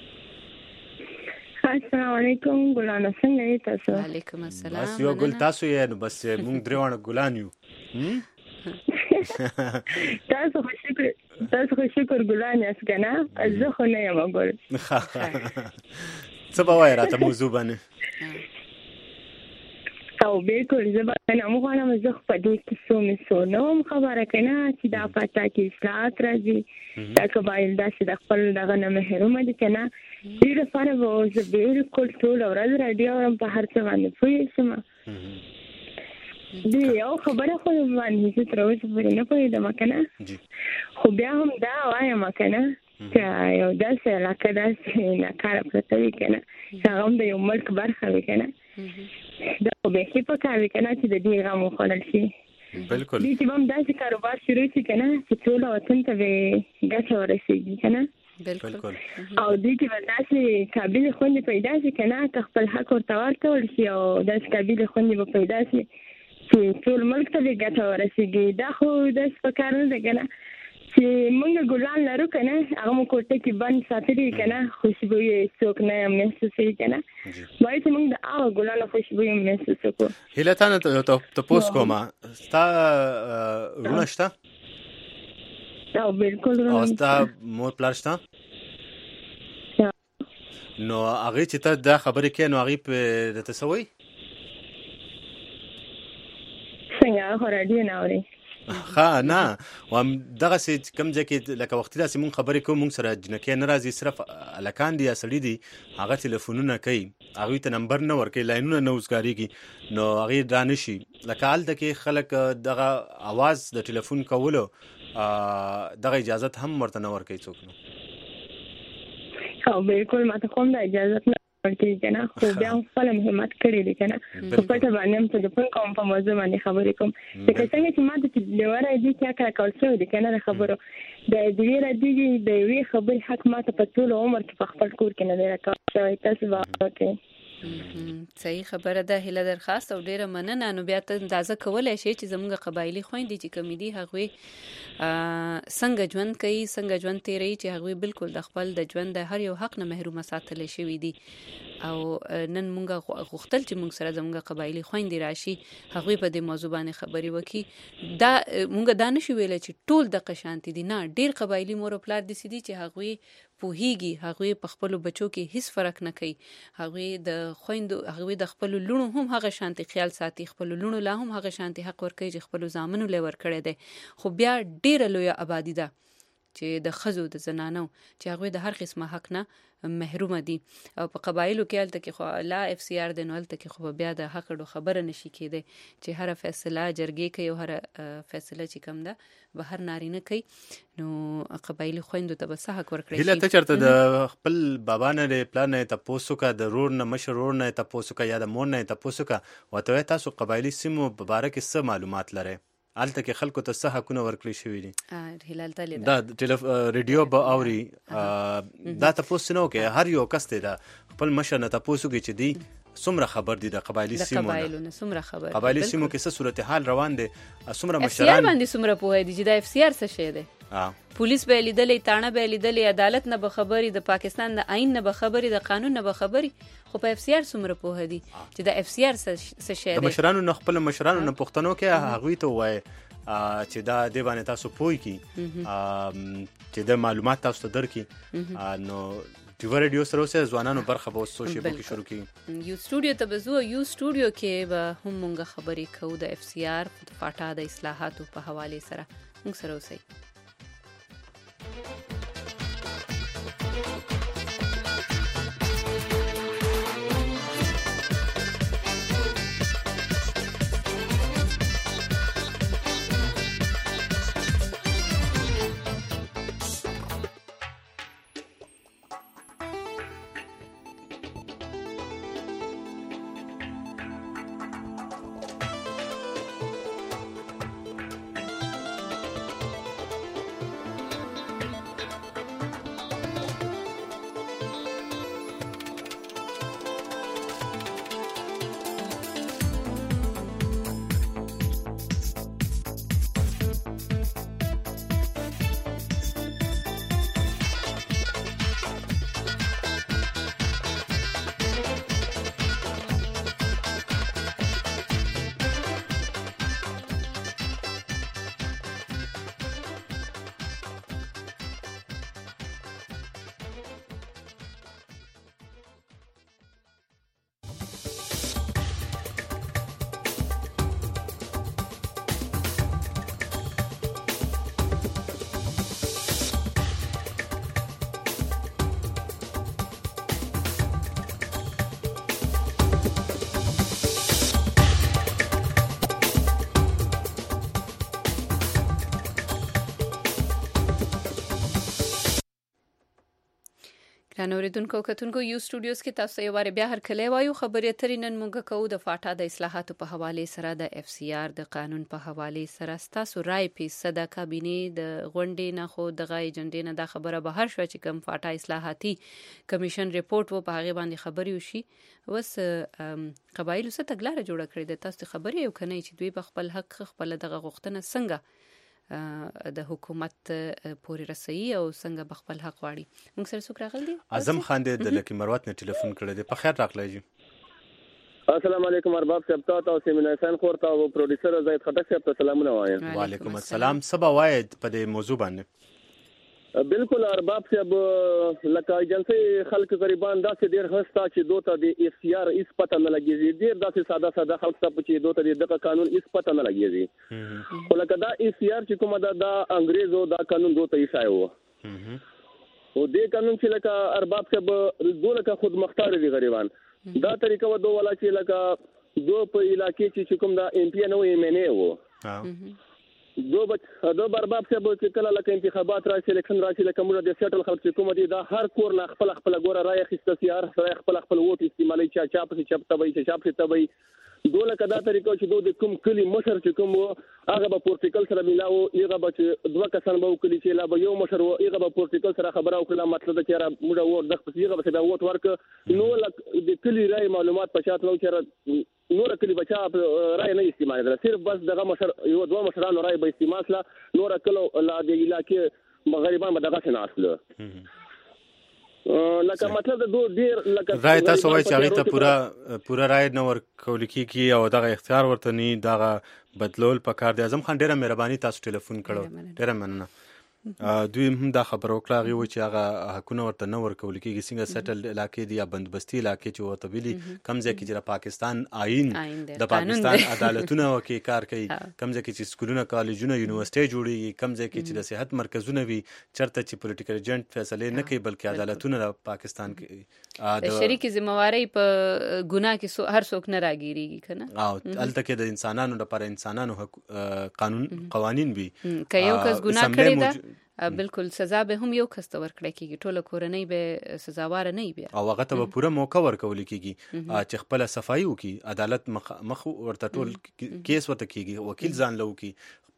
السلام علیکم ګلانه څنګه یې تاسو؟ وعلیکم السلام. بس یو ګل تاسو یې نو بس موږ دروانه ګلان یو تاسو خو شکر ګلان یاست کنه زه خو نه یم ګل څه به وایي راته موضوع باندې او بالکل زه به نه مغواړم زه خو په دې کې څو نه وم خبره کنه چې دا پاتا کې اصلاحات راځي دا قبایل داسې د خپل دغه نه محرومه دي کنه دې لپاره به زه بالکل ټول ورځ راډیو اورم په هر څه باندې پوه شم دې یو خبره خو باندې چې تر اوسه پورې نه پوهېدم کنه خو بیا هم دا وایم کنه چې یو داسې علاقه داسې ناکاره پرته وي کنه چې هغه هم د یو ملک برخه وي کنه دا خو بیخي پکار وي کنه چې د دې غم وخوړل شي. بالکل دې چې به هم داسې کاروبار شروع شي کنه چې ټول وطن ته به ګټه ورسېږي کنه بالکل او دې کې به داسې قابل خوندې پیدا شي کنه که خپل حق ورته ورکول شي او داسې قابل خوندې به پیدا شي چې ټول ملک ته به ګټه ورسېږي. دا خو داسې پکار نه ده کنه چې موږ ګلان لرو کنه هغه مو کوټه کې بند ساتلي کنه خوشبويي څوک نه محسوسوي کنه وایي چې موږ د هغه ګلانو خوشبويي محسوسو کو. هیله تاسو ته پوس کومه ستا رونه شته او بالکل او ستا مور پلار شته نو هغه چې ته دا خبرې کوي نو هغه په تسوي څنګه خو راډیو نه اوري ها نه وام دغه سې کم ځکه لکه وخت داسې مون خبرې کوم مون سره جنکه ناراضي صرف الکان دي اصلي دي هغه ټلیفونونه کوي هغه ته نمبر نه ورکي لاینونه نه وزګاریږي نو هغه دانشي لکه حالت کې خلک دغه आवाज د ټلیفون کولو دغه اجازه هم ورته نه ورکي څوک نو بالکل ماته کوم د اجازه نه ورکي کنه خو بیا خپل همت کړی دی کنه په پټه باندې هم ته په کوم په موضوع باندې خبرې کوم چې څنګه چې ماته چې لوړه دي چې کار کول څه دي کنه خبرو د دې ردی د وی خبرې حق ماته په ټول عمر کې په خپل کور کې نه راکړی تاسو واکه صحیح خبره ده. هله درخواست او ډیره مننه. نو بیا ته اندازه کولای شي چې زموږ قبایلی خويندې چې کمیدي هغوی څنګه ژوند کوي څنګه ژوند تیری چې هغوی بالکل د خپل د ژوند د هر یو حق نه محروم ساتل شوی دي او نن مونږه غوښتل چې مونږ سره زموږ قبایلی خويندې راشي هغوی په دې موضوع باندې خبرې وکړي. دا مونږ دا نشو ویل چې ټول د قشانتي دي نه ډیر قبایلی مور او پلار دي چې هغوی پوهیږي هغوی په خپل بچو کې هیڅ فرق نه کوي هغوی د خويندو هغوی د خپل لونو هم هغه شانتي خیال ساتي خپل لونو لا هم هغه شانتي حق ورکوي چې خپل زامنو لور کړی دی خو بیا ډیره لوی آبادی ده چې د خزو د زنانو چې هغوی د هر قسمه حق نه محروم دي او په قبایلو کې الته کې خو لا اف سی آر د نو الته کې خو بیا د حق ډو خبره نشي کېده چې هر فیصله جرګې کوي او هر فیصله چې کم ده به هر نارینه کوي نو قبایلی خويندو ته به حق ورکړي. هله ته چرته د خپل بابا نه پلان نه تاسو کا د رور نه مشرور نه تاسو کا یا د مور نه تاسو کا وته تاسو قبایلی سیمو مبارک څه معلومات لري الته کې خلکو ته څه حقونه ورکړي شوی دي هلال تعالی دا ریډیو به اوري دا تاسو نو کې هر یو کس ته دا خپل مشر نه تاسو کې چې دی څومره خبر دي د قبایلی سیمو نه څومره خبر قبایلی سیمو کې څه صورتحال روان دي څومره مشران اف سی آر باندې څومره پوهه دي چې دا اف سی آر څه شی دی پولیس به لیدلې تانه به لیدلې عدالت نه به خبري د پاکستان د آئین نه به خبري د قانون نه به خبري خو په اف سی آر څومره پوهه دي چې د اف سی آر څه شی دی د مشرانو نه خپل مشرانو نه پښتنو کې هغوی ته وایي چې دا د باندې تاسو پوي کی چې د معلومات تاسو ته درکې نو ټیو ریډیو سره اوسه ځوانانو برخه به سوشل کې شروع کړي یو سټوډیو ته بزو یو سټوډیو کې به هم مونږه خبرې کوو د اف سی آر د فاټا د اصلاحاتو په حواله سره مونږ سره اوسئ اوریدونکو کتونکو یو سټوډیوز کې تاسو یو واره بیا هر کله وایو خبرې اترې نن موږ کوو د فاټا د اصلاحاتو په حواله سره د اف سی آر د قانون په حواله سره تاسو رائے پیسه د کابینه د غونډې نه خو د غای ایجنډې نه د خبره به هر شو چې کوم فاټا اصلاحاتي کمیشن ریپورت و په هغه باندې خبري وشي وس قبایلو څخه تګلاره جوړه کړې ده تاسو خبرې یو کنه چې دوی په خپل حق خپل دغه غوښتنه څنګه د حکومت پورې رسي او څنګه بخپل حق واړي موږ سره څوک راغلی اعظم خان د لکی مروت نه ټلیفون کړی دی په خیر راغلی جی السلام علیکم ارباب صاحب تاسو سیمینار سن خورتا او پروډوسر زید خټک صاحب ته سلامونه وایم وعلیکم السلام سبا واید په دې موضوع باندې بالکل ارباب صاحب لکه ایجنسی خلک غریبان داسې ډیر هستا چې دوته د اف سی آر اس پته نه لګیږي ډیر داسې ساده ساده خلک ته چې دوته دغه قانون اس پته نه لګیږي خو لکه دا اف سی آر چې کومه دا انګریزو دا قانون دوته یې شایو او دې قانون چې لکه ارباب صاحب دوه خود مختار دي غریبان دا طریقه و دوه ولا چې لکه دو په علاقې چې کوم دا ام پی نو ایم ان ای وو دو برباب صاحب چې کله لکه انتخابات راشي الیکشن راشي لکه موږ د سیټل خلک چې کوم دي دا هر کور نه خپل ګوره رای اخیسته سیار سره خپل ووټ استعمالي چا په چپ تبي چې چپ تبي دوله کدا طریقو چې د کوم کلی مشر چې کوم هغه په پورتیکل سره ملاو یغه به دوه کسان به کلی چې لا به یو مشر و یغه په پورتیکل سره خبره وکړه مطلب چې را موږ ووټ د خپل یغه به ووټ ورک نو لکه د کلی رای معلومات په شاته چې نور کلی بچا رای نه استعمال درته صرف بس دغه مشر یو دوه مشرانو رای به استعمال لا نور کلو لا د علاقې مغربان به دغه څه ناسله لکه مطلب د ډیر لکه رای تاسو وایي چې هغه ته پورا رای نه ورکول کیږي او دغه اختیار ورته نه دغه بدلول پکار دی اعظم خان ډیره مهرباني تاسو ټلیفون کړو ډیره مننه دوی هم دا خبر وکړه غوي چې هغه حقونه ورته نه ورکول کیږي څنګه سیټل علاقې دی یا بندبستي علاقې چې ورته ویلي کمزې کې چې پاکستان آئین د پاکستان عدالتونه وکي کار کوي کمزې کې چې سکولونه کالجونه یونیورسيټي جوړي کمزې کې چې د صحت مرکزونه وي چرته چې پولیټیکل ایجنټ فیصله نه کوي بلکې عدالتونه د پاکستان کې د شریک ذمہواری په ګناه کې هر څوک نه راګيريږي کنه او الته کې د انسانانو لپاره انسانانو قانون قوانين وي که یو کس ګناه کړی دا بالکل سزا به هم یو کس ته ورکړی کیږي ټوله کورنۍ به سزاوار نه وي او هغه ته به پوره موقع ورکول کیږي چې خپل صفایي وکي عدالت مخ ورته ټول کیس وته کیږي وکیل ځان لو کی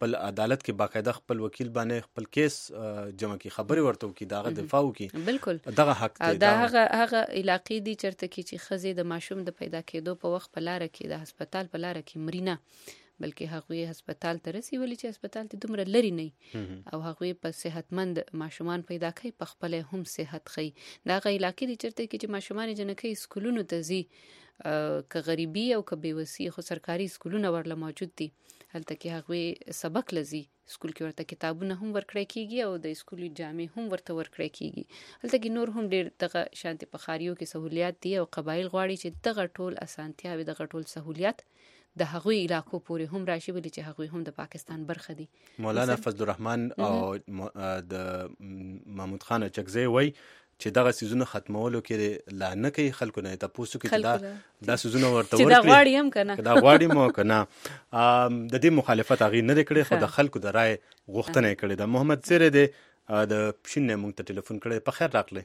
خپل عدالت کې باقاعده خپل وکیل باندې خپل کیس جمع کی خبري ورته کی داغه دفاع وکي بالکل دغه حق دی دا هغه علاقې دي چرته کې چې خزې د ماشوم د پیدا کېدو په وخت په لار کې د هسپتال په لار کې مرینه بلکې هغوی هسپتال ته رسي ولې چې هسپتال ته دومره لري نه او هغوی په صحتمند ماشومان پیدا کوي په خپل هم صحت خي دا غي علاقې دي چرته کې چې ماشومان جنکې سکولونو ته ځي که غریبي او که بیوسی خو سرکاري سکولونه ورله موجود دي هلته کې هغوی سبق لزي سکول کې ورته کتابونه هم ورکړی کیږي او د سکولي جامې هم ورته ورکړی کیږي هلته کې نور هم ډېر دغه شانتي په خاریو کې سہولیات دي او قبایل غواړي چې دغه ټول اسانتیا او دغه ټول سہولیات د هغوی علاقو پورې هم راشي ولې چې هغوی هم د پاکستان برخه دي. مولانا فضل الرحمن او د محمود خان چکزی وای چې دغه سيزونه ختمولو کې لا نه کوي خلکو نه تاسو کې دا سيزونه ورته ورکړي چې دا غواړي هم کنه دا غواړي مو کنه د دې مخالفت هغه نه کړي خو د خلکو د رائے غوښتنه کړي د محمد سره د پښینه مونږ ته ټلیفون کړي په خیر راغلی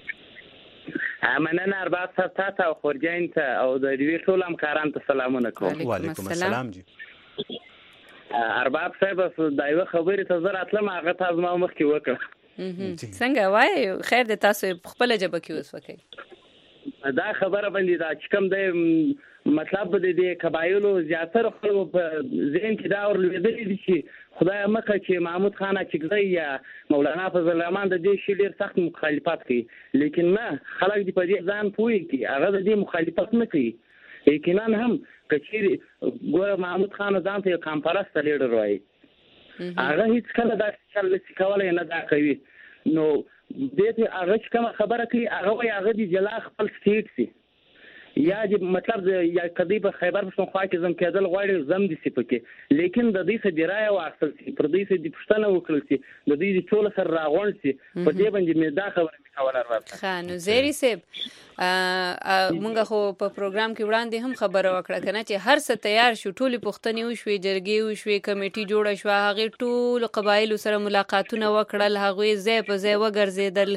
مننه ارباب صاحب تاسو او خورجین ته او د دې ټول همکاران ته سلامونه کوم. وعلیکم السلام جی. ارباب صاحب دا یو خبره ته زه راتلم هغه تاسو ما مخکې وکړه څنګه وای خیر د تاسو خپل جبه کې اوس وکړي دا خبره باندې دا چې کوم د مطلب د دې قبایلو زیاتره خلکو په ذهن کې دا ورلېدل دي چې خدای مکه چې محمود خان چکزی یا مولانا فضل الرحمن د دې شی ډیر سخت مخالفت کوي لیکن نه خلک دې په دې ځان پوي کې هغه د دې مخالفت نه کوي یقینا هم کچېری ګور محمود خان ځان ته کانفرنس ته لیډر وایي هغه هیڅ کله دا چل کولای نه دا کوي نو دې ته هغه کوم خبره کوي هغه وایي هغه دې جلا خپل سټیټ سي یا دې مطلب یا کدی په خیبر پښتونخوا کې زم کېدل غواړي زم دي سپکه لیکن د دې څخه ډیرای واخل سي پر دې څخه د پښتنه وکړل سي د دې ټول سره راغون سي په دې باندې مې دا خبره کوله راځه خانو زيري سیب مونږ خو په پروګرام کې وړاندې هم خبره وکړه کنه چې هر څه تیار شو ټولې پښتنې وشوي جرګې وشوي کمیټي جوړه شو هغه ټول قبایل سره ملاقاتونه وکړل هغه ځای په ځای وګرځیدل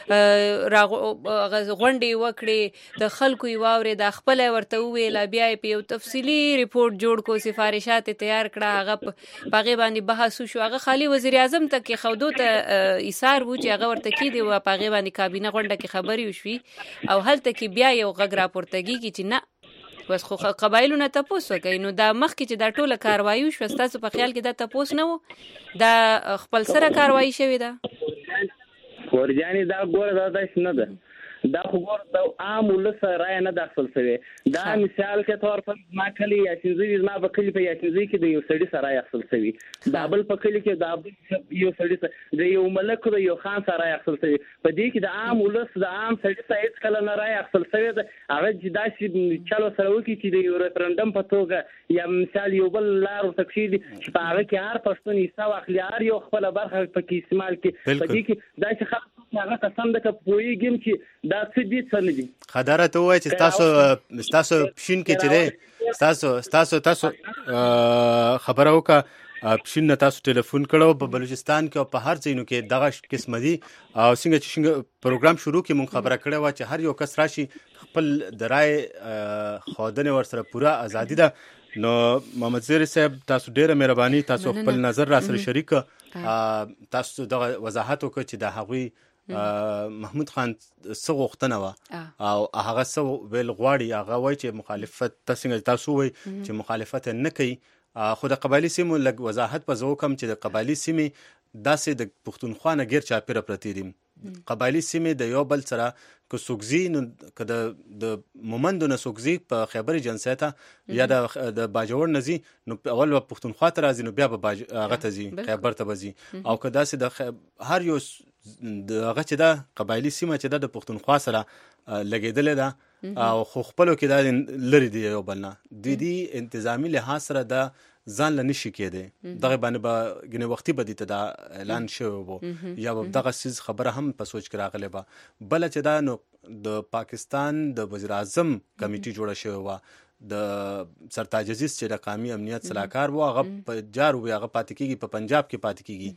غونډې وکړي د خلکو یو د خپل ورته ویل بیا په یو تفصیلی ریپورت جوړ کو سفارشات تیار کړه هغه پغه باندې بحث شو هغه خالي وزیر اعظم ته کې خودو ته ایثار و چې هغه ورته کې دی و پغه باندې کابینه غونډه کې خبري وشوي او هلته کې بیا یو غږ راپورتګي چې نه بس خو قبایلونه تاسو کوي نو دا مخکې چې دا ټوله کاروایی شو تاسو په خیال کې دا تاسو نه وو دا خپل سره کاروایی شوی دا ورجاني دا ګور دا داس نه ده دا خبر د عام ولس رائے نه داخل شوی دا مثال کې تور په ما کلی یا چې ما په کلی په یا چې د یو سړي سره اخل شوی دا بل په کلی کې دا یو سړي د یو ملک د یو خان سره اخل شوی په دې کې د عام ولس د عام سړي سره هیڅ کله نه رائے اخل شوی هغه چې دا چې چلو سره وکی چې د یو ریفرندم په توګه یا مثال یو بل لار تکشید چې په هغه کې هر پښتون حصہ واخلي هر یو خپل برخه په کې استعمال کې په دې کې دا چې هغه قسم د پویګم چې دا څه دي څه نه دي خداره ته وای چې تاسو پښین کې چې تاسو خبره وکړه پښین تاسو ټلیفون کړو په بلوچستان کې او په هر ځای نو کې دغه قسم دي او څنګه چې پروګرام شروع کې مونږ خبره کړې و چې هر یو کس راشي خپل درای خودنه ور سره پوره ازادي ده نو محمد زیر صاحب تاسو ډیره مهرباني تاسو خپل نظر را سره شریک تاسو دغه وضاحت وکړه چې د هغوی محمود خان څه غوښتنه وه او هغه څه ویل غواړي هغه وایي چې مخالفت څنګه تاسو وایي چې مخالفت نه کوي خو د قبایلي سیمو لږ وضاحت په زه وکړم چې د قبایلي سیمې داسې د پښتونخوا نه غیر چاپېره پرتې دي قبایلي سیمې د یو بل سره که سوکزي نو که د مومندو نه سوکزي په خیبر جنسیت یا د باجوړ نزي نو اول په پښتونخوا ته راځي نو بیا به هغه ته ځي خیبر ته بځي او که داسې د هر یو د هغه چې دا قبایلي سیمه چې د پښتونخوا سره لګېدلې ده او خو خپلو کې دا لري دی یو بل نه د دې انتظامی لحاظ سره دا ځان له نشي کېده دغه باندې به ګنې وختي به دي ته دا اعلان شوی وو یا به دغه سیز خبره هم په سوچ کې راغلی به بله چې دا نو د پاکستان د وزیر اعظم کمیټي جوړه شوې وه د سرتاج عزیز چې د قومي امنیت سلاکار وو هغه په جار وي هغه پاتې کېږي په پنجاب کې پاتې کېږي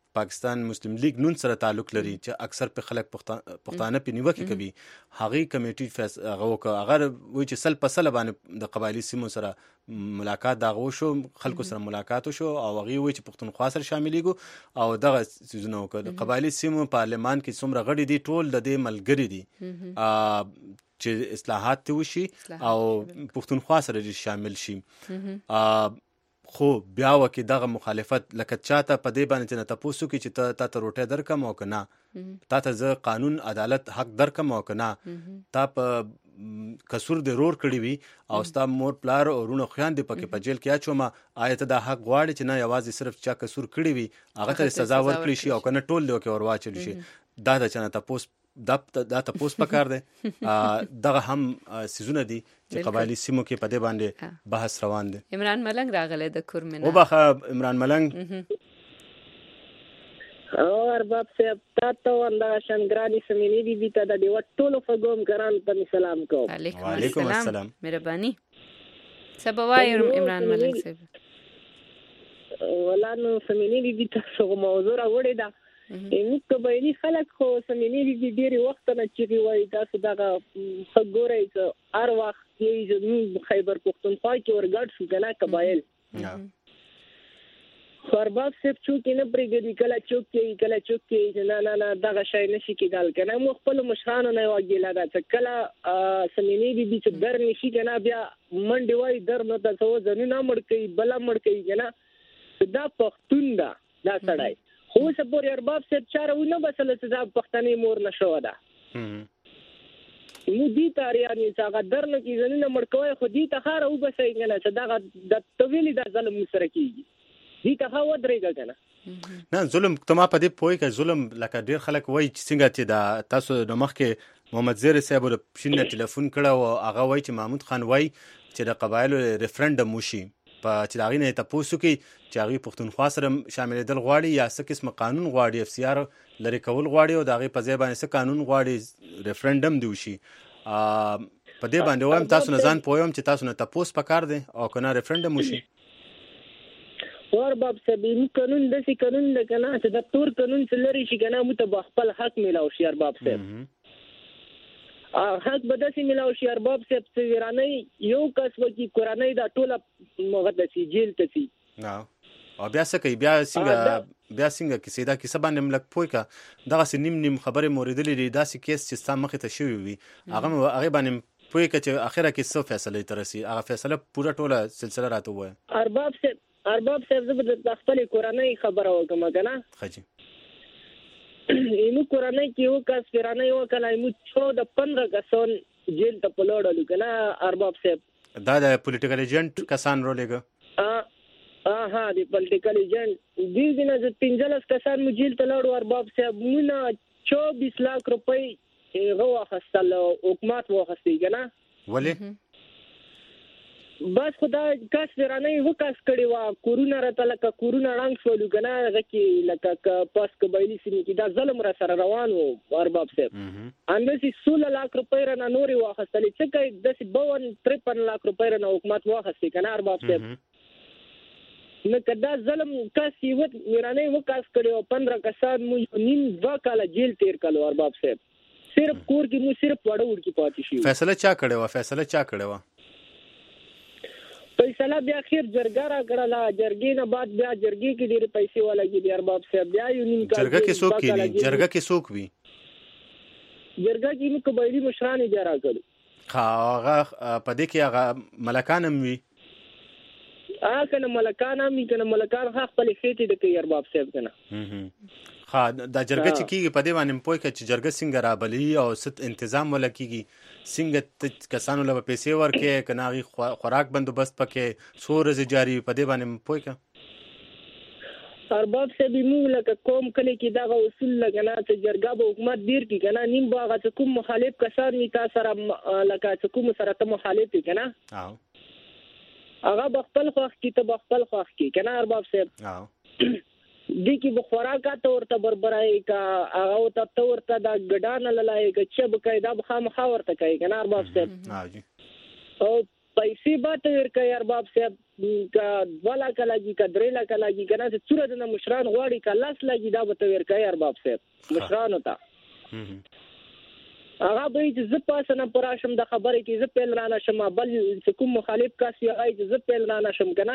پاکستان مسلم لیگ نون سره تعلق لري چې اکثر په خلک پښتانه په نیوکه کوي هغه کمیټي هغه وی چې سل په سل باندې د قبایلی سیمو سره ملاقات دغه وشو خلکو سره ملاقات وشو او هغه وی چې پښتونخوا سره شاملېږو او دغه سيزونه وکړه قبایلی سیمو پارلمان کې څومره غړي دي ټول د دې ملګری دي چې اصلاحات ته وشي او پښتونخوا سره شامل شي خو بیا وکي دغه مخالفت لکه چاته په دې باندې نه تاسو کې چې تا روټه درکم او کنه تا ته ز قانون عدالت حق درکم او کنه تا په کسور د رور کړی وي او ستا مور پلار او رونو خويندې پکې په جیل کې اچوما آیت دا حق غواړي چې نه یوازې صرف چا کسور کړی وي هغه ته سزا ورکړي شي او کنه ټول دی کې ورواچل شي دا د چنه تاسو دا تاسو پکار دی دغه هم سيزونه دي چې قبایلی سیمو کې په دې باندې بحث روان دي. عمران ملنګ راغله د کورمنه وبخه عمران ملنګ ارباب صاحب تاسو ونده شنګرانی سمینی بي بي ته د ډیو ټولو فګوم ګران په سلام کوم. وعلیکم السلام مهرباني سبوای عمران ملنګ صاحب ولانو سمینی بي بي تاسو موضوع راوړی دا موږ قبایلی خلک خو سمینی بي بي ډیر وخت نه چیږي وای تاسو دغه خګورای چې هر وخت یې زموږ خیبر پختونخوا کې ورګډ شو کنه قبایل خرباب سپ چوکې نه پرېږدي کله چوکې نه دغه شی نشي کېدل کنه مو خپل مشرانو نه واګیلا دا چې کله سمینی بي بي چې در نشي کنه بیا منډي وای در نه تاسو ځنه مړ کوي بلا مړ کوي کنه دا پختون دا سړی خو سپور ارباب سپ چاره ونه بسله چې دا پښتني مور نشو ده نو دي تاریانی څنګه درنه کې ځنه مړ کوي خو دي ته خار او بسې کنه چې دا د طویل د ظلم سره کیږي دي ته هوا درېګا کنه نه ظلم تما په دې پوي کې ظلم لکه ډیر خلک وای چې څنګه چې دا تاسو د مخ کې محمد زیر صاحب د پښینه ټلیفون کړه او هغه وای چې محمود خان وای چې د قبایلو ریفرندم وشي په چې داغې نه تاسو کې چې هغه پښتونخوا سره شاملېدل غواړي یا څه قسم قانون غواړي اف سی آر لري کول غواړي او داغې په ځای باندې څه قانون غواړي ریفرندم دی وشي په دې باندې وایم تاسو نه ځان پویم چې تاسو نه تاسو پکار دي او کنه ریفرندم وشي ورباب سبین قانون د سی قانون د کنه چې د تور قانون څخه لري شي کنه مت خپل حق ملاو شي ارباب صاحب حق بدسي ملاو شي ارباب صاحب چې ورانه یو کس وکي قرانه دا ټوله مغدسي جیل ته سي او بیا څه کوي بیا څنګه کې سیدا کې سبا نیم لک پوي کا دغه نیم خبره موریدلې دي داسې کیس چې سم مخه ته شوی وي هغه باندې پوي کا چې اخره کې څه فیصله ترسي هغه فیصله پوره ټوله سلسله راته وای ارباب صاحب د خپل قرانه خبره وکم کنه خجی اینو قرانه کې یو کس فرانه یو کله مو 15 کسان جیل ته پلوړل کنه ارباب صاحب دا د پولیټیکل ایجنټ کسان رولېګه ها دی پولیټیکل ایجنټ دې دینه چې 15 کسان مو جیل ته لاړو ارباب صاحب مونږه 24 لک روپۍ غوا خستل حکومت واخستي کنه ولی بس خدا کاس ورانه وکاس کړي وا کورونا راته لکه کورونا رنګ شولو کنه هغه کې لکه پاس قبایلی سیمه کې دا ظلم را سره روان وو ارباب صاحب اندسي 16 لک روپۍ را نوري واخستلې چې کوي د 53 لک روپۍ را حکومت واخستي کنه ارباب صاحب نو کدا ظلم کاس یو ورانه وکاس کړي 15 کسان مو نیم 2 کال جیل تیر کړو ارباب صاحب صرف کور کې مو صرف وړو ورکی پاتې شي فیصله چا کړو فیصله بیا خیر جرګه را کړله جرګې نه بعد بیا جرګې کې ډېر پیسې ولګي دی ارباب صاحب بیا یو نیم کال جرګه کې څوک وي جرګه کې نو قبایلی مشران یې را کړل هغه په دې کې هغه ملکان هم وي کنه ملکان هم کنه ملکان خپل خېټې د کوي ارباب صاحب کنه دا جرګه چې کیږي په دې باندې پوي چې جرګه څنګه رابلی او ست تنظیم ولکېږي څنګه کسانو له پیسې ورکې کناغي خوراک بندوبست پکې سورز جاری په دې باندې پوي ارباب صاحب موږ لکه کوم کلی کې دا اصول لګنا چې جرګه به حکومت دیر کې کنه نیم باغ چې کوم مخالف کسان می تاسو سره لکه چې کوم سره ته مخالف کنه هغه بخپل خوښ کی ته بخپل خوښ کی کنه ارباب صاحب دې کې بخوراکا ته ورته بربرای کا هغه ته ورته دا ګډان لای چې به قاعده به خامخا ورته کوي کنه ارباب صاحب او پیسې به ته ورکړي ارباب صاحب کا 2 لک لګي کا 3 لک لګي کنه چې څوره د مشران غواړي کا 10 لګي دا به تور کوي ارباب صاحب مشران وتا هغه به چې زه پاسه نه پراشم د خبرې کې زه پیل رانه شم بل کوم مخالف کاسي هغه چې زه پیل رانه شم کنه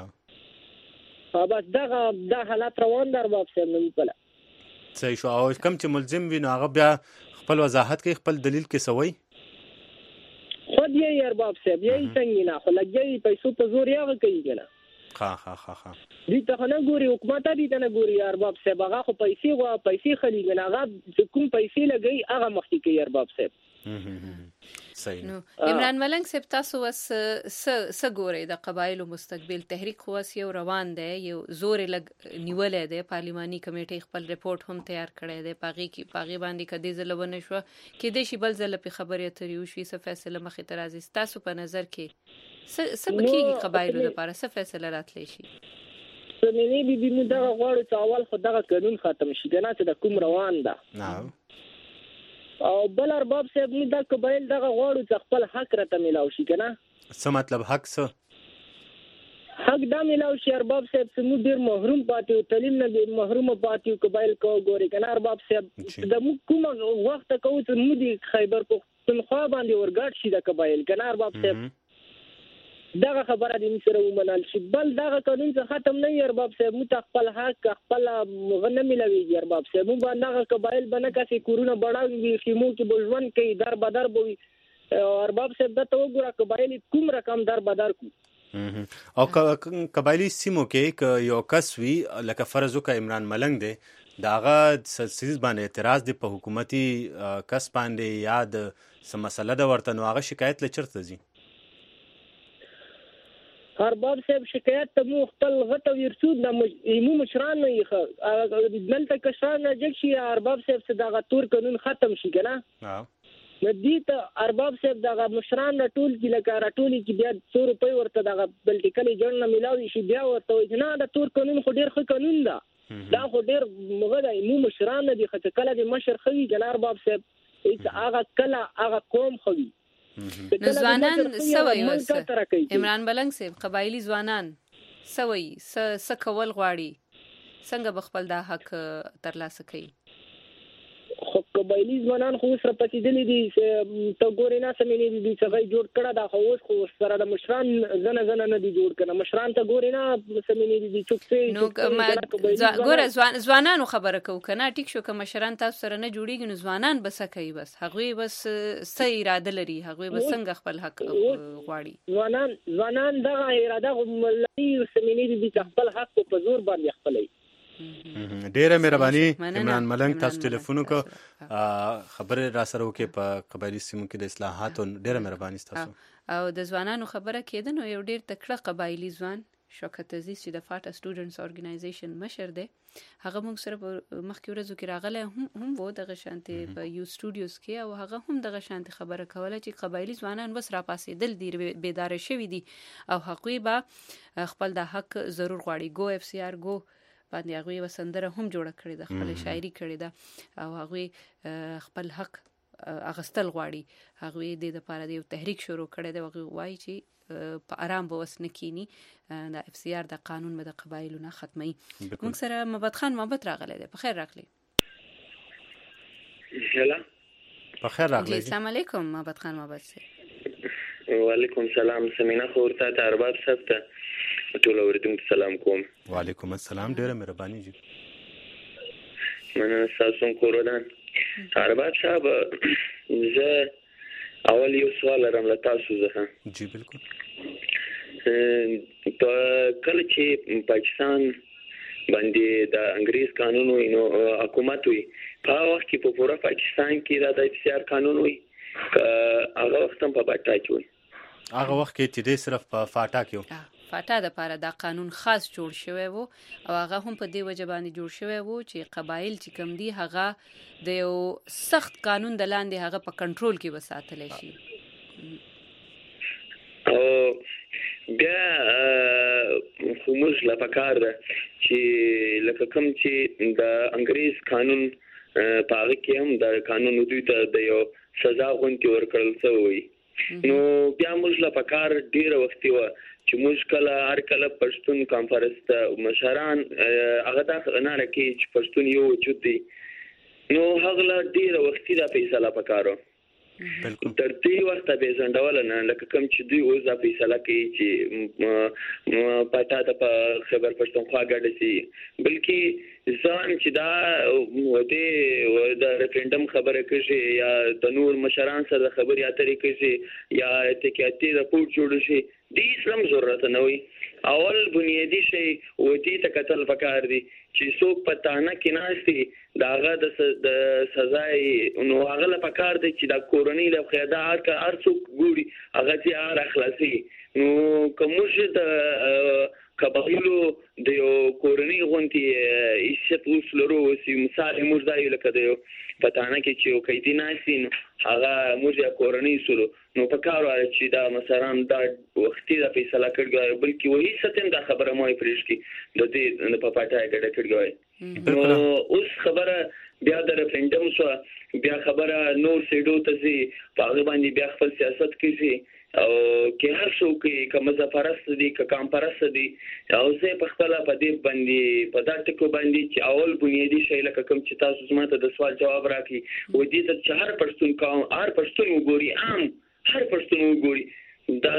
بس دا حالات روان در ارباب صاحب نه پله صحیح شو او کم چې ملزم وي نو هغه بیا خپل وضاحت کوي خپل دلیل کې سوي خود یې ارباب صاحب یې څنګه نه خو لګي پیسو په زور یې کوي کنه ها دې ته نه ګوري حکومت دې ته نه ګوري ارباب صاحب هغه خو پیسې خلی کنه هغه کوم پیسې لګي هغه مخکې کوي ارباب صاحب صحیح نو عمران ملنګ صاحب تاسو وس ګوري د قبایلو مستقبل تحریک خو یو روان دی یو زور لګ نیولې دی پارلماني کمیټې خپل رپورت هم تیار کړی دی پاغي باندې کدي زلونه شو کې د شی بل زل په خبرې اترې وشي څه فیصله مخې ته راځي تاسو په نظر کې سبکیږي قبایلو لپاره څه فیصله راتلی شي سمینی بي مو دا غواړي چې اول خو دغه قانون ختم شي کنه چې د کوم روان ده او بل ارباب صاحب موږ د قبایل دغه غواړو چې خپل حق راته ملاوي شي کنه څه مطلب حق څه حق دا ملاوي شي ارباب صاحب چې موږ ډیر محروم پاتې او تعلیم نه محروم پاتې قبایل کو ګوري کنه ارباب صاحب د کوم وخت کوي چې موږ د خیبر پختونخوا باندې ورګاټ شي د قبایل کنه ارباب صاحب دغه خبره دې سره ومنل شي بل دغه قانون څخه ختم نه وي ارباب صاحب مو خپل حق خپل مغنه ملوي ارباب صاحب مو باندې قبایل باندې کسي کورونه بڑاوي خیمو کې بوجون کوي در بدر بوي ارباب صاحب د تو ګره قبایل کوم رقم در بدر کو او قبایلی سیمو کې یو کس وی لکه فرض وکړه عمران ملنګ دی داغه سیس باندې اعتراض دی په حکومتي کس باندې یاد سم مسله د ورته نو هغه شکایت لچرته زی ارباب صاحب شکایت ته مو خپل غټو ورسود د ایمو مشران نه یې دلته کشان جګ شي ارباب صاحب څخه دغه تور قانون ختم شي کنه ندی ته ارباب صاحب دغه مشران ټول کې لکه راټولي کې بیا 100 روپۍ ورته دغه پولیټیکل جرن ملاوي شي بیا ورته نه د تور قانون خو ډیر ښه قانون ده دا خو ډیر مغه د ایمو مشران نه دي خته کله د مشر خوي کنه ارباب صاحب هغه کله هغه قوم خوي نو ځوانان سوي وس عمران ملنګ صاحب قبایلی ځوانان سوي کول غواړي څنګه بخپل دا حق ترلاسه کوي خو قبایلی ځوانان خو سره پاتې دي ته ګورې نه سمې نه دي چې غي جوړ کړه دا خو سره د مشران زنه نه دي جوړ کړه مشران ته ګورې نه سمې نه دي چوکسي نو ګوره ځوانانو خبره کو کنه ټیک شو که مشران تاسو سره نه جوړیږي نو ځوانان بس کوي بس هغه بس صحیح اراده لري هغه بس څنګه خپل حق غواړي ځوانان دغه اراده لري سمې نه دي چې خپل حق په زور باندې خپلوي ډیره مهرباني عمران ملنګ تاسو ټلیفون کو خبره را سره وکي په قبایلی سیمو کې د اصلاحاتو ډیره مهرباني تاسو او د ځوانانو خبره کېده نو یو ډیر تکړه قبایلی ځوان شوکت عزیز چې د فاټا سټوډنټس اورګنایزیشن مشر دی هغه موږ سره مخکې ورځو کې راغلی هم وو دغه شانتي په یو سټوډیوز کې او هغه هم دغه شانتي خبره کوله چې قبایلی ځوانان بس را پاسېدل دي بیدار شوي دي او حقوی به خپل د حق ضرور غواړي ګو اف سی آر ګو باندې هغه وسندره هم جوړه کړې ده خپل شاعري کړې ده او هغه خپل حق اغستل غواړي هغه د لپاره د تحریک شروع کړي ده هغه وایي چې په آرام به وسنه کینی د اف سی آر د قانون مده قبایلو نه ختمي موږ سره محمد خان محمد راغلی دی په خیر راغلی سلام په خیر راغلی السلام علیکم محمد خان محمد وعلیکم السلام سمینا خورته ارباب صاحب ته ټول اوریدونکو سلام کوم وعلیکم السلام ډیره مهرباني جی مننه تاسو کورودان ارباب صاحب زه اول یو سوال لرم له تاسو څخه جی بالکل په کله چې پاکستان باندې د انګریز قانون نو حکومت وي په وخت کې په پوره پاکستان کې د اف قانون وي هغه وخت هم په پټا کې وي هغه وخت کې چې صرف په فاټا کې فاټا د پاره دا قانون خاص جوړ شوی وو او هغه هم په دې وجه باندې جوړ شوی وو چې قبایل چې کم دي هغه د یو سخت قانون د لاندې هغه په کنټرول کې وساتل شي او بیا موږ لا پکار ده چې لکه کوم چې د انګریز قانون په هغه کې هم د قانون دوی ته د یو سزا غونډه ورکړل شوی نو بیا موږ لا پکار ډیره وخت و چې موږ هر کله پښتون کانفرنس ته مشران هغه دا نه لکه چې پښتون یو وجود دی نو هغه لا ډیره وخت دا فیصله پکارو تر دې وخت به ځندول نه لکه کوم چې دوی اوس دا فیصله کوي چې پټا ته خبر پښتونخوا ګډ شي بلکې ځان چې دا د ریفرندم خبره کوي یا د نور مشران سره خبري اترې کوي یا اتکاتي راپور جوړ شي د اسلام ضرورت نه وي اول بنیادی شی ودی ته قتل پکار دي چې څوک پټانه کې ناشتي داغه د سزا نو هغه له پکار دي چې د کورنۍ له خیدا هر څوک ګوري هغه چې اخلاصي نو کومه د قبایلو د یو کورنۍ غونتی عزت وسلرو سی مثال موږ دا یو لکه د پټانه کې چې یو قیدی ناشتي هغه موږ کورنۍ سره نو پکارو چې دا مثلا دا وختي د فیصله کړی بلکې وਹੀ ستم دا خبره مو پرېش کی د دې په پټای ګډه کړی نو اوس خبره بیا د ریفرندم سو بیا خبره نور سیډو ته سي په هغه باندې بیا خپل سیاست کوي او کې هر څوک کوم ځپرست دي کوم پرست دي او زه په خپل په دې باندې په دا ټکو باندې چې اول بنیادی شی لکه کوم چې تاسو زماته د سوال جواب راکړي و دې ته هر پښتون قوم هر پښتون وګوري عام هر پښتون وګوري دا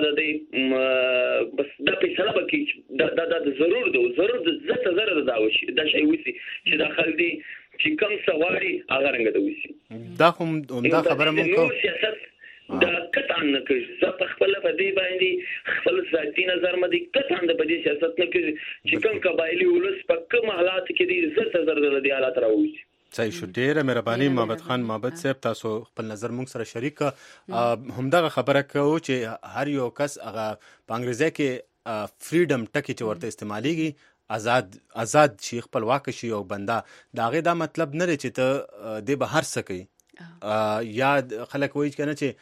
بس دا فیصله وکړي دا ضرور د زړه زره دا وشي دا شی وسی چې داخل دي چې کوم سوالي هغه رنګ دا وسی دا هم دا خبره مونږ سیاست دا قطعا نه کوي زه په خپل په دې باندې خپل ذاتي نظر مې قطعا د بدی سیاست نه کوي چې کوم قبایلی ولس په کوم حالات کې دي زړه د حالات راوځي صحیح شو ډیره مهرباني محمد خان محمد صاحب تاسو خپل نظر مونږ سره شریک همدغه خبره کوو چې هر یو کس هغه په انګریزي کې فریډم ټکی چې ورته استعماليږي آزاد شي خپلواک شي او بنده دا غي دا مطلب نه لري چې ته د بهر سکی یا خلک وایي کنه چې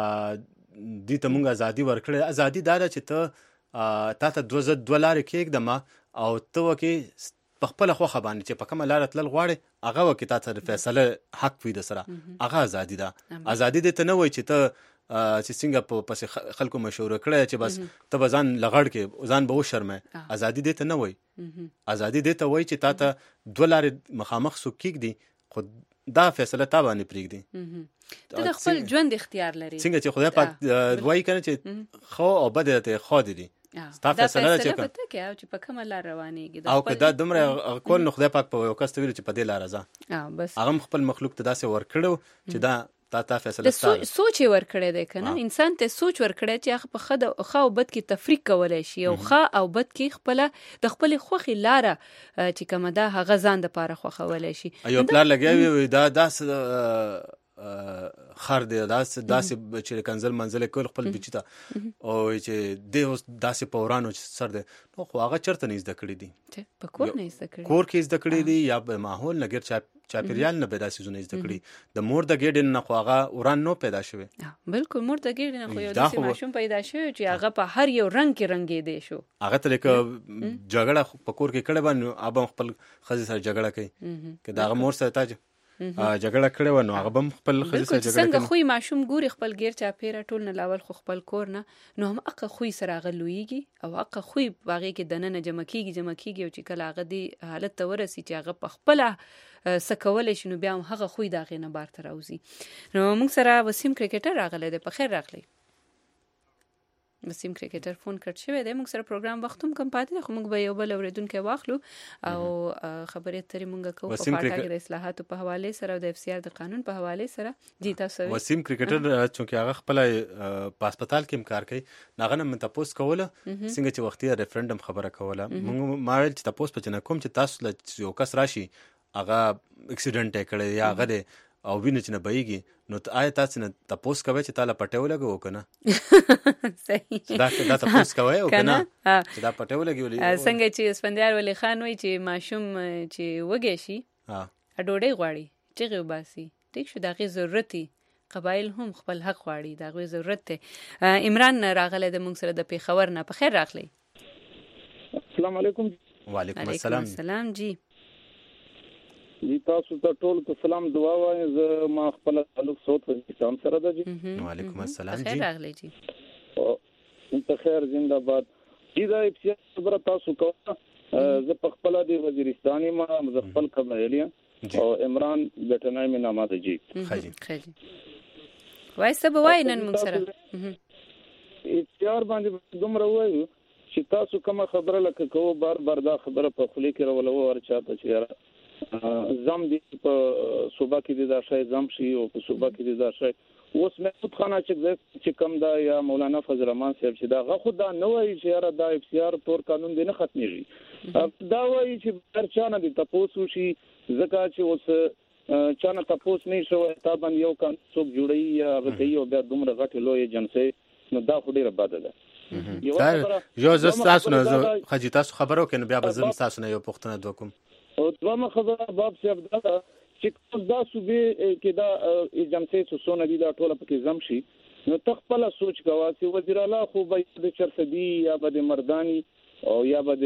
دې ته مونږ ازادي ورکړې ازادي دا چې ته ته دوه لارې کېږدم او ته وکې په خپل خوخه باندې چې په کومه لار تلل غواړي هغه وکې تاسو فیصله حق وي د سره هغه ازادي ده ازادي دې ته نه وای چې ته چې څنګه په پس خلکو مشوره کړی چې بس ته ځان لغړ کې ځان به وشرمه ازادي دې ته نه وای ازادي دې ته وای چې تاسو دوه لارې مخامخ سو کېږدي خو دا فیصله تا باندې پریږدي ته خپل ژوند اختیار لري څنګه چې خدای پاک وایي کنه چې خو او بد ته خو دي دا فیصله چې په کومه لار روانېږي او که دا دومره کول نو خدای پاک په یو کس ته ویل چې په دې لار ځه بس هغه خپل مخلوق ته داسې ورکړو چې دا تا فیصله ستاسو سوچ ورکړی دی کنه انسان ته سوچ ورکړی چې هغه په خو او بد کې تفریق کولای شي او خو او بد کې خپل د خپل خوخي لار چې کومه ده هغه ځان د پاره خوخولای شي ایو پلان لګوي دا داس خر دی داسې چې کنزل منزل کول خپل بچی ته او چې د اوس داسې پورانو سر دی نو خو هغه چرته نه زده کړی دي په کور نه زده کړی کور کې زده کړی دي یا په ماحول نګر چاپیریال نه پیدا سيزونه زده کړی د مور د ګډن نه خو هغه وران نو پیدا شوی بالکل مور د ګډن نه خو یو داسې ماشوم پیدا شوی چې هغه په هر یو رنگ کې رنگې دی شو هغه تل کې جګړه په کور کې کړه باندې اب خپل خزي سره جګړه کوي که دا مور سره تاج جګړه کړې و نو هغه بم خپل خزي سره جګړه کوي څنګه خوې ماشوم ګوري خپل غیر چا پیره ټول نه لاول خو خپل کور نه نو هم اقه خوې سره غلويږي او اقه خوې باغې کې دنه جمع کیږي او چې کله هغه دی حالت ته ورسي چې هغه په خپل سکول شي نو بیا هغه خوې دا غې نه بار تر اوزي نو موږ سره وسیم کرکټر راغلی دی په خیر راغلی وسیم کرکټر فون کړ شوی دی موږ سره پروګرام وختوم کم پاتې خو موږ به یو بل اوریدونکو واخلو او خبرې اترې موږ کوو په پاټا کې اصلاحاتو په حواله سره او د اف سی آر د قانون په حواله سره جی تاسو وسیم کرکټر چې هغه خپل په هسپتال کې کار کوي ناغه نه تاسو کوله څنګه چې وختي ریفرندم خبره کوله موږ ما ویل چې تاسو په کوم چې تاسو یو کس راشي هغه اکسیډنټ کړي یا هغه او وینې چې نه بېږي نو آیا تاسو نه تاسو کوي چې تعالی پټه ولګو کنه صحیح دا تاسو کوي او کنه چې دا پټه ولګي څنګه چې اسفندیار ولی خان وای چې ماشوم چې وګی شي ډوډۍ غواړي چې غوباسي ټیک شو دغه ضرورتي قبایل هم خپل حق غواړي دغه ضرورت ته عمران راغله د موږ سره د پیښور نه په خیر راغلی السلام علیکم وعلیکم السلام جی تاسو ته ټول ته سلام دعا وایم. زه ما خپل تعلق صوت وزیرستان سره ده جی. وعلیکم السلام جی. راغلی جی. انت خیر زنده باد. دا افسیار خبره تاسو کوه. زه په خپل د وزیرستاني ما خپل قبایلی او عمران بیٹنای می نامه ده جی. خجی وای سبا وای نن موږ سره افسیار باندې دومره وایو چې تاسو کومه خبره لکه کوو بار دا خبره په خلی کې راولو ورچاته چې زم دي په صوبه کې د داشای زم شي او په صوبه کې د داشای اوس محمود خان چې کم دا یا مولانا فضل الرحمن صاحب چې دا غو دا نه وایي چې را دا اف سی آر تور قانون دی نه ختميږي دا وایي چې هرچانه دي تاسو شي زکه چې اوس چانه تاسو نه شو تا باندې یو کان څوک جوړي یا غتي او بیا دومره غټ لوی جنسه نو دا خو ډیره بد ده. یو زستاسو نه خجی تاسو خبرو کنه بیا به زم تاسو نه یو پښتنه دوکم او دوامه خبره باب صاحب دا چې دا صوبې کې دا جمسه سونه دي دا ټول پکې زم شي نو تخپل سوچ کوا چې وزیر اعلی خو به د چرسدي یا به د مردانی او یا به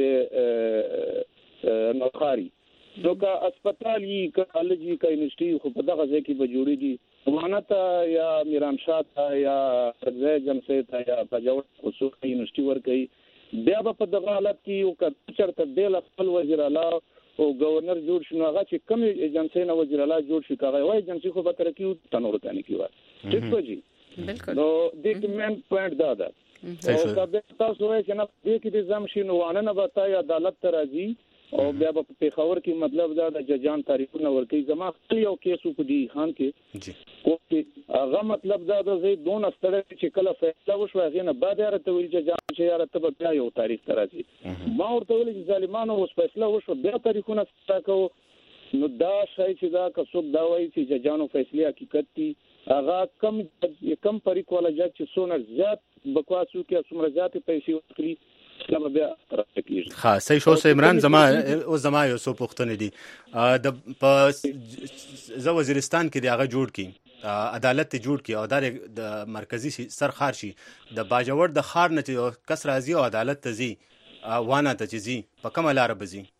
د نوخاري نو کا اسپیټال یې کالجی کا یونیورسيټي خو په دغه ځای کې به جوړیږي وانه یا میران شاه یا رضا جمسه ته یا بجوړ خصوصي یونیورسيټي ورکړي بیا په دغه حالت کې یو کا چرته د خپل وزیر اعلی او گورنر جوړ شنو هغه چې کوم ایجنسی نه وزیر اعلی جوړ شي کاغه وای ایجنسی خو به ترکیو تنور کانی کیوا ٹھیک په جی بالکل نو د کمن پوینټ دا ده او کله تاسو وایي چې نه دې کې د زم شي نو وانه نه وتا عدالت ته راځي او بیا په پیښور کې مطلب دا د ججان تاریخونه ورکی زما خپل یو کیسو په دی خان کې جی کوم هغه مطلب دا د زی دون استړی چې کله فیصله وشو هغه نه بعد راته ویل چې جان چې یاره ته بیا یو تاریخ ترازی ما ورته ویل چې ظالمانو اوس فیصله وشو بیا تاریخونه تاکو نو دا شای چې دا کڅوب دا وایي چې ججانو فیصله حقیقت دي هغه کم فریق ولا جج چې سونر زیات بکواسو کې څومره زیات پیسې ورکړي لما بیا ترکیږي ها صحیح شو عمران زما یو څو پوښتنې دي د په ز وزیرستان کې دی هغه جوړ کی عدالت جوړ کی او د مرکزی سرخار شي د باجوړ د خار نه چې کس راځي او عدالت ته زی وانه ته چې زی په کومه لار به زی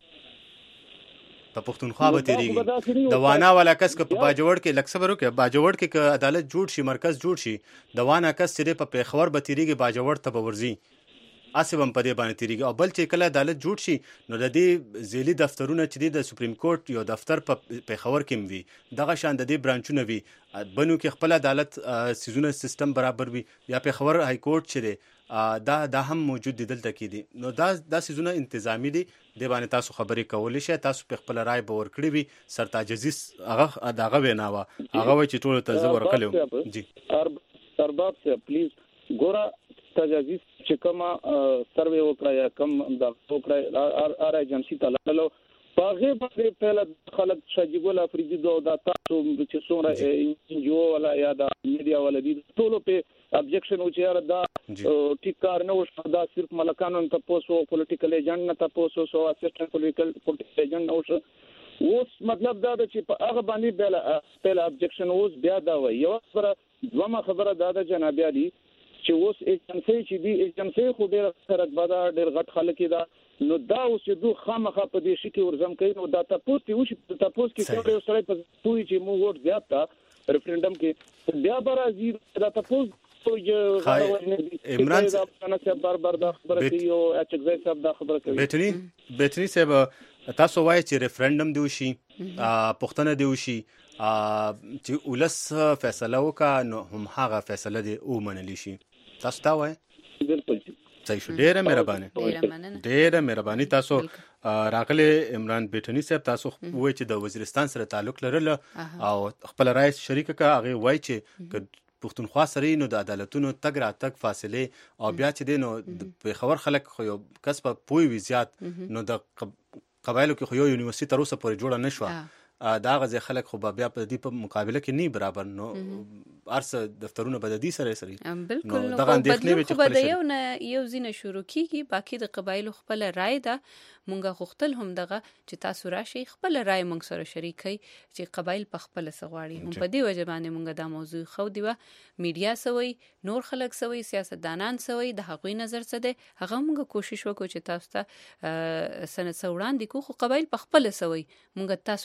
په پښتونخوا به تیریږي د وانا والا کس په باجوړ کې لکسبرو کې باجوړ کې عدالت جوړ شي مرکز جوړ شي د وانا کس چې په پیښور به تیریږي باجوړ ته به ورزي اسبم په دې باندې تیریږي او بل چې کله عدالت جوړ شي نو د دې ځيلي دفترونه چې د سپریم کورټ یو دفتر په پیښور کې وي دغه شان د دې برانچونه وي بنو کې خپل عدالت سيزونه سیستم برابر وي یا پیښور های کورټ چې دا هم موجود دي دلته کې دي نو دا سيزونه انتظامی دي د باندې تاسو خبرې کولې شئ تاسو په خپل رائے باور کړی وي سرتاج عزیز هغه دغه ویناوه هغه و چې ټول ته زور کړو جی ارباب سے پلیز ګورا تجازي چې کومه سروې وکړه یا کوم دا وکړه ار ایجنسی ته لاله پاغه باندې پهله خلک شجګول افریدي دا تاسو چې څومره انجو ولا یا دا میډیا ولا دي ټول په ابجیکشن او چې دا ټیک کار نه وشو دا صرف ملکانو ته پوسو پولیټیکل ایجنټ نه تاسو سو اسسټنټ پولیټیکل ایجنټ نو شو اوس مطلب دا چې په هغه باندې پهله ابجیکشن اوس بیا دا وایي یو خبره دا ده جناب علي چې اوس ایجنسی چې دی ایجنسی خو ډیر سره بدا ډیر غټ خلک دا نو دا اوس دوه خامخه په دې شي کې ورزم کوي نو دا تاسو ته وشي تاسو کې څو یو سره په پوي چې مو ووټ زیات تا ریفرندم کې بیا برازي دا تاسو عمران بار دا خبره کوي او اچګزای صاحب دا خبره کوي بیٹری صاحب تاسو وایي چې ریفرندم دی وشي پښتنه دی وشي چې ولس فیصله وکړه نو هم هغه فیصله دی او منلی شي تاسو دا وایي بالکل صحیح شو ډیره مهرباني تاسو راغله عمران بیٹنی صاحب تاسو وایي چې د وزیرستان سره تعلق لرله او خپل رئیس شریک کا هغه وایي چې پښتونخوا سره نو د عدالتونو تګ را تک فاصله او بیا چې دینو په خبر خلک خو یو کس په پوي وی زیات نو د قبایلو کې خو یو یونیورسيټي تر اوسه پورې جوړه نشوه دا غزه خلک خو بیا په دې په مقابله کې نه برابر نو ارس دفترونه بددي سره بالکل نو بدلون خو بده یو زینه شروع کیږي باقي د قبایلو خپل رائے ده مونږه غوښتل هم دغه چې تاسو راشي خپل رائے مونږ سره شریکي چې قبایل په خپل سغواړي هم په دې وجه باندې مونږه دا موضوع خو دیوه میډیا سوي نور خلک سوي سیاستدانان سوي د حقوقي نظر څه ده هغه مونږه کوشش وکړو چې تاسو ته سنت سوړان دي خو قبایل په خپل سوي مونږه تاسو نه دا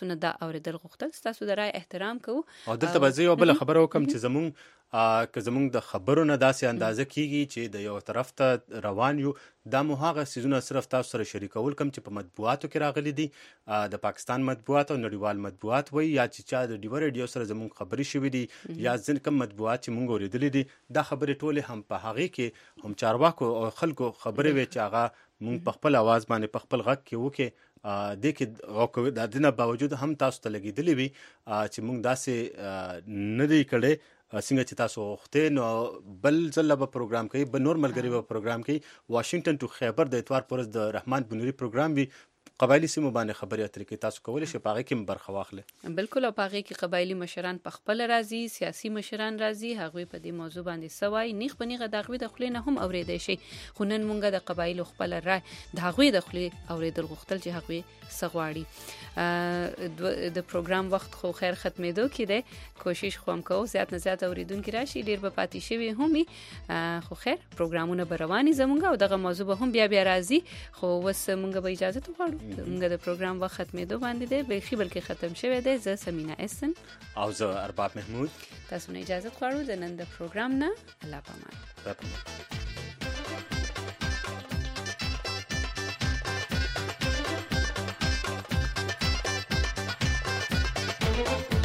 اوریدل غوښتل تاسو د رائے احترام کوو او دلته به زه یو بل خبره وکم چې زمونږ د خبرو نه داسې اندازه کیږي چې د یو طرف ته روان یو دا مو هغه سيزونه صرف تاسو سره شریکول کم چې په مطبوعاتو کې راغلي دي د پاکستان مطبوعات او نړیوال مطبوعات وي یا چې چا د ډیو ریډیو سره زمونږ خبري شوې دي یا ځین کم مطبوعات چې مونږ اوریدلې دي دا خبرې ټوله هم په هغه کې هم چارواکو او خلکو خبرې وي چې هغه مونږ په خپل आवाज باندې په خپل غږ کې وکي د کې د دینه باوجود هم تاسو ته لګیدلې وي چې مونږ داسې نه دی کړي څنګه چې تاسو وخته نو بل ځله به پروګرام کوي به نور ملګری به پروګرام کوي واشنگټن ټو خیبر د اتوار پرز د رحمان بنوري پروګرام وي قبایلی سیمو باندې خبرې اترې کې تاسو کولای شئ پاغه کې برخه واخلئ بالکل او پاغه کې قبایلی مشران په خپل راضي سیاسي مشران راضي هغه په دې موضوع باندې سوای نیغ بنیغه دغوی د خلینو هم اوریدای شي خونن مونږه د قبایلو خپل رائے د هغه د خلی اوریدل غوښتل چې هغه سغواړي د پروګرام وخت خو خیر ختمېدو کې ده کوشش کوم کوو زیات نه زیات اوریدونکو راشي ډیر به پاتې شي همي خو خیر پروګرامونه برواني زمونږه او دغه موضوع به هم بیا راځي خو وس مونږه به اجازه ته غواړو موږ د پروګرام وخت ختمېدو باندې دی به بلکې ختم شوی دی زه سمینا احسن او زه ارباب محمود تاسو نه اجازه غواړو د نن د پروګرام نه الله پامان